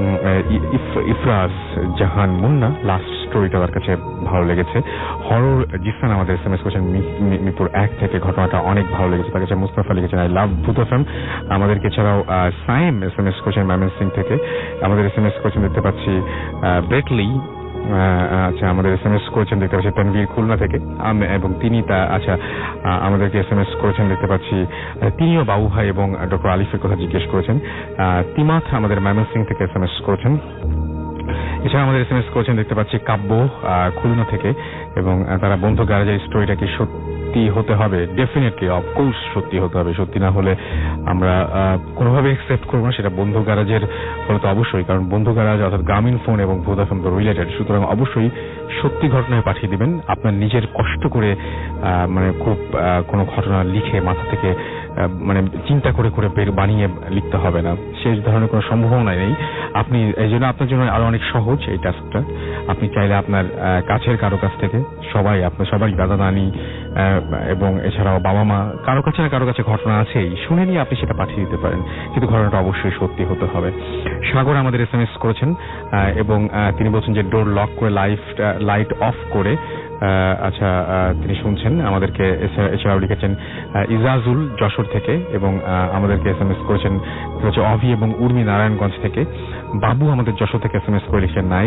ইফরাজ জাহান মুন্না, লাস্ট স্টোরিটা তার কাছে ভালো লেগেছে। হরর জিসান আমাদের এস এম এস করেছেন মিরপুর এক থেকে, ঘটনাটা অনেক ভালো লেগেছে তার কাছে। মুস্তাফা লিখেছেন আই লাভ ভূত এফএম। আমাদেরকে এছাড়াও সাইম এস এম এস করেছেন ময়মনসিং থেকে, আমাদের এস এম এস করেছেন দেখতে পাচ্ছি ব্রেটলি, আচ্ছা আমাদের এস এম এস করেছেন দেখতে পাচ্ছি তানভীর খুলনা থেকে, এবং তিনি তা আচ্ছা আমাদেরকে এস এম এস করেছেন দেখতে পাচ্ছি তিনিও বাবু ভাই এবং ডক্টর আলিফের কথা জিজ্ঞেস করেছেন। তিমাথ আমাদের ময়মনসিং থেকে এস এম এস করেছেন। এছাড়া আমাদের এস এম এস করেছেন দেখতে পাচ্ছি কাব্য খুলনা থেকে, এবং তারা বন্ধু গ্যারেজের স্টোরিটা কি সত্যি হতে হবে? ডেফিনেটলি, অফকোর্স সত্যি হতে হবে। সত্যি না হলে আমরা কোনোভাবে অ্যাকসেপ্ট করবো না। সেটা বন্ধু গ্যারেজের হলে তো অবশ্যই, কারণ বন্ধু গ্যারেজ অর্থাৎ গ্রামীণ ফোন এবং ভূত এফএম তো রিলেটেড, সুতরাং অবশ্যই সত্যি ঘটনায় পাঠিয়ে দিবেন। আপনার নিজের কষ্ট করে মানে খুব কোনো ঘটনা লিখে মাথা থেকে মানে চিন্তা করে করে বের বানিয়ে লিখতে হবে না, সেই ধরনের কোনো সম্ভাবনা নেই। আপনি এই জন্য আপনার জন্য আরো অনেক সহজ এই টাস্কটা। আপনি চাইলে আপনার কাছের কারো কাছ থেকে, সবাই আপনার সবাই দাদা নানি এবং এছাড়াও বাবা মা কারো কাছে না কারো কাছে ঘটনা আছেই, শুনে নিয়ে আপনি সেটা পাঠিয়ে দিতে পারেন, কিন্তু ঘটনাটা অবশ্যই সত্যি হতে হবে। সাগর আমাদের এস এম এস করেছেন, এবং তিনি বলছেন যে ডোর লক করে লাইট লাইট অফ করে আচ্ছা তিনি শুনছেন আমাদেরকে। এছাড়াও লিখেছেন ইজাজুল যশোর থেকে, এবং আমাদেরকে এস এম এস করেছেন হচ্ছে অভি এবং উর্মি নারায়ণগঞ্জ থেকে। বাবু আমাদের যশোর থেকে এস এম এস করে লিখছেন নাইস।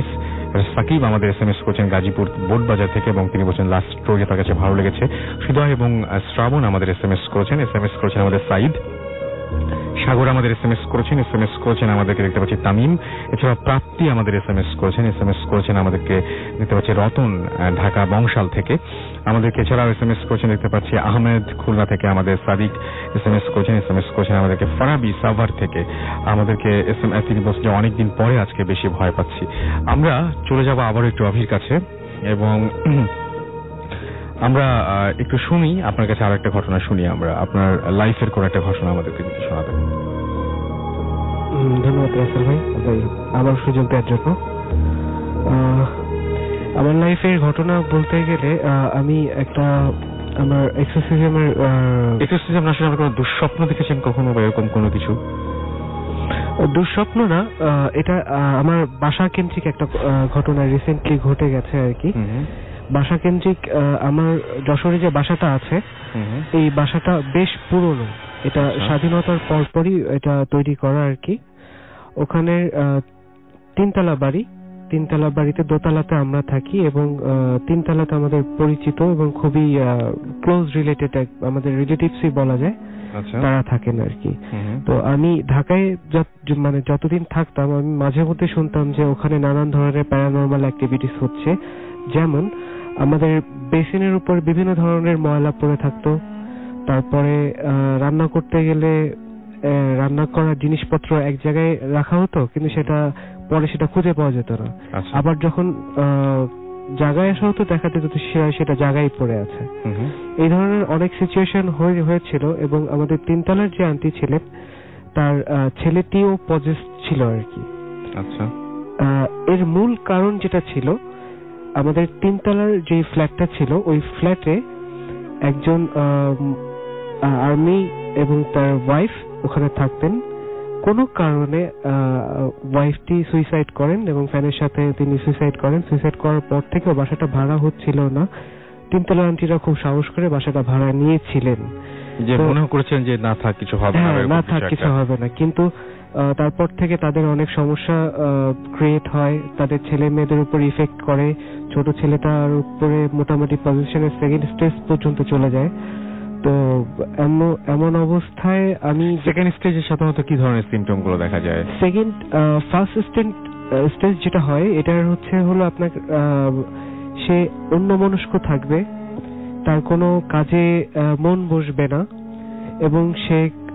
সাকিব আমাদের এস এম এস করেছেন গাজীপুর বোট বাজার থেকে এবং তিনি বলছেন লাস্ট স্টোরি তার কাছে ভালো লেগেছে। হৃদয় এবং শ্রাবণ আমাদের এস এম এস করেছেন এস এম এস করেছেন আমাদের সাইদ। সাগর আমাদের এস এম এস করেছেন এস এম এস করেছেন আমাদেরকে দেখতে পাচ্ছি তামিম। এছাড়া প্রাপ্তি আমাদের এস এম এস করেছেন এস এম এস করেছেন আমাদেরকে দেখতে পাচ্ছি রতন ঢাকা বংশাল থেকে আমাদেরকে। এছাড়াও এস এম এস করেছেন দেখতে পাচ্ছি আহমেদ খুলনা থেকে আমাদের সাদিক এস এম এস করেছেন এস এম এস করেছেন আমাদেরকে ফারাবি সাভার থেকে আমাদেরকে এস এম এস তিনি বলছেন যে অনেকদিন পরে আজকে বেশি ভয় পাচ্ছি। আমরা চলে যাব আবারও একটু অভির কাছে এবং আমরা একটু শুনি আপনার কাছে আর একটা ঘটনা শুনি আমরা আপনার লাইফের কোন একটা ঘটনা আমাদেরকে যদি শোনাবেন। ধন্যবাদ রাসেল ভাই আমার সুযোগ দেওয়ার জন্য। আমার লাইফের ঘটনা বলতে গেলে আমি একটা আমার এক্সোসিজমের এক্সোসিজম আসলে আপনি কোনো দুঃস্বপ্ন দেখেছেন কখনো বা এরকম কোনো কিছু? দুঃস্বপ্ন না, এটা আমার বাসা কেন্দ্রিক একটা ঘটনা রিসেন্টলি ঘটে গেছে আর কি। বাসা কেন্দ্রিক আমার যশোরে যে বাসাটা আছে এই বাসাটা বেশ পুরনো, এটা স্বাধীনতার পরপরই এটা তৈরি করা আর কি। ওখানে তিনতলা বাড়ি, তিনতলা বাড়িতে দোতলাতে আমরা থাকি এবং তিনতলাতে আমাদের পরিচিত এবং খুবই ক্লোজ রিলেটেড আমাদের রিলেটিভসই বলা যায় তারা থাকেন আর কি। তো আমি ঢাকায় মানে যতদিন থাকতাম আমি মাঝে মধ্যে শুনতাম যে ওখানে নানান ধরনের প্যারানরমাল অ্যাক্টিভিটিস হচ্ছে, যেমন আমাদের বেসিনের উপর বিভিন্ন ধরনের ময়লা পড়ে থাকতো, তারপরে রান্না করতে গেলে রান্না করার জিনিসপত্র এক জায়গায় রাখা হতো কিন্তু সেটা পরে সেটা খুঁজে পাওয়া যেত না, আবার যখন জায়গায় আসা হতো দেখা যেত সেটা জায়গায় পড়ে আছে। এই ধরনের অনেক সিচুয়েশন হয়েছিল এবং আমাদের তিনতলার যে আন্টি ছিলেন তার ছেলেটিও পজেসড ছিল আর কি। আচ্ছা, এর মূল কারণ যেটা ছিল আমাদের তিনতলার যে ফ্ল্যাটটা ছিল ওই ফ্ল্যাটে একজন আর্মি এবং তার ওয়াইফ ওখানে থাকতেন। কোনো কারণে ওয়াইফটি সুইসাইড করেন এবং ফ্যানের সাথে তিনি সুইসাইড করেন। সুইসাইড করার পর থেকে বাসাটা ভাড়া হচ্ছিল না। তিনতলা আন্টিরা খুব সাহস করে বাসাটা ভাড়া নিয়েছিলেন, যে মনে করেছেন যে না থাক কিছু হবে না, না থাক কিছু হবে না, কিন্তু তারপর থেকে তাদের অনেক সমস্যা ক্রিয়েট হয়, তাদের ছেলে মেয়েদের উপর ইফেক্ট করে। ছোট ছেলেটার উপরে মোটামুটি পজিশনের সেকেন্ড স্টেজ পর্যন্ত চলে যায়। তো এমন অবস্থায় আমি সেকেন্ড স্টেজে সাধারণত কি ধরনের সিমটম গুলো দেখা যায়? সেকেন্ড ফার্স্ট স্টেজ যেটা হয় এটার হচ্ছে হলো আপনার সে অন্যমনস্ক থাকবে, তার কোনো কাজে মন বসবে না এবং সে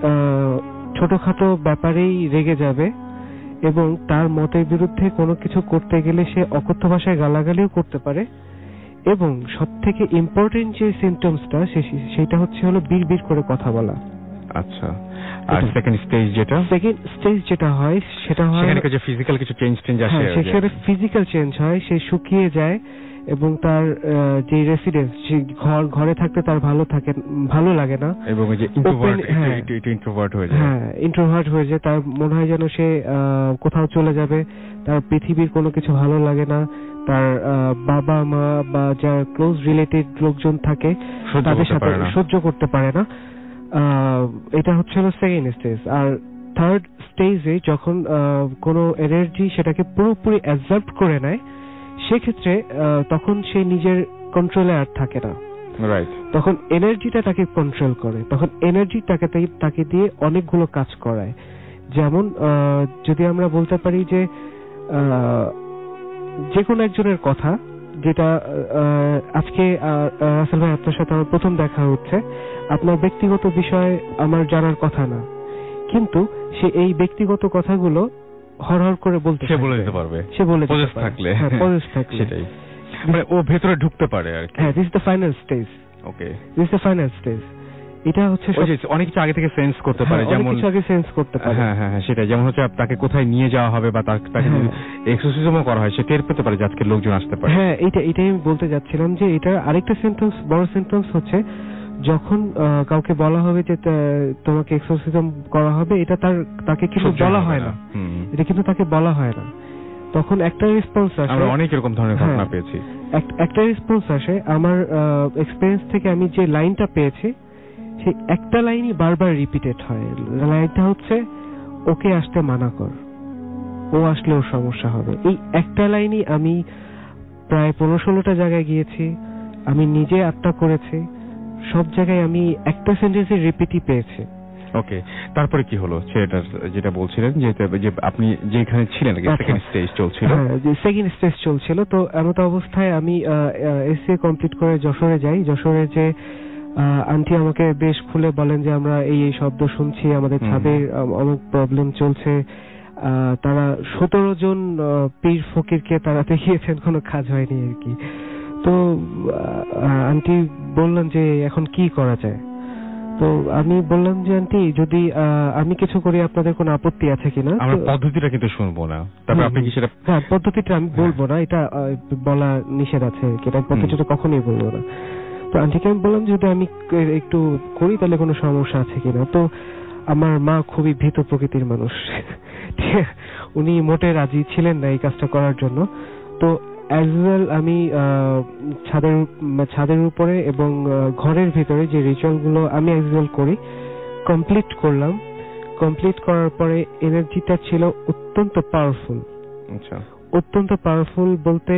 ছোটখাটো ব্যাপারেই রেগে যাবে এবং তার মতের বিরুদ্ধে কোনো কিছু করতে গেলে সে অকথ্য ভাষায় গালাগালিও করতে পারে। এবং সব থেকে ইম্পর্টেন্ট যে সিমটমসটা সেটা হচ্ছে হলো বিড়বিড় করে কথা বলা। আচ্ছা, আর সেকেন্ড স্টেজ যেটা সেকেন্ড স্টেজ যেটা হয় সেটা হয় সেখানে কিছু ফিজিক্যাল কিছু চেঞ্জ চেঞ্জ আসে, সেখানে ফিজিক্যাল চেঞ্জ হয়, সে শুকিয়ে যায় এবং তার যে রেসিডেন্স ঘর ঘরে থাকতে তার ভালো থাকে ভালো লাগে না এবং এই যে ইন্ট্রোভার্ট একটু ইন্ট্রোভার্ট হয়ে যায়, হ্যাঁ ইন্ট্রোভার্ট হয়ে যায়। তার মনে হয় যেন সে কোথাও চলে যাবে, তার পৃথিবীর কোনো কিছু ভালো লাগে না, তার বাবা মা বা যার ক্লোজ রিলেটেড লোকজন থাকে তাদের সাথে সহ্য করতে পারে না। এটা হচ্ছে হলো সেকেন্ড স্টেজ। আর থার্ড স্টেজে যখন কোনো এনার্জি সেটাকে পুরোপুরি অ্যাবজর্ব করে নেয় সেক্ষেত্রে তখন সে নিজের কন্ট্রোলে আর থাকে না, রাইট। তখন এনার্জিটা তাকে কন্ট্রোল করে, তখন এনার্জি তাকে তাকে দিয়ে অনেকগুলো কাজ করায়। যেমন যদি আমরা বলতে পারি যে যে কোনো একজনের কথা, যেটা আজকে রাসেল ভাই আপনার সাথে আমার প্রথম দেখা হচ্ছে, আপনার ব্যক্তিগত বিষয় আমার জানার কথা না, কিন্তু সে এই ব্যক্তিগত কথাগুলো হর হর করে বলতে সে বলে দিতে পারবে, সে বলে পজেস থাকলে, হ্যাঁ পজেস থাকলে সেটাই, মানে ও ভেতরে ঢুকতে পারে আর কি। হ্যাঁ, this is the final stage. Okay, this is the final stage. এটা হচ্ছে অনেক কিছু আগে থেকে সেন্স করতে পারে, যেমন কিছু আগে সেন্স করতে পারে, হ্যাঁ হ্যাঁ সেটাই, যেমন হচ্ছে তাকে কোথায় নিয়ে যাওয়া হবে বা তাকে এক্সারসাইজও করা হয় সে টের পেতে পারে যে আজকে লোকজন আসতে পারে। হ্যাঁ, এটা এটাই আমি বলতে যাচ্ছিলাম যে এটা আরেকটা সিমটমস, বড় সিমটমস হচ্ছে যখন কাউকে বলা হবে যে তোমাকে এক্সারসাইজ করা হবে, এটা তার তাকে কিন্তু বলা হয় না, এটা কিন্তু তাকে বলা হয় না, তখন একটা রেসপন্স আসে। আমরা অনেক এরকম ধরনের ঘটনা পেয়েছি। একটা রেসপন্স আসে, আমার এক্সপেরিয়েন্স থেকে আমি যে লাইনটা পেয়েছি সেই একটা লাইনই বারবার রিপিটেড হয়। লাইনটা হচ্ছে ওকে আসতে মানা কর। ও আসলে ওর সমস্যা হবে। এই একটা লাইনই আমি প্রায় পনেরো ষোলোটা জায়গায় গিয়েছি, আমি নিজে আটটা করেছি, সব জায়গায় আমি একটা সেন্টেন্সের রিপিটই পেয়েছি। ওকে, তারপরে কি হলো সেটা যেটা বলছিলেন যে যে আপনি যেখানে ছিলেন সেকেন্ড স্টেজ চলছিল? হ্যাঁ, যে সেকেন্ড স্টেজ চলছিল। তো এমত অবস্থায় আমি এসএ কমপ্লিট করে যশোরে যাই। যশোরে যে আন্টি আমাকে বেশ খুলে বলেন যে আমরা এই এই শব্দ শুনছি, আমাদের ছাদের অনেক প্রবলেম চলছে। তারা সতেরো জন পীর ফকিরকে তারা দেখিয়েছেন, কোনো কাজ হয়নি আর কি। তো আন্টি বললেন যে এখন কি করা যায়। তো আমি বললাম যে আন্টি যদি আমি কিছু করি আপনাদের কোনো আপত্তি আছে কিনা। আমরা পদ্ধতিটা কিন্তু শুনবো না, তবে আপনি কি সেটা? হ্যাঁ, পদ্ধতিটা আমি বলবো না, এটা বলা নিষেধ আছে, এটা পদ্ধতিটা কখনোই বলবো না। তো আন্টিকে আমি বললাম যদি আমি একটু করি তাহলে কোনো সমস্যা আছে কিনা। তো আমার মা খুবই ভীত প্রকৃতির মানুষ, উনি মোটে রাজি ছিলেন না এই কাজটা করার জন্য। তো অ্যাজ ওয়েল আমি ছাদের ছাদের উপরে এবং ঘরের ভিতরে যে রিচুয়াল গুলো আমি অ্যাজ ওয়েল করি কমপ্লিট করলাম। কমপ্লিট করার পরে এনার্জিটা ছিল অত্যন্ত পাওয়ারফুল। আচ্ছা, অত্যন্ত পাওয়ারফুল বলতে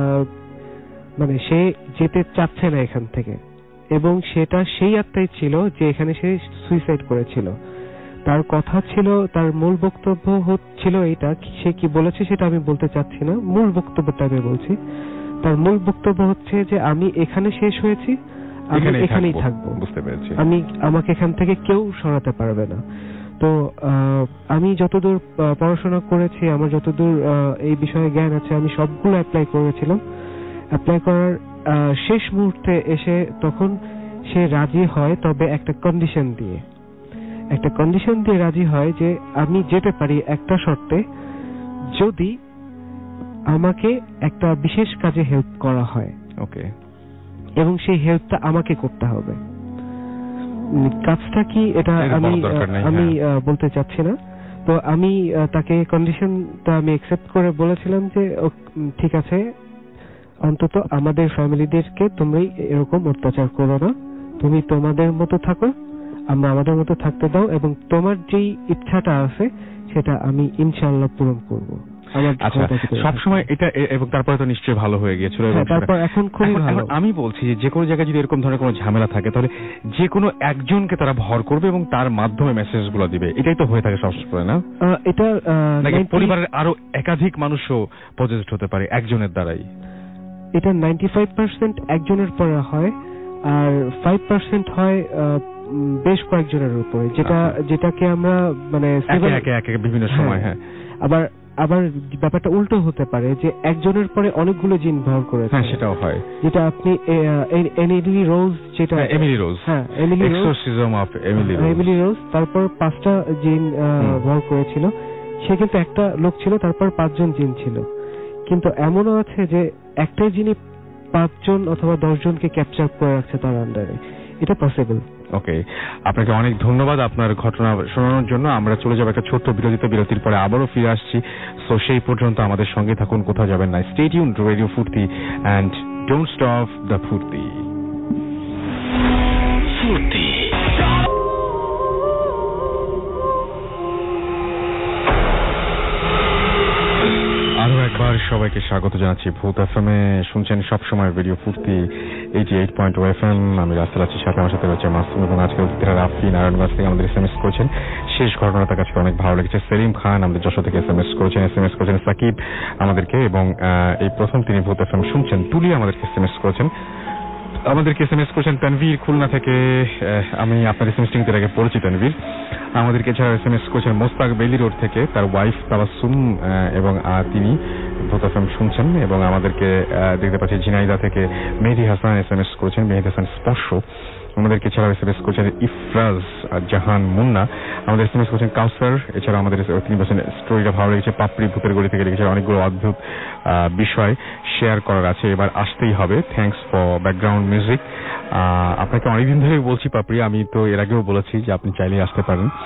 মানে সে যেতে চাচ্ছে না এখান থেকে, এবং সেটা সেই আত্মাই ছিল যে এখানে সে সুইসাইড করেছিল। তার কথা ছিল, তার মূল বক্তব্য হচ্ছিল এইটা, সে কি বলেছে সেটা আমি বলতে চাচ্ছি না, মূল বক্তব্যটা আমি বলছি। তার মূল বক্তব্য হচ্ছে যে আমি এখানে শেষ হয়েছি, আমি এখানেই থাকবো, বুঝতে পেরেছি, আমি আমাকে এখান থেকে কেউ সরাতে পারবে না। তো আমি যতদূর পড়াশোনা করেছি, আমার যতদূর এই বিষয়ে জ্ঞান আছে, আমি সবগুলো অ্যাপ্লাই করেছিলাম। অ্যাপ্লাই করার শেষ মুহূর্তে এসে তখন সে রাজি হয়, তবে একটা কন্ডিশন দিয়ে একটা কন্ডিশন দিয়ে রাজি হয় যে আমি যেতে পারি একটা শর্তে, যদি আমাকে একটা বিশেষ কাজে হেল্প করা হয়। ওকে, এবং সেই হেল্পটা আমাকে করতে হবে। কাজটা কি এটা আমি আমি বলতে চাচ্ছি না। তো আমি তাকে কন্ডিশনটা আমি অ্যাকসেপ্ট করে বলেছিলাম যে ঠিক আছে, অন্তত আমাদের ফ্যামিলিদেরকে তুমি এরকম অত্যাচার করো না, তুমি তোমাদের মতো থাকো, আমরা আমাদের মতো থাকতে দাও, এবং তোমার যেই ইচ্ছাটা আছে সেটা আমি ইনশাআল্লাহ পূরণ করব। আচ্ছা, সবসময় এটা, এবং তারপরে তো নিশ্চয়ই ভালো হয়ে গিয়েছিল। তারপর এখন খুবই ভালো। আমি বলছি যে কোনো জায়গায় যদি এরকম ধরনের কোনো ঝামেলা থাকে তাহলে যে কোনো একজনকে তারা ভর করবে এবং তার মাধ্যমে মেসেজগুলো দিবে, এটাই তো হয়ে থাকে সবসময়, না? এটা নাকি পরিবারের আরো একাধিক মানুষও পজেসড হতে পারে একজনের দ্বারাই? এটা নাইনটি ফাইভ পার্সেন্ট একজনের পরে হয়, আর ফাইভ পার্সেন্ট হয় বেশ কয়েকজনের উপরে, যেটা যেটাকে আমরা মানে বিভিন্ন সময়। হ্যাঁ, আবার আবার ব্যাপারটা উল্টো হতে পারে যে একজনের পরে অনেকগুলো জিন ভর করেছে। হ্যাঁ, সেটাও হয়, যেটা আপনি এমিলি রোজ, যেটা এমিলি রোজ, হ্যাঁ Emily Rose, exorcism of Emily Rose, Emily Rose তারপর পাঁচটা জিন ভর করেছিল। সে কিন্তু একটা লোক ছিল, তারপর পাঁচজন জিন ছিল। কিন্তু এমনও আছে যে একটাই জিনই পাঁচজন অথবা দশ জনকে ক্যাপচার করে রাখছে তার আন্ডারে, এটা পসিবল। ওকে, আপনাকে অনেক ধন্যবাদ আপনার ঘটনা শোনানোর জন্য। আমরা চলে যাবো একটা ছোট্ট বিরতিতে, বিরতির পরে আবারও ফিরে আসছি। সো সেই পর্যন্ত আমাদের সঙ্গে থাকুন, কোথাও যাবেন না। Stay tuned to radio Foorti and don't stop the Foorti. Foorti আরো একবার সবাইকে স্বাগত জানাচ্ছি। ভূত এফএম এ শুনছেন সবসময় radio Foorti eighty eight point ও এফ এম। আমি রাসেল আছি, সাথে আমার সাথে রয়েছে মাসুম, এবং আজকে অতিথিরা রাফি নারায়ণগঞ্জ থেকে আমাদের এস এম এস করেছেন। শেষ ঘটনা তার কাছে অনেক ভালো লেগেছে। সেলিম খান আমাদের যশোর থেকে এস এম এস করেছেন। এস এম এস করেছেন সাকিব আমাদেরকে, এবং এই প্রথম তিনি ভূত এফএম শুনছেন। তুলি আমাদেরকে এস এম এস করেছেন। আমাদেরকে এস এম এস করেছেন তানভীর খুলনা থেকে। আমি আপনার এস এম এস টির আগে পড়েছি তানভীর। আমাদেরকে এছাড়া এস এম এস করেছেন মোস্তাক বেলি রোড থেকে, তার ওয়াইফ তাবাসসুম, এবং তিনি ভূত এফএম শুনছেন। এবং আমাদেরকে দেখতে পাচ্ছি ঝিনাইদা থেকে Mehedi Hasan S M S করেছেন, মেহেদি হাসান স্পর্শ। আমাদেরকে এছাড়া এস এম এস করেছেন ইফরাজ জাহান মুন্না, আমাদের এস এম এস করেছেন কাউসার। এছাড়া আমাদের তিনি বলছেন স্টোরিটা ভালো লেগেছে, পাপড়ি ভূতের গলি থেকে লিখেছে, অনেকগুলো অদ্ভুত বিষয় শেয়ার করার আছে, এবার আসতেই হবে। Thanks for background music. আপনাকে অনেকদিন ধরে বলছি পাপড়ি, আমি তো এর আগেও বলেছি যে আপনি চাইলেই আসতে পারেন।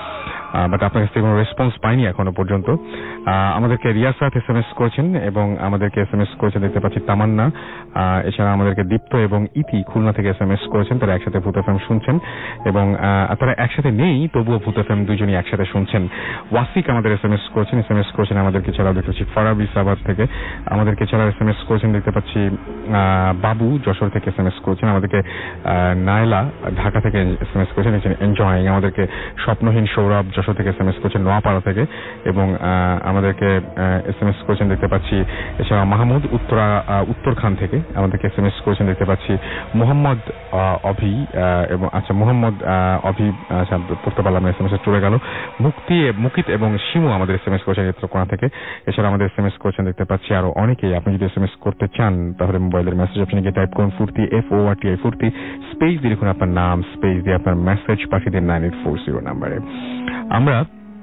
বাট আপনার কাছ থেকে কোনো রেসপন্স পাইনি এখনো পর্যন্ত। আমাদেরকে রিয়াসাত এস এম এস করেছেন এবং আমাদেরকে এস এম এস করেছেন দেখতে পাচ্ছি তামান্না, এছাড়া আমাদেরকে দীপ্ত এবং ইতি খুলনা থেকে এস এম এস করেছেন। তারা একসাথে ভূত এফএম শুনছেন এবং তারা একসাথে নেই, তবুও ভূত এফএম দুজনই একসাথে শুনছেন। ওয়াসিক আমাদের এস এম এস করেছেন, এস এম এস করেছেন আমাদেরকে ছাড়াও দেখতে পাচ্ছি ফারাবি সাবাদ থেকে, আমাদেরকে ছাড়াও এস এম এস করেছেন দেখতে পাচ্ছি বাবু যশোর থেকে এস এম এস করেছেন, আমাদেরকে নায়লা ঢাকা থেকে এস এম এস করেছেন এনজয়িং, আমাদেরকে স্বপ্নহীন সৌরভ যশোর থেকে এস এম এস করেছেন নোয়াপাড়া থেকে এবং আমাদেরকে এস এম এস করেছেন দেখতে পাচ্ছি এছাড়া মাহমুদ উত্তরা উত্তরখান থেকে আমাদেরকে এস এম এস করেছেন দেখতে পাচ্ছি মোহাম্মদ অভি এবং আচ্ছা মোহাম্মদ অভি আচ্ছা পড়তে পারলাম এস এম এস চলে গেল। মুক্তি মুকিত এবং শিমু আমাদের এস এম এস করেছেন নেত্রকোনা থেকে, এছাড়া আমাদের এস এম এস করেছেন দেখতে পাচ্ছি আরো অনেকেই। আপনি যদি এস এম এস করতে চান তাহলে মোবাইলের মেসেজ অপশনে গিয়ে টাইপ করুন Foorti F O R T I Foorti, space দিয়ে লিখুন আপনার নাম, স্পেস দিয়ে আপনার মেসেজ পাঠিয়ে দিন নাইন এইট ফোর জিরো নাম্বারে। আমরা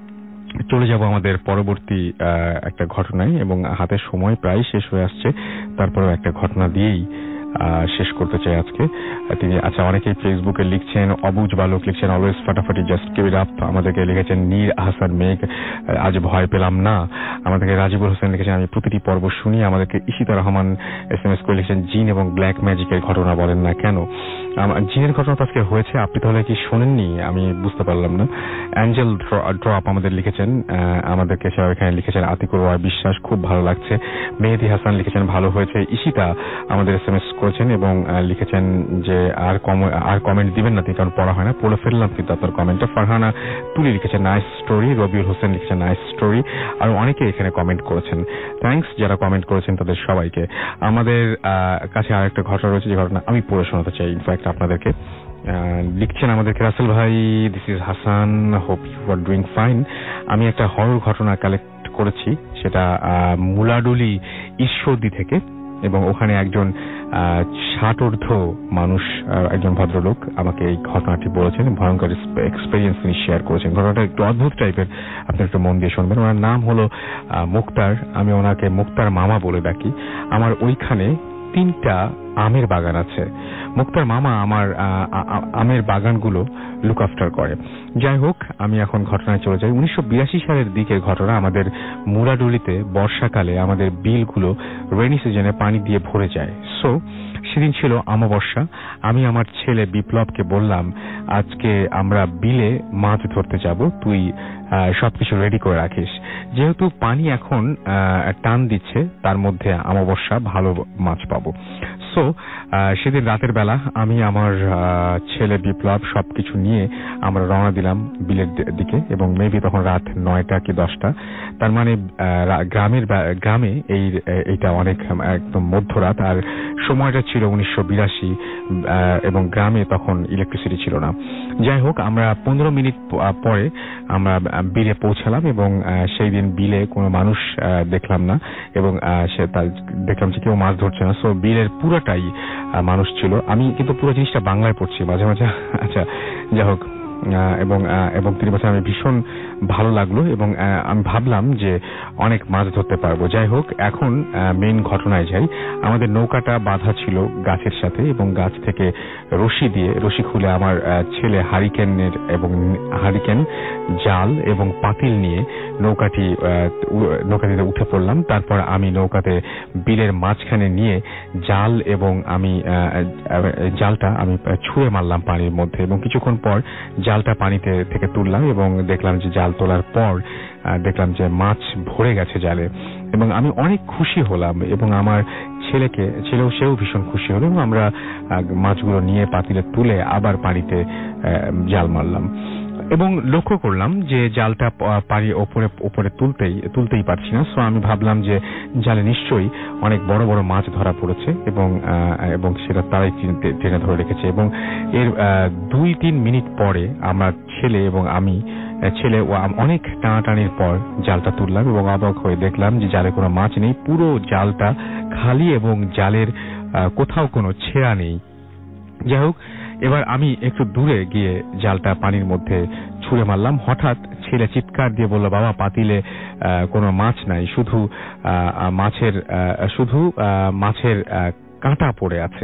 চলে যাব আমাদের পরবর্তী একটা ঘটনায় এবং হাতে সময় প্রায় শেষ হয়ে আসছে, তারপরেও একটা ঘটনা দিয়েই শেষ করতে চাই আজকে। তিনি আচ্ছা অনেকেই ফেসবুকে লিখছেন, অবুজ বালক লিখছেন অলওয়েজ ফাটাফাটি জাস্ট গিভ ইট আপ, আমাদেরকে লিখেছেন নীর আহসান মেঘ আজ ভয় পেলাম না, আমাদেরকে রাজিবুল হোসেন লিখেছেন আমি প্রতিটি পর্ব শুনি, আমাদেরকে Ishita Rahman S M S করে লিখেছেন জিন এবং ব্ল্যাক ম্যাজিকের ঘটনা বলেন না কেন। জিনের ঘটনা তো আজকে হয়েছে, আপনি তাহলে কি শোনেননি আমি বুঝতে পারলাম না। অ্যাঞ্জেল ড্রপ আমাদের লিখেছেন, আমাদেরকে এখানে লিখেছেন আতিকুর রয় বিশ্বাস খুব ভালো লাগছে, মেহেদি হাসান লিখেছেন ভালো হয়েছে, ইশিতা আমাদের এস এম এস করেছেন এবং লিখেছেন যে আর আর কমেন্ট দিবেন না কারণ পড়া হয় না, পড়ে ফেললাম কিন্তু আপনার কমেন্টটা। ফারহানা তুলি লিখেছেন নাইস স্টোরি, রবিউল হোসেন লিখেছেন নাইস স্টোরি, আর অনেকে এখানে কমেন্ট করেছেন। থ্যাঙ্কস যারা কমেন্ট করেছেন তাদের সবাইকে। আমাদের কাছে আর একটা ঘটনা রয়েছে যে ঘটনা আমি পড়ে শোনাতে চাই ইনফ্যাক্ট আপনাদেরকে। লিখছেন আমাদেরকে রাসেল ভাই, this is Hasan, hope you are doing fine. আমি একটা হরর ঘটনা কালেক্ট করেছি, সেটা মুলাডুলি ঈশ্বরদী থেকে এবং ওখানে একজন ষাটোর্ধ্ব মানুষ, একজন ভদ্রলোক আমাকে এই ঘটনাটি বলেছেন, ভয়ঙ্কর এক্সপেরিয়েন্স তিনি শেয়ার করেছেন। ঘটনাটা একটু অদ্ভুত টাইপের, আপনি একটু মন দিয়ে শুনবেন। ওনার নাম হলো মুক্তার, আমি ওনাকে মুক্তার মামা বলে ডাকি। আমার ওইখানে তিনটা আমের বাগান আছে, মুক্তার মামা আমার আমের বাগানগুলো লুক আফটার করে। যাই হোক আমি এখন ঘটনায় চলে যাই। উনিশশো বিরাশি সালের দিকে ঘটনা, আমাদের মুরাডুলিতে বর্ষাকালে আমাদের বিলগুলো রেইনি সিজনে পানি দিয়ে ভরে যায়। সো সেদিন ছিল অমাবস্যা, আমি আমার ছেলে বিপ্লবকে বললাম আজকে আমরা বিলে মাছ ধরতে যাব, তুই সবকিছু রেডি করে রাখিস, যেহেতু পানি এখন টান দিচ্ছে তার মধ্যে অমাবস্যা ভালো মাছ পাবো। সো সেদিন রাতের বেলা আমি আমার ছেলে বিপ্লব সবকিছু নিয়ে আমরা রওনা দিলাম বিলের দিকে এবং মেবি তখন রাত নয়টা কি দশটা, তার মানে গ্রামের গ্রামে এই এইটা অনেক একদম মধ্যরাত, আর সময়টা ছিল উনিশশো বিরাশি এবং গ্রামে তখন ইলেকট্রিসিটি ছিল না। যাই হোক আমরা পনেরো মিনিট পরে আমরা বিলে পৌঁছালাম এবং সেই দিন বিলে কোনো মানুষ দেখলাম না এবং সে দেখলাম যে কেউ মাছ ধরছে না। সো বিলের পুরোটাই মানুষ ছিল। আমি কিন্তু পুরো জিনিসটা বাংলায় পড়ছি মাঝে মাঝে, আচ্ছা যাই হোক, এবং এবং তিনি বলছেন আমি ভীষণ ভালো লাগলো এবং আমি ভাবলাম যে অনেক মাছ ধরতে পারবো। যাই হোক এখন মেইন ঘটনায় যাই। আমাদের নৌকাটা বাঁধা ছিল গাছের সাথে এবং গাছ থেকে রশি দিয়ে রশি খুলে আমার ছেলে হারিকেনের এবং হারিকেন জাল এবং পাতিল নিয়ে নৌকাটি নৌকাটিতে উঠে পড়লাম। তারপর আমি নৌকাতে বিলের মাঝখানে নিয়ে জাল এবং আমি জালটা আমি ছুঁড়ে মারলাম পানির মধ্যে এবং কিছুক্ষণ পর জালটা পানিতে থেকে তুললাম এবং দেখলাম যে জাল তোলার পর দেখলাম যে মাছ ভরে গেছে জালে এবং আমি অনেক খুশি হলাম এবং আমার ছেলেকে ছেলেও সেও ভীষণ খুশি হলো এবং আমরা মাছগুলো নিয়ে পাতিলে তুলে আবার পানিতে জাল মারলাম এবং লক্ষ্য করলাম যে জালটা পানি ওপরে ওপরে তুলতেই তুলতেই পারছি না। সো আমি ভাবলাম যে জালে নিশ্চয়ই অনেক বড় বড় মাছ ধরা পড়েছে এবং এবং সেটা তারাই টেনে ধরে রেখেছে এবং এর দুই তিন মিনিট পরে আমার ছেলে এবং আমি ছেলে অনেক টানাটানির পর জালটা তুললাম এবং অবাক হয়ে দেখলাম যে জালে কোনো মাছ নেই, পুরো জালটা খালি এবং জালের কোথাও কোনো ছেঁড়া নেই। যাই হোক এবার আমি একটু দূরে গিয়ে জালটা পানির মধ্যে ছুঁড়ে মারলাম। হঠাৎ ছেলে চিৎকার দিয়ে বলল, বাবা পাতিলে কোনো মাছ নাই, শুধু মাছের শুধু মাছের কাঁটা পড়ে আছে।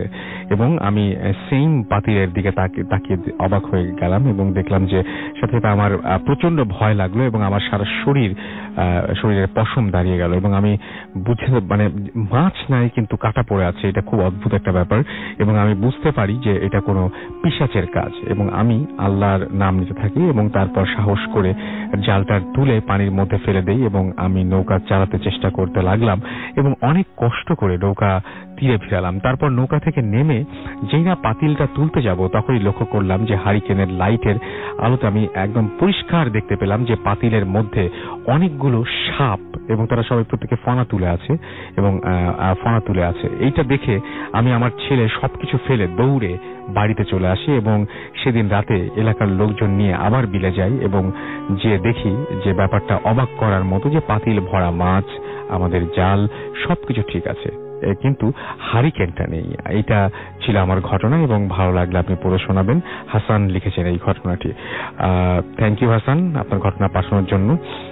এবং আমি সেম পাতিলের দিকে তাকিয়ে অবাক হয়ে গেলাম এবং দেখলাম যে সাথে সাথে আমার প্রচন্ড ভয় লাগলো এবং আমার সারা শরীর শরীরের পশম দাঁড়িয়ে গেল এবং আমি বুঝে মানে মাছ নাই কিন্তু কাটা পড়ে আছে, এটা খুব অদ্ভুত একটা ব্যাপার এবং আমি বুঝতে পারি যে এটা কোনো পিশাচের কাজ এবং আমি আল্লাহর নাম নিতে থাকি এবং তারপর সাহস করে জালটা তুলে পানির মধ্যে ফেলে দেই এবং আমি নৌকা চালাতে চেষ্টা করতে লাগলাম এবং অনেক কষ্ট করে নৌকা তীরে ফিরালাম। তারপর নৌকা থেকে নেমে যেই না পাতিলটা তুলতে যাব তখনই লক্ষ্য করলাম যে হারিকেনের লাইটের আলোতে আমি একদম পরিষ্কার দেখতে পেলাম যে পাতিলের মধ্যে অনেকগুলো সাপ এবং তারা সবাই প্রত্যেকে ফনা তুলে আছে এবং ফনা তুলে আছে। এইটা দেখে আমি আমার ছেলে সবকিছু ফেলে দৌড়ে বাড়িতে চলে আসি এবং সেদিন রাতে এলাকার লোকজন নিয়ে আবার বিলে যাই এবং যে দেখি যে ব্যাপারটা অবাক করার মতো, যে পাতিল ভরা মাছ, আমাদের জাল সবকিছু ঠিক আছে কিন্তু হারিকেনটা নেই। এটা ছিল আমার ঘটনা এবং ভালো লাগলে আপনি পড়ে শোনাবেন। হাসান লিখেছেন এই ঘটনাটি। থ্যাংক ইউ হাসান আপনার ঘটনা পাঠানোর জন্য।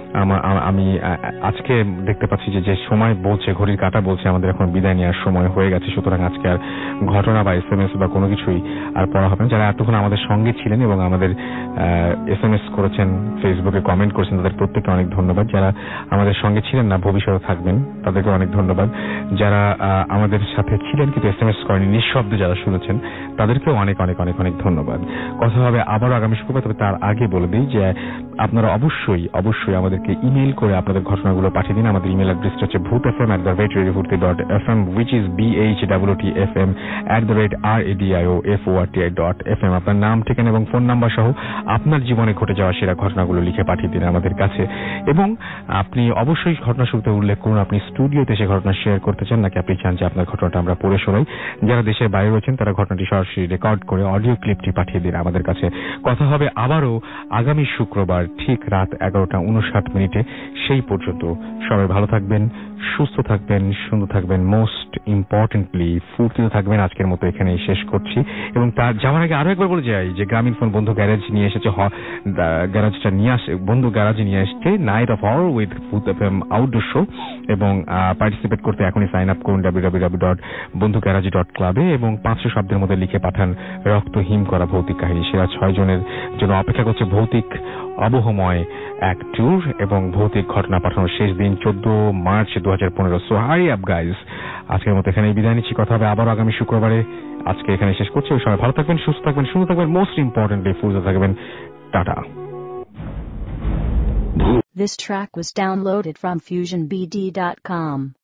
আমি আজকে দেখতে পাচ্ছি যে যে সময় বলছে, ঘড়ির কাঁটা বলছে আমাদের এখন বিদায় নেওয়ার সময় হয়ে গেছে, সুতরাং আজকে আর ঘটনা বা এস এম এস বা কোনো কিছুই আর পড়া হবে না। যারা এতক্ষণ আমাদের সঙ্গে ছিলেন এবং আমাদের এস এম এস করেছেন, ফেসবুকে কমেন্ট করেছেন, তাদের প্রত্যেককে অনেক ধন্যবাদ। যারা আমাদের সঙ্গে ছিলেন না, ভবিষ্যতে থাকবেন, তাদেরকে অনেক ধন্যবাদ। যারা আমাদের সাথে ছিলেন কিন্তু এস এম এস করেনি, নিঃশব্দে যারা শুনেছেন, তাদেরকেও অনেক অনেক অনেক অনেক ধন্যবাদ। কথা হবে আবারও আগামী শুক্রবার। তবে তার আগে বলে দিই যে আপনারা অবশ্যই অবশ্যই আমাদেরকে ইমেল করে আপনাদের ঘটনাগুলো পাঠিয়ে দিন। আমাদের ইমেল অ্যাড্রেসটা হচ্ছে Bhoot F M at the rate radio Foorti dot F M, which is B H W T F M at the rate R A D I O F O R T I dot F M. আপনার নাম, ঠিকানা এবং ফোন নাম্বার সহ আপনার জীবনে ঘটে যাওয়া সেরা ঘটনাগুলো লিখে পাঠিয়ে দিন আমাদের কাছে। এবং আপনি অবশ্যই ঘটনা শুরুতে উল্লেখ করুন আপনি স্টুডিওতে সে ঘটনা শেয়ার করতে চান নাকি আপনি চান যে আপনার ঘটনাটা আমরা পড়ে শোনাই। যারা দেশের বাইরে রয়েছেন তারা ঘটনাটি সরাসরি রেকর্ড করে অডিও ক্লিপটি পাঠিয়ে দিন আমাদের কাছে। কথা হবে আবারও আগামী শুক্রবার ঠিক রাত এগারোটা উনষাট মিনিটে। সেই পর্যন্ত সবাই ভালো থাকবেন, সুস্থ থাকবেন, সুন্দর থাকবেন, মোস্ট ইম্পর্টেন্টলি ফুর্তিতে থাকবেন। আজকের মতো এখানেই শেষ করছি এবং তার যাওয়ার আগে আরো একবার বলে যাই যে গ্রামীণ ফোন বন্ধু গ্যারেজ নিয়ে এসেছে, গ্যারাজটা নিয়ে আসে বন্ধু গ্যারাজ নিয়ে এসছে night of all with Bhoot F M outdoor show এবং পার্টিসিপেট করতে এখনই সাইন আপ করুন W W W dot Bondhu garage dot ক্লাবে এবং পাঁচশো শব্দের মধ্যে লিখে পাঠান রক্ত হিম করা ভৌতিক কাহিনী। সেরা ছয় জনের জন্য অপেক্ষা করছে ভৌতিক আবহময় এক ট্যুর এবং ভৌতিক ঘটনা পাঠানোর শেষ দিন চোদ্দ মার্চ দু হাজার পনেরো। সো হারি আপ গাইজ, আজকের মতো এখানে বিদায় নিচ্ছি। কথা হবে আবার আগামী শুক্রবারে। আজকে এখানে শেষ করছি। সবাই ভালো থাকবেন, সুস্থ থাকবেন, সুন্দর থাকবেন, মোস্ট ইম্পর্টেন্টলি ফুর্তিতে থাকবেন। Tata. This track was downloaded from fusion b d dot com.